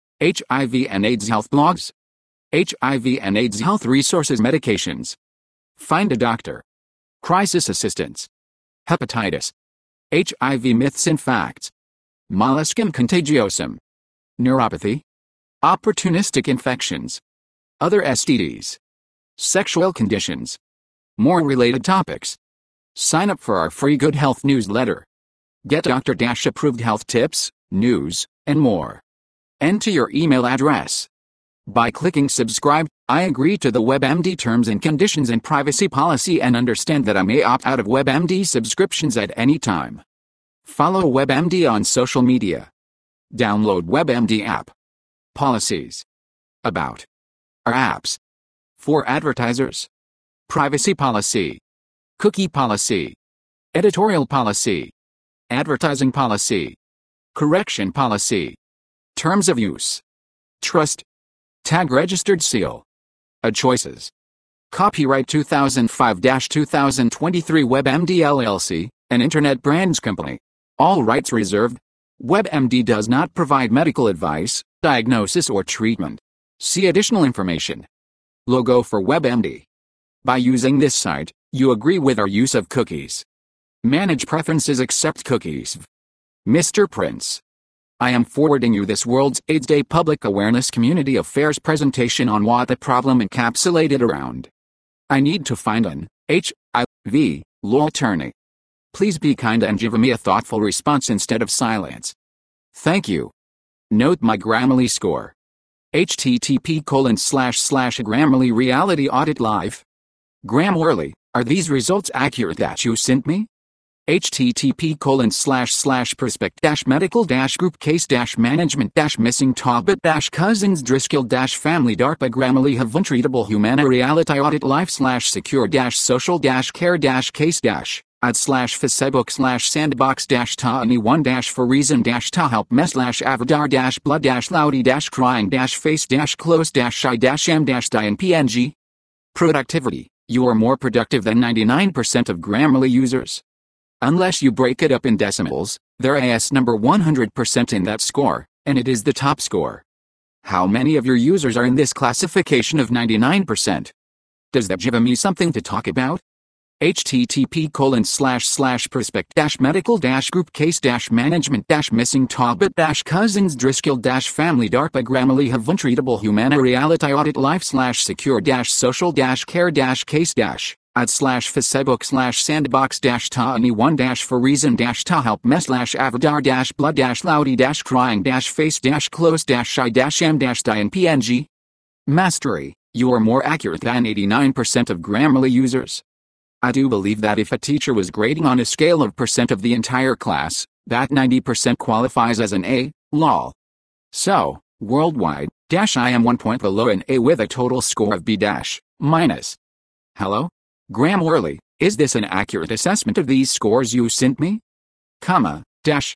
H I V and AIDS Health Blogs. H I V and AIDS Health Resources Medications. Find a doctor. Crisis assistance. Hepatitis. H I V myths and facts. Molluscum contagiosum. Neuropathy. Opportunistic infections. Other S T Ds. Sexual conditions. More related topics. Sign up for our free Good Health newsletter. Get doctor-approved health tips, news, and more. Enter your email address. By clicking subscribe, I agree to the WebMD terms and conditions and privacy policy and understand that I may opt out of WebMD subscriptions at any time. Follow WebMD on social media. Download WebMD app. Policies. About. Our apps. For advertisers. Privacy policy. Cookie policy. Editorial policy. Advertising policy. Correction policy. Terms of use. Trust. Tag registered seal. A choices. Copyright two thousand five to two thousand twenty-three WebMD L L C, an internet brands company. All rights reserved. WebMD does not provide medical advice, diagnosis or treatment. See additional information. Logo for WebMD. By using this site, you agree with our use of cookies. Manage preferences, accept cookies. Mister Prince. I am forwarding you this World's AIDS Day Public Awareness Community Affairs presentation on what the problem encapsulated around. I need to find an H I V law attorney. Please be kind and give me a thoughtful response instead of silence. Thank you. Note my Grammarly score. http colon slash slash Grammarly Reality Audit Live. Grammarly, are these results accurate that you sent me? http colon slash slash prospect dash medical dash group case dash management dash missing Talbot dash cousins Driscoll dash family darpa Grammarly have untreatable humana reality audit life slash secure dash social dash care dash case dash ad slash facebook slash sandbox dash ta anyone dash for reason dash ta help mess slash avatar dash blood dash loudy dash crying dash face dash close dash shy dash am dash die and png. Productivity. You are more productive than ninety-nine percent of Grammarly users. Unless you break it up in decimals, they're A S number one hundred percent in that score, and it is the top score. How many of your users are in this classification of ninety-nine percent? Does that give me something to talk about? http colon slash slash prospect dash medical dash group case dash management dash missing Talbot dash cousins Driscoll dash family darpa Grammarly have untreatable humana reality audit life slash secure dash social dash care dash case dash at slash Facebook slash sandbox dash ta anyone dash for reason dash ta help mess slash avatar dash blood dash loudy dash crying dash face dash close dash shy dash m dash die and png. Mastery, you are more accurate than eighty-nine percent of Grammarly users. I do believe that if a teacher was grading on a scale of percent of the entire class, that ninety percent qualifies as an A, lol. So, worldwide, dash I am one point below an A with a total score of B dash, minus. Hello? Grammarly, is this an accurate assessment of these scores you sent me? Comma, dash.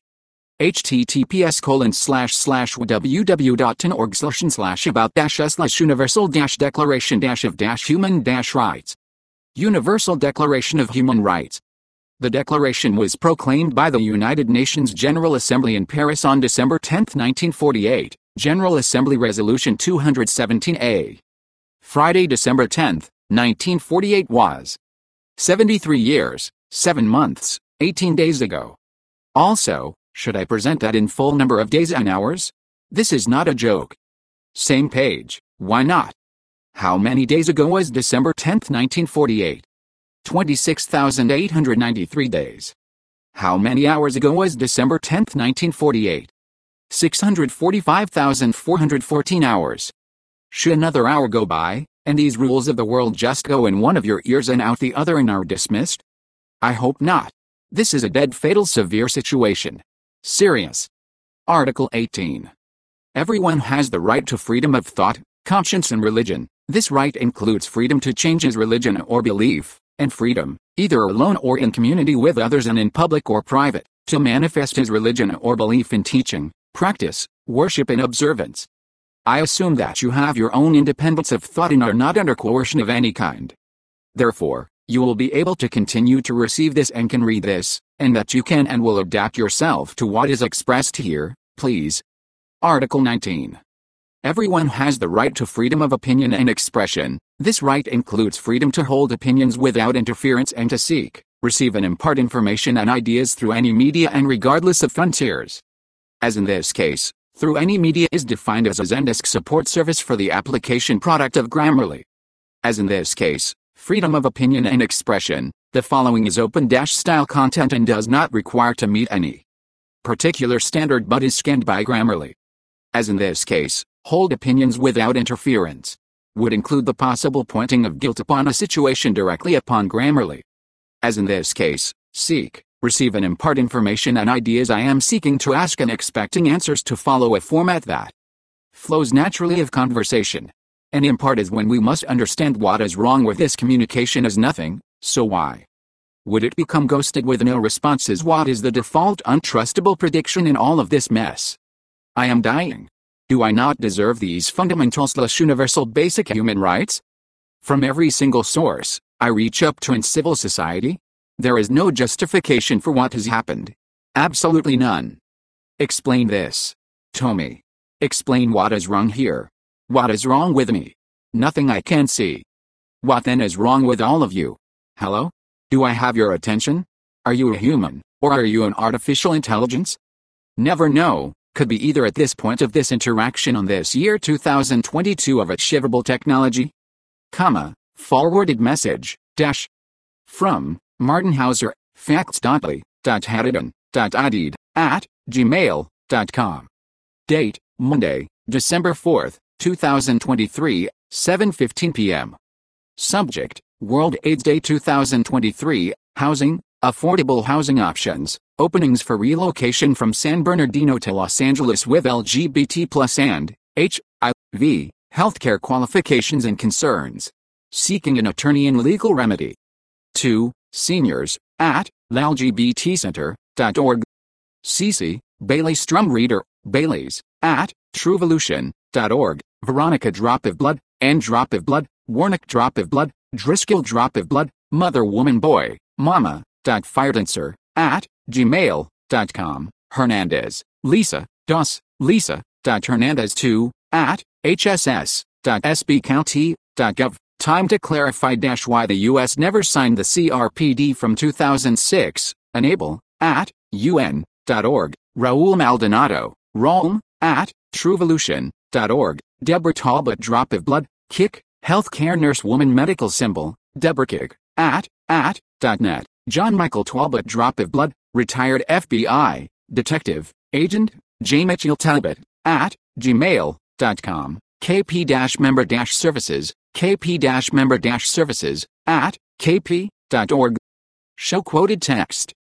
https colon slash slash www.org slash slash about dash us slash universal dash declaration dash of dash human dash rights. Universal Declaration of Human Rights. The declaration was proclaimed by the United Nations General Assembly in Paris on December tenth, nineteen forty-eight, General Assembly Resolution two hundred seventeen A. Friday, December tenth, nineteen forty-eight was seventy-three years, seven months, eighteen days ago. Also, should I present that in full number of days and hours? This is not a joke. Same page, why not? How many days ago was December tenth, nineteen forty-eight? twenty-six thousand eight hundred ninety-three days. How many hours ago was December tenth, nineteen forty-eight? six hundred forty-five thousand four hundred fourteen hours. Should another hour go by, and these rules of the world just go in one of your ears and out the other and are dismissed? I hope not. This is a dead fatal severe situation. Serious. Article eighteen. Everyone has the right to freedom of thought, conscience and religion. This right includes freedom to change his religion or belief, and freedom, either alone or in community with others and in public or private, to manifest his religion or belief in teaching, practice, worship and observance. I assume that you have your own independence of thought and are not under coercion of any kind. Therefore, you will be able to continue to receive this and can read this, and that you can and will adapt yourself to what is expressed here, please. Article nineteen. Everyone has the right to freedom of opinion and expression. This right includes freedom to hold opinions without interference and to seek, receive and impart information and ideas through any media and regardless of frontiers. As in this case, through any media is defined as a Zendesk support service for the application product of Grammarly. As in this case, freedom of opinion and expression, the following is open-style content and does not require to meet any particular standard but is scanned by Grammarly. As in this case, hold opinions without interference would include the possible pointing of guilt upon a situation directly upon Grammarly. As in this case, seek, receive and impart information and ideas. I am seeking to ask and expecting answers to follow a format that flows naturally of conversation. And impart is when we must understand what is wrong with this communication is nothing, so why would it become ghosted with no responses? What is the default untrustable prediction in all of this mess? I am dying. Do I not deserve these fundamental slash universal basic human rights? From every single source I reach up to in civil society, there is no justification for what has happened. Absolutely none. Explain this. Tommy. Explain what is wrong here. What is wrong with me? Nothing I can see. What then is wrong with all of you? Hello? Do I have your attention? Are you a human, or are you an artificial intelligence? Never know. Could be either at this point of this interaction on this year two thousand twenty-two of achievable technology. Comma, forwarded message, dash. From, Martin Hauser, facts.ly.hadidon.ided, at, gmail dot com. Date, Monday, December fourth, two thousand twenty-three, seven fifteen p m Subject, World AIDS Day two thousand twenty-three, Housing, Affordable Housing Options, Openings for Relocation from San Bernardino to Los Angeles with L G B T plus and, H I V, Healthcare Qualifications and Concerns. Seeking an attorney and legal remedy. two. Seniors, at, L G B T center dot org. Cece, Bailey Strum Reader, Baileys, at, truevolution dot org. Veronica Drop of Blood, Ann Drop of Blood, Warnick Drop of Blood, Driscoll Drop of Blood, Mother Woman Boy, Mama, dot firedancer, at, gmail dot com. Hernandez, Lisa, dos, Lisa, dot Hernandez two, at, hss dot s b county dot gov. Time to clarify dash why the U S never signed the C R P D from two thousand six, enable, at, U N dot org. Raul Maldonado, Raul, at, truevolution dot org. Deborah Talbot Drop of Blood, Kick, Healthcare Nurse Woman Medical Symbol, Deborah Kick, at, at, dot net. John Michael Talbot Drop of Blood, retired F B I, detective, agent, J. Mitchell Talbot, at, gmail, dot com. K P-member-services, K P-member-services, at, k p dot org. Show quoted text.